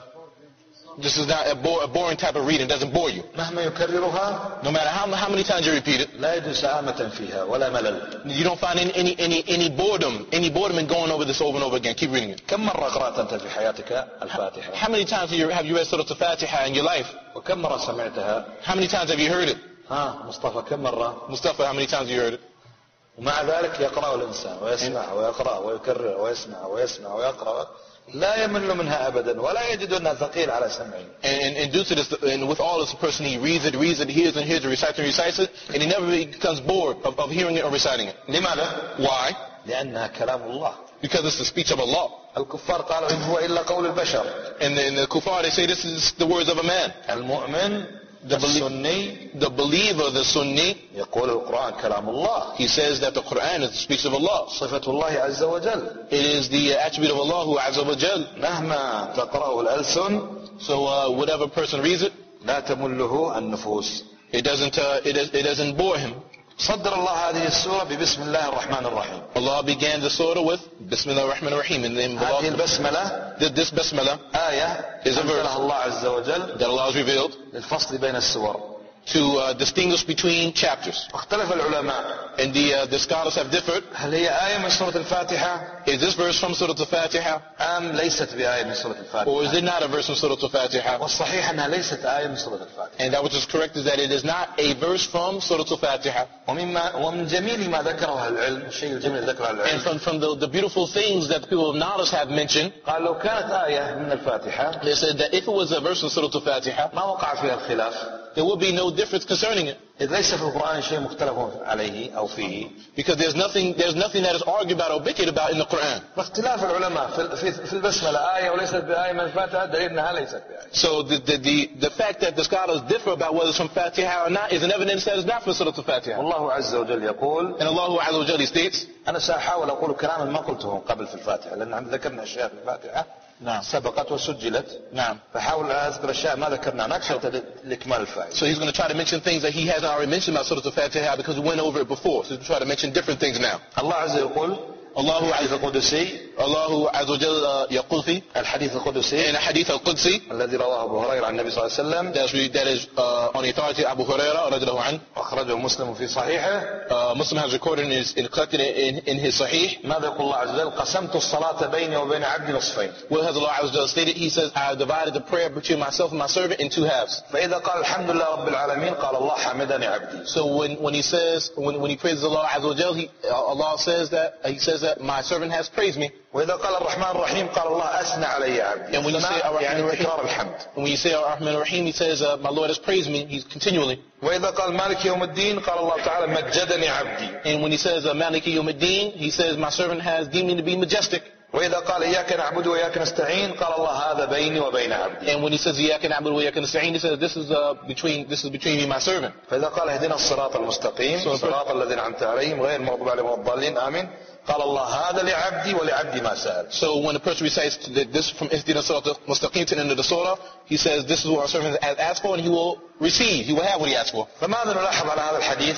this is not a, bo- a boring type of reading. It doesn't bore you. مهما يكررها. No matter how how many times you repeat it. لا يجد سآمة فيها ولا ملل. You don't find any any any any boredom any boredom in going over this over and over again. Keep reading it. كم مرة قرأت أنت في حياتك الفاتحة؟ How many times have you, have you read Surah Al-Fatiha in your life? وكم مرة سمعتها؟ How many times have you heard it? ها مصطفى كم مرة؟ Mustafa, how many times have you heard it? ومع ذلك يقرأ الإنسان ويسمع ويقرأ ويكرر ويسمع ويسمع ويقرأ لا يمل منها أبدا ولا يجد أنها ثقيل على سمعه. And, and, and due to this, and with all this, the person he reads it, reads it, hears and hears it, recites and recites it, and he never becomes bored of, of hearing it or reciting it. لماذا؟ Why? لأنها كلام الله. Because it's the speech of Allah. الكفار قالوا إن هو إلا قول البشر. And the, and the kuffar, they say this is the words of a man. المؤمن The, belie- السني the believer, the Sunni, يقول القرآن كلام الله. he says that the Quran is the speech of Allah. صفة الله عز وجل. It is the attribute of Allah who Azza wa Jal. مهما تقرأه الألسن So uh, whatever person reads it, لا تمله النفوس. it doesn't, uh, it, is, it doesn't bore him. صدر الله هذه السورة ببسم الله الرحمن الرحيم. Allah began the surah with Bismillah ar-Rahman ar-Rahim. In the name of هذه Allah. البسملة This basmala آية is a verse أنزلها الله عز وجل that Allah has revealed للفصل بين السور. to uh, distinguish between chapters. واختلف العلماء And the, uh, the scholars have differed. هل هي آية من سورة الفاتحة Is this verse from Surah Al-Fatiha? أم ليست بآية من سورة Or is الفاتحة؟ it not a verse from Surah Al-Fatiha? والصحيح أنها ليست آية من سورة الفاتحة. And that which is correct is that it is not a verse from Surah Al-Fatiha. ومما ومن جميل ما ذكره العلم الشيء الجميل ذكره And العلم from, from the, the beautiful things that the people of knowledge have mentioned, قال لو كانت آية من الفاتحة they said that if it was a verse from Surah Al-Fatiha, ما وقع فيها الخلاف. there would be no difference concerning it. إذ ليس في القرآن شيء مختلف عليه أو فيه. Because there's nothing, there's nothing that is argued about or bicked about in the Quran. واختلاف العلماء في في في البسملة آية وليست بآية من الفاتحة دليل أنها ليست بآية. So the, the, the, the fact that the scholars differ about whether it's from Fatiha or not is an evidence that it's not from Surah Al-Fatiha. والله عز وجل يقول And Allah Azza wa Jalla states, أنا سأحاول أقول كلاما ما قلته قبل في الفاتحة لأن عندنا ذكرنا أشياء في الفاتحة نعم. سبقت وسجلت. نعم. فحاول أذكر أشياء ما ذكرنا هناك حتى لإكمال الفائدة. So he's going to try to mention things that he hasn't already mentioned about Surah Al-Fatiha because we went over it before. So he's going to try to mention different things now. الله عز وجل يقول الله الحديث عز القدسي الله عز وجل يقول في الحديث القدسي in a hadith al-Qudsi الذي رواه أبو هريرة عن النبي صلى الله عليه وسلم that's re- that is uh, on the authority of Abu Hurairah رضي الله عنه. أخرجه مسلم في صحيحه. Uh, Muslim has recorded in his, in, collected in, in his Sahih. ماذا يقول الله عز وجل قسمت الصلاة بيني وبين عبدي نصفين. What has Allah Azza wa Jalla stated? He says, I have divided the prayer between myself and my servant in two halves. فإذا قال الحمد لله رب العالمين قال الله حمدني عبدي. So when, when he says, when, when he praises Allah Azza wa Jalla, he, Allah says that, he says that my servant has praised me. وإذا قال الرحمن الرحيم قال الله أثنى علي عبدي. And when you say الثناء الرحمن يعني الرحيم, تكرار الحمد. and when you say Ar-Rahman Ar-Rahim, he says, uh, my Lord has praised me. He's continually. وإذا قال مالك يوم الدين قال الله تعالى مجدني عبدي. And when he says uh, Maliki Yawm ad-Din, he says, my servant has deemed me to be majestic. وإذا قال إياك نعبد وإياك نستعين قال الله هذا بيني وبين عبدي. And when he says إياك نعبد وإياك نستعين, he says, this is uh, between this is between me and my servant. فإذا قال اهدنا الصراط المستقيم So, صراط الذين أنعمت عليهم غير المغضوب عليهم ولا الضالين آمين قال الله هذا لعبدي ولعبدي ما سأل. So when the person recites this from Ihdina Sirat al-Mustaqim to the end of the surah, he says, this is what our servant has asked for, and he will receive. He will have what he asked for. فماذا نلاحظ على هذا الحديث؟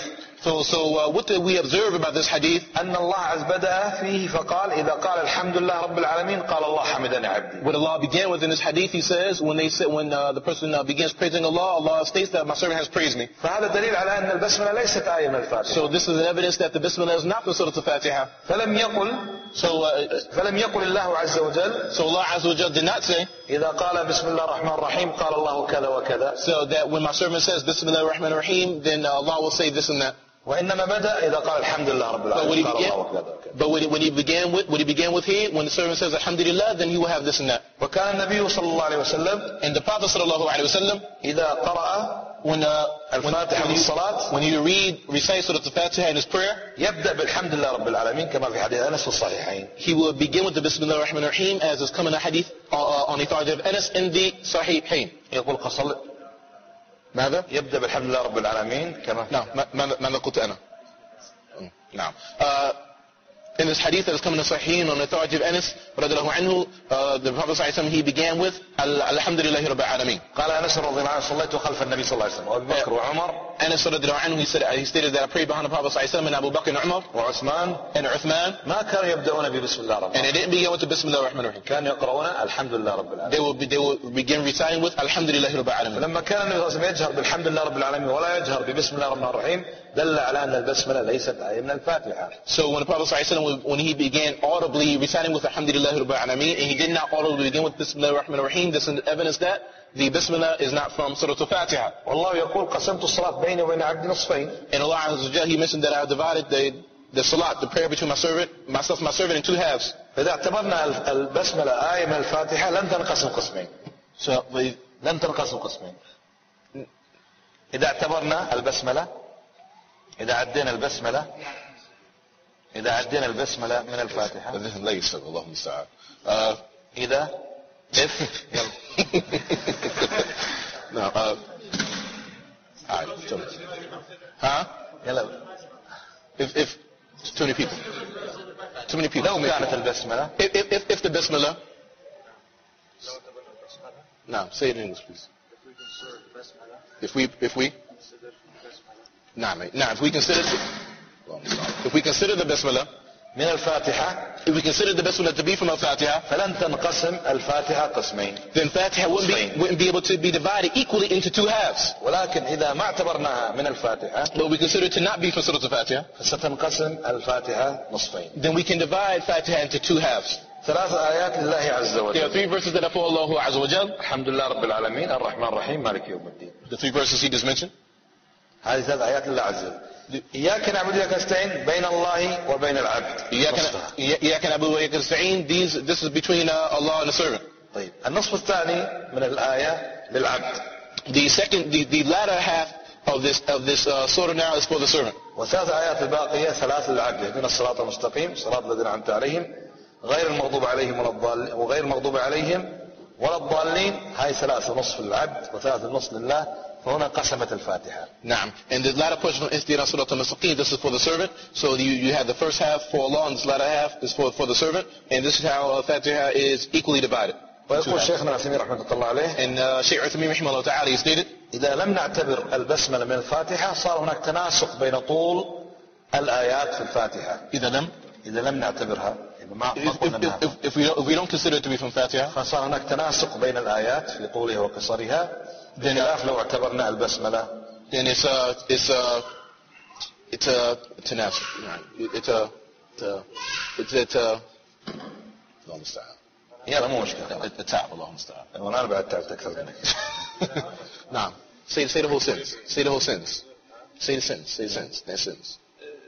So, so uh, what did we observe about this hadith? أن الله عز بدأ فيه فقال إذا قال الحمد لله رب العالمين قال الله حمدني عبدي. What Allah began with in this hadith, He says, when they say, when uh, the person uh, begins praising Allah, Allah states that my servant has praised me. فهذا دليل على أن البسملة ليست آية من الفاتحة. So this is an evidence that the Bismillah is not from Surah Al-Fatiha. فلم يقل So, uh, فلم يقل الله عز وجل so Allah Azza wa Jal did not say, إذا قال بسم الله الرحمن الرحيم قال الله كذا وكذا. so that when my servant says Bismillah ar-Rahman ar-Rahim, then uh, Allah will say this and that. وإنما بدأ إذا قال الحمد لله رب العالمين قال الله كذا وكذا. But when he, when he began with, what he began with here, when the servant says Alhamdulillah, then he will have this and that. وكان النبي صلى الله عليه وسلم And the Prophet sallallahu alaihi wasallam, إذا قرأ when uh, الفاتحة في الصلاة when you read recite Surah Al-Fatiha in his prayer, يبدأ بالحمد لله رب العالمين كما في حديث أنس في الصحيحين. he will begin with the Bismillah ar-Rahman ar-Rahim as is coming in a hadith uh, uh, on the authority of Anas in the Sahihain. يقول قصل ماذا؟ يبدأ بالحمد لله رب العالمين كما نعم ماذا قلت أنا؟ نعم. Uh, in this hadith that is coming in Sahihain on the authority of Anas radiallahu anhu, uh, the Prophet sallallahu alaihi wasallam, he began with Alhamdulillahi Rabbil Alameen. قال أنس رضي الله عنه صليت خلف النبي صلى الله عليه وسلم وأبي بكر وعمر. Anas radiallahu anhu, he said, he stated that I prayed behind the Prophet sallallahu alaihi wasallam and Abu Bakr and Umar وعثمان and Uthman, ما كانوا يبدأون ببسم الله الرحمن and they didn't begin with the Bismillah ar-Rahman ar-Rahim. كانوا يقرؤون الحمد لله رب العالمين. They will be, they will begin reciting with Alhamdulillahi Rabbil Alameen. لما كان النبي صلى الله عليه وسلم يجهر بالحمد لله رب العالمين ولا يجهر ببسم الله الرحمن الرحيم دل على أن البسملة ليست آية من الفاتحة. So when the Prophet sallallahu alaihi wasallam, when he began audibly reciting with Alhamdulillahi Rabbil Alameen, and he did not audibly begin with Bismillah ar-Rahman ar-Rahim, this is evidence that the Bismillah is not from Surah Al-Fatiha. والله يقول قسمت الصلاة بيني وبين عبدي نصفين. And Allah Azza wa Jalla, He mentioned that I have divided the, the salat, the prayer between my servant, myself and my servant in two halves. فإذا اعتبرنا البسملة آية من الفاتحة لن تنقسم قسمين. So, لن تنقسم قسمين. إذا اعتبرنا البسملة إذا عدينا البسملة إذا عدينا البسملة من الفاتحة. ليس اللهم المستعان. Uh, إذا if يلا. No. Uh, all right. So, huh? يلا. If if too many people. Too many people. لو كانت البسملة. If if if, if the Bismillah. No, say it in English, please. If we if we. Nah, mate. Nah, if we consider if we consider the Bismillah من الفاتحة, if we consider the Bismillah to be from Al-Fatiha, فلن تنقسم الفاتحة قسمين. then Fatiha wouldn't be, wouldn't be able to be divided equally into two halves. ولكن إذا ما اعتبرناها من الفاتحة, but we consider it to not be from Surah Al-Fatiha, فستنقسم الفاتحة نصفين. then we can divide Fatiha into two halves. ثلاث آيات لله عز وجل. There are three verses that are for Allah Azza wa Jal. الحمد لله رب العالمين الرحمن الرحيم مالك يوم الدين. The three verses he just mentioned. هذه ثلاث آيات لله عز وجل. إياك نعبد وإياك نستعين بين الله وبين العبد. إياك نعبد وإياك نستعين. These this is between uh, Allah and the servant. طيب النصف الثاني من الآية للعبد. The second, the, the latter half of this of this uh, surah now is for the servant. وثلاث آيات الباقية ثلاث للعبد. يهدنا الصراط المستقيم صراط الذين أنعمت عليهم غير المغضوب عليهم ولا الضالين وغير المغضوب عليهم ولا الضالين. هاي ثلاثة نصف للعبد وثلاثة نصف لله. فهنا قسمت الفاتحة. نعم. And the latter portion of Ihdina Surat al-Mustaqim, this is for the servant. So you, you have the first half for Allah and this latter half is for, for the servant. And this is how uh, Fatiha is equally divided. ويقول شيخنا عثيمين رحمة الله عليه. And uh, Shaykh Uthaymin رحمه الله تعالى he stated. إذا لم نعتبر البسملة من الفاتحة صار هناك تناسق بين طول الآيات في الفاتحة. إذا لم إذا لم نعتبرها. If, if, if, if, we don't, if we don't consider it to be from Fatiha, فصار هناك تناسق بين الآيات في طولها وقصرها. بخلاف لو اعتبرنا البسملة. Then it's a it's a it's a تناسق. It's a it's a it's a الله المستعان. يلا مو مشكلة. التعب الله المستعان. وانا أنا بعد تعبت أكثر منك. نعم. Say say the whole sentence. Say the whole sentence. Say the sentence. Say the sentence. That sentence.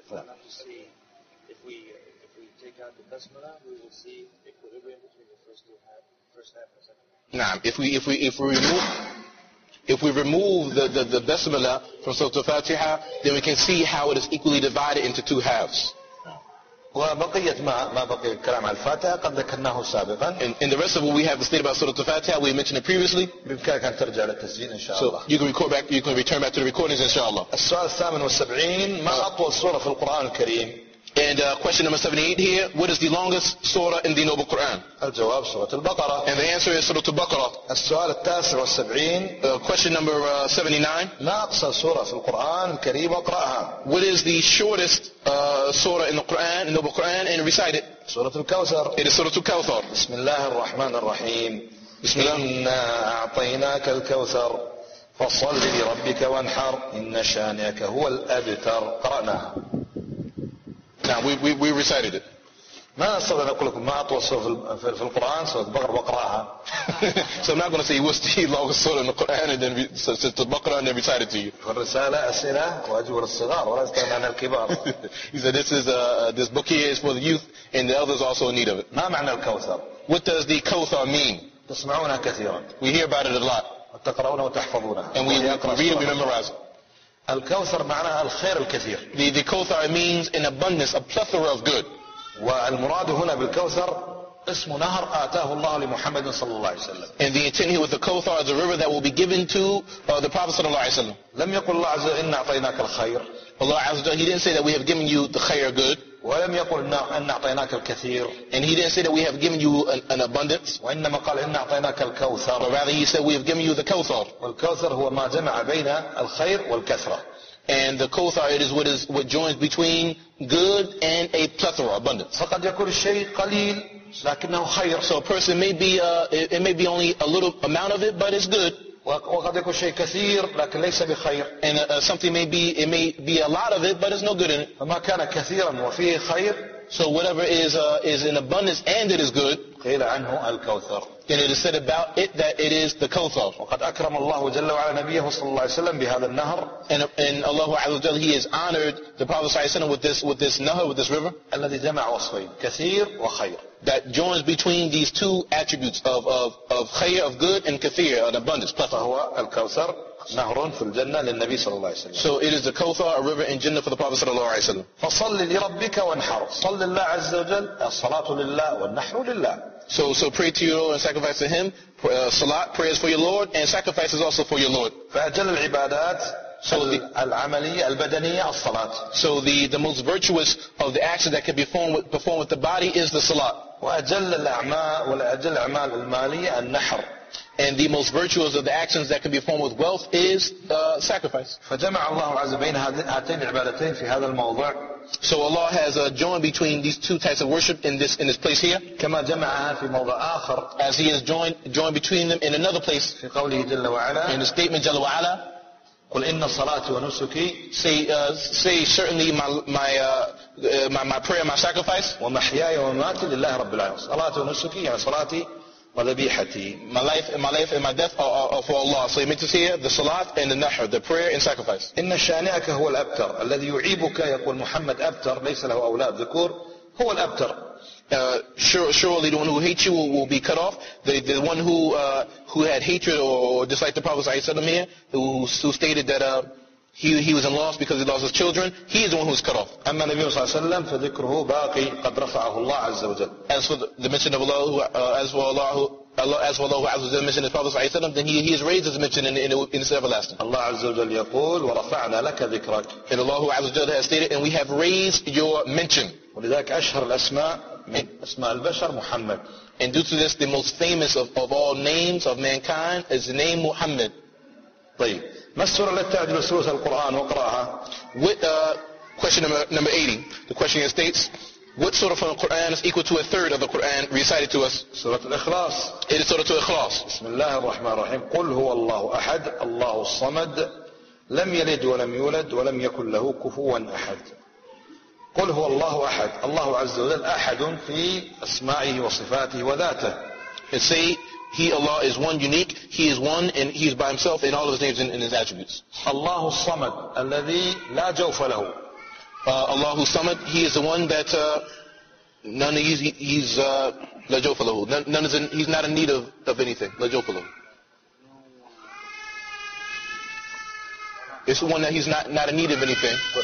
If we if we take out the basmala, we will see equilibrium between the first two half, first half and second half. Nah, if we if we if we remove if we remove the the, the basmala from Surah Al-Fatiha, then we can see how it is equally divided into two halves. وبقية ما ما بقي الكلام عن الفاتحة قد ذكرناه سابقا. And, and the rest of what we have to state about Surah Al-Fatiha, we mentioned it previously. بإمكانك أن ترجع للتسجيل إن شاء الله. So you can record back, you can return back to the recordings إن شاء الله. السؤال الثامن والسبعين ما أطول سورة في القرآن الكريم؟ And uh, question number seventy-eight here, what is the longest surah in the Noble Quran? الجواب سورة البقرة. And the answer is Surah Al-Baqarah. السؤال التاسع والسبعين. Uh, question number uh, seventy-nine. ما أقصر سورة في القرآن الكريم واقرأها. What is the shortest uh, surah in the Quran, in the Noble Quran, and recite it? سورة الكوثر. It is Surah Al-Kawthar. بسم الله الرحمن الرحيم. بسم الله. إنا أعطيناك الكوثر فصل لربك وانحر إن شانئك هو الأبتر. قرأناها. Now, we, we, we recited it. ما أستطيع أن أقول لكم ما أطول سورة في, في القرآن سورة البقرة بقرأها. So I'm not going to say what's the longest surah in the Quran and then re, so, so, the Baqarah and then recite it to you. والرسالة أسئلة وأجوبة للصغار ولا يستغنى عن الكبار. He said this is uh, this book here is for the youth and the elders also in need of it. ما معنى الكوثر؟ What does the Kawthar mean? تسمعونها كثيرا. We hear about it a lot. وتقرؤونها وتحفظونها. And we read it, we memorize it. الكوثر معناها الخير الكثير. The, the Kawthar means an abundance, a plethora of good. والمراد هنا بالكوثر اسم نهر آتاه الله لمحمد صلى الله عليه وسلم. And the intent here with the Kawthar is a river that will be given to uh, the Prophet sallallahu alaihi wasallam. لم يقل الله عز وجل إنا أعطيناك الخير. Allah Azza wa Jalla, He didn't say that we have given you the khair good. ولم يقل إنا أعطيناك الكثير. And He didn't say that we have given you an, an abundance. وإنما قال إنا أعطيناك But الكوثر. rather He said we have given you the Kawthar. والكوثر هو ما جمع بين الخير والكثرة. And the Kawthar, it is what is what joins between good and a plethora, abundance. فقد يكون الشيء قليل لكنه خير. So a person may be, uh, it, it may be only a little amount of it, but it's good. وقد يكون شيء كثير لكن ليس بخير. And uh, something may be, it may be a lot of it, but it's no good in it. فما كان كثيرا وفيه خير So whatever is uh, is in abundance and it is good, قيل عنه الكوثر. then it is said about it that it is the Kawthar. وقد أكرم الله جل وعلا نبيه صلى الله عليه وسلم بهذا النهر And, and Allah Azza wa Jalla, He has honored the Prophet sallallahu alaihi wasallam with this with this nahar, with this river, الذي جمع وصفين كثير وخير. that joins between these two attributes of of of khair, of good, and kathir, an abundance, plethora. فهو الكوثر نهر في الجنة للنبي صلى الله عليه وسلم. So it is the Kawthar, a river in Jannah for the Prophet sallallahu alaihi wasallam. فصل لربك وانحر. صل لله عز وجل الصلاة لله والنحر لله. So so pray to your Lord and sacrifice to Him. Uh, salat, prayers for your Lord, and sacrifices also for your Lord. فأجل العبادات So the, العملية البدنية الصلاة. so the, the most virtuous of the actions that can be performed with, performed with the body is the salat. وأجل الأعمال وأجل الأعمال المالية النحر. And the most virtuous of the actions that can be performed with wealth is uh, sacrifice. فجمع الله عز وجل بين هاتين العبادتين في هذا الموضع. So Allah has uh, joined between these two types of worship in this in this place here, كما جمعها في موضع آخر. as He has joined joined between them in another place. في قوله جل وعلا. In the statement Jalla wa Ala, قل إن صلاتي ونسكي. say uh, say certainly my my, uh, uh, my my prayer, my sacrifice, ومحياي ومماتي لله رب العالمين. صلاتي ونسكي يعني صلاتي وذبيحتي. my life and my life and my death are, are, are for Allah. So He makes us here the salat and the nahr, the prayer and sacrifice. إن شانئك هو الأبتر الذي يعيبك. يقول محمد أبتر ليس له أولاد ذكور هو الأبتر. Uh, sure, surely the one who hates you will, will be cut off. The, the one who uh, who had hatred or, or disliked the Prophet ﷺ here, who, who stated that uh, he he was in loss because he lost his children, he is the one who was cut off. أما النبي صلى الله عليه وسلم فذكره باقي قد رفعه الله عز وجل. As for the, the mention of Allah, who, uh, as for Allah, who, Allah, as for Allah who Azza wa Jalla mentioned his Prophet ﷺ, then he he is raised as mentioned in in, in his everlasting. الله عز وجل يقول ورفعنا لك ذكرك. And Allah who Azza wa Jalla has stated, and we have raised your mention. ولذلك أشهر الأسماء من أسماء البشر محمد. And due to this, the most famous of, of all names of mankind is the name Muhammad. طيب ما السورة التي تعدل سورة القرآن وقرأها؟ With uh, question number number eighty, the question here states, what surah from the Quran is equal to a third of the Quran recited to us? سورة الإخلاص. It is surah to Ikhlas. بسم الله الرحمن الرحيم. قل هو الله أحد الله الصمد لم يلد ولم يولد ولم يكن له كفوا أحد. قل هو الله أحد. الله عز وجل أحد في أسمائه وصفاته وذاته. And say, He, Allah, is one unique. He is one and He is by Himself in all of His names and, and His attributes. الله الصمد الذي لا جوف له. Uh, Allahu Samad, He is the one that uh, none of He's, he's uh, la jawfa lahu. None, none is in, He's not in need of, of anything. La jawfa lahu. It's the one that He's not, not in need of anything. But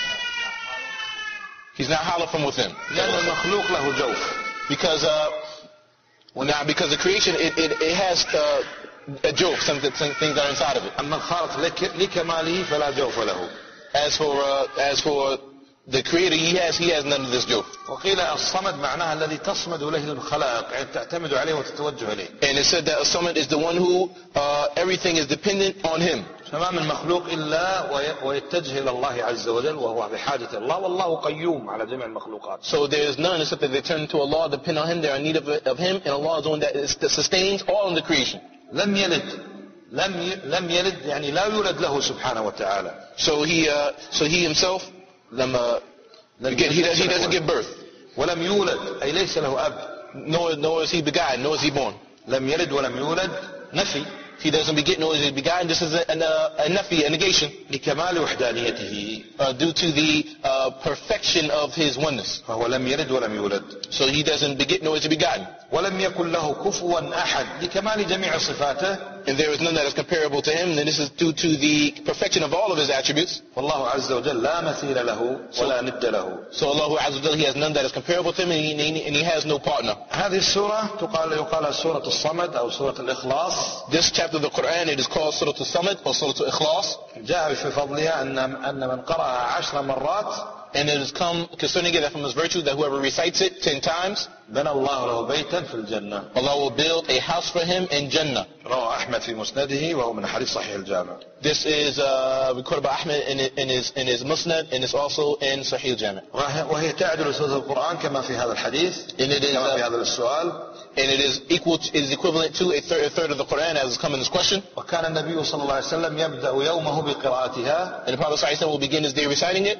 He's not hollow from within. لأن المخلوق له جوف. Because uh, well, now because the creation it it, it has uh, a joke, some, some things that are inside of it. أما الخالق لكماله فلا جوف له. As for uh, as for the creator he has, he has none of this joke. وقيل الصمد معناها الذي تصمد إليه الخلائق يعني تعتمد عليه وتتوجه إليه. And it said that as-samad is the one who uh, everything is dependent on him. فما من مخلوق إلا ويتجه إلى الله عز وجل وهو بحاجة الله والله قيوم على جميع المخلوقات. So there is none except that they turn to Allah, depend on Him, they are in need of, of Him, and Allah is the one that, is, that sustains all in the creation. لم يلد لم لم يلد يعني لا يولد له سبحانه وتعالى. So he uh, so he himself لما again, he, he doesn't give birth. ولم يولد أي ليس له أب. Nor, nor is he begotten, nor is he born. لم يلد ولم يولد نفي. He doesn't beget nor is he begotten. This is a, a, a nafi, a negation. لكمال وحدانيته. Uh, due to the uh, perfection of his oneness. فهو لم يلد ولم يولد. So he doesn't beget nor is he begotten. ولم يكن له كفوا أحد لكمال جميع صفاته. And there is none that is comparable to him. And this is due to the perfection of all of his attributes. والله عز وجل لا مثيل له ولا ند له. So Allah Azza wa Jalla, he has none that is comparable to him, and he, and he has no partner. هذه السورة تقال يقال سورة الصمد أو سورة الإخلاص. This chapter of the Quran, it is called Surah Al-Samad or Surah Al-Ikhlas. جاء في فضلها أن أن من قرأها عشر مرات. And it has come concerning it that from his virtue that whoever recites it ten times, بنى الله له بيتا في الجنة. Allah will build a house for him in Jannah. رواه أحمد في مسنده وهو من حديث صحيح الجامع. This is uh, recorded by Ahmed in, in his in his Musnad, and it's also in Sahih al-Jami'. وهي تعدل سورة القرآن كما في هذا الحديث. And it is كما في uh, هذا السؤال. And it is equal to, it is equivalent to a third, a third of the Quran as has come in this question. وكان النبي صلى الله عليه وسلم يبدأ يومه بقراءتها. And the Prophet sallallahu alaihi wasallam will begin his day reciting it.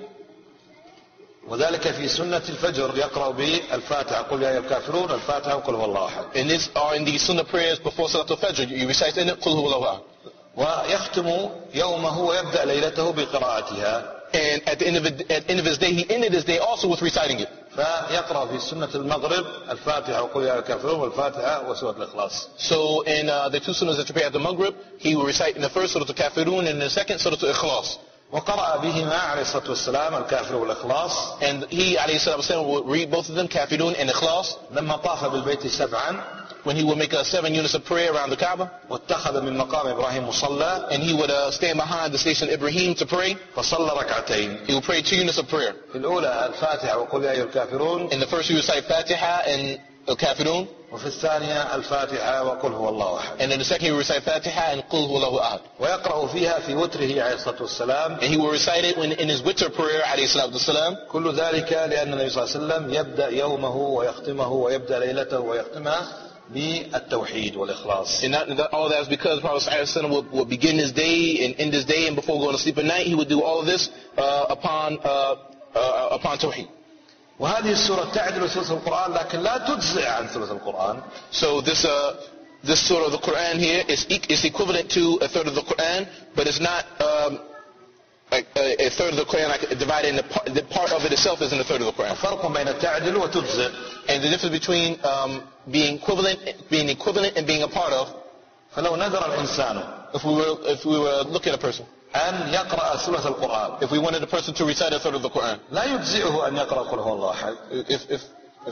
وذلك في سنة الفجر يقرأ بالفاتحة قل يا أيها الكافرون الفاتحة وقل هو الله أحد. And these are in the Sunnah prayers before Salat al-Fajr. You recite in it قل هو الله أحد. ويختم يومه ويبدأ ليلته بقراءتها. And at the end of it, at the end of his day, he ended his day also with reciting it. فيقرأ في سنة المغرب الفاتحة وقل يا أيها الكافرون والفاتحة وسورة الإخلاص. So in uh, the two sunnahs that you pray at the Maghrib, he will recite in the first Surah Al-Kafirun and in the second Surah Al-Ikhlas. وقرأ بهما عليه الصلاة والسلام الكافر والإخلاص. And he عليه الصلاة والسلام will read both of them, Kafirun and Ikhlas. لما طاف بالبيت سبعا. When he will make uh, seven units of prayer around the Kaaba. واتخذ من مقام إبراهيم مصلى. And he would uh, stand behind the station of Ibrahim to pray. فصلى ركعتين. He will pray two units of prayer. في الأولى الفاتحة وقل يا أيها الكافرون. In the first he will recite Fatiha and Al-Kafirun. وفي الثانية الفاتحة وقل هو الله أحد. And in the second he will recite Fatiha and قل هو الله أحد. ويقرأ فيها في وتره عليه الصلاة والسلام. And he will recite it when in his witr prayer عليه الصلاة والسلام. كل ذلك لأن النبي صلى الله عليه وسلم يبدأ يومه ويختمه ويبدأ ليلته ويختمها بالتوحيد والإخلاص. And that, that, all that is because Prophet ﷺ would, would begin his day and end his day, and before going to sleep at night, he would do all of this uh, upon uh, uh, upon Tawheed. وهذه السورة تعدل ثلث القرآن لكن لا تجزئ عن ثلث القرآن. So this uh, this surah of the Quran here is is equivalent to a third of the Quran, but it's not um, like a, a third of the Quran like divided into part, the part of it itself isn't a third of the Quran. فرق بين تعدل وتجزئ. And the difference between um, being equivalent, being equivalent, and being a part of. فلو نذر الإنسان. If we were if we were looking at a person. أن يقرأ ثلث القرآن. If we wanted a person to recite a third of the Quran. لا يجزئه أن يقرأ قل هو الله أحد. If if if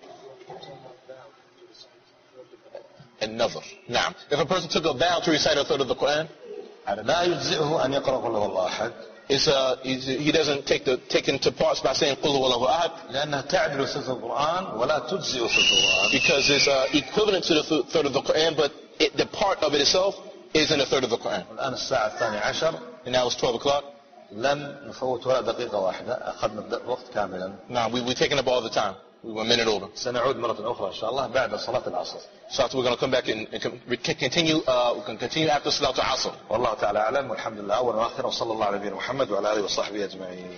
another. Now, if a person took a vow to recite a third of the Quran, لا يجزئه أن يقرأ قل هو الله أحد. It's, uh, he doesn't take the take into parts by saying قل هو الله أحد. لأنها تعدل ثلث القرآن ولا تجزئ ثلث القرآن. Because it's uh, equivalent to the third of the Quran, but it, the part of it itself isn't a third of the Quran. الآن الساعة الثانية عشر. And now it's twelve o'clock. لم نفوت ولا دقيقة واحدة. أخذنا الوقت كاملا. Now we we taking up all the time. We were a minute over. سنعود مرة أخرى إن شاء الله بعد صلاة العصر. So we're going to come back and, and continue. Uh, we can continue after Salat al-Asr. والله تعالى أعلم والحمد لله أول وآخر وصلى الله على نبينا محمد وعلى آله وصحبه أجمعين.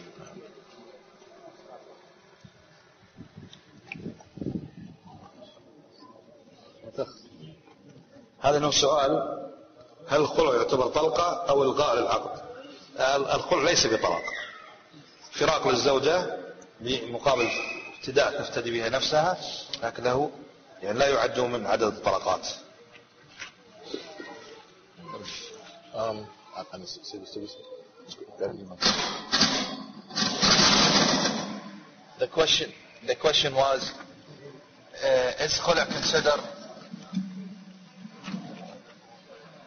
هذا نوع سؤال هل الخلع يعتبر طلقة أو إلغاء للعقد؟ الخلع ليس بطلاق. فراق للزوجة بمقابل ابتداء تفتدي بها نفسها لكنه يعني لا يعد من عدد الطلقات. Um, the question, the question was, uh, is khula considered?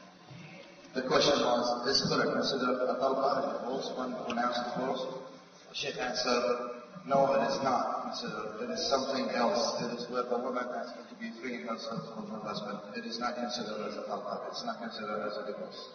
The question was, is khula considered a talqa, a divorce, when pronounced divorce? Sheikh answered, no, it is not considered. It is something else. It is where the woman has to be freeing herself from her husband. It is not considered as a talaq. It's not considered as a divorce.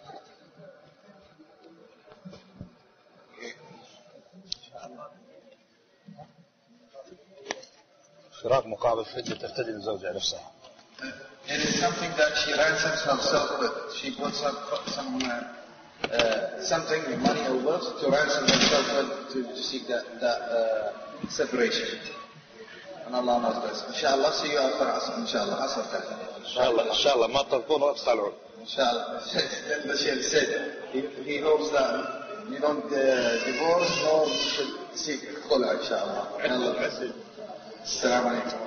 فراق مقابل فدية تفتدي الزوجة نفسها. It is something that she ransoms herself with. She puts up some uh, uh, something, money or wealth, to ransom herself with, to, to seek that, that uh, separation. And Allah knows best. Inshallah, see you after Asr. Inshallah, Asr time. Inshallah, Inshallah, ما تطلقون وقت طلعوا. Inshallah. The Shaykh said, he, he hopes that you don't uh, divorce, nor you should seek khula, inshallah. And Allah bless you. Assalamu alaikum.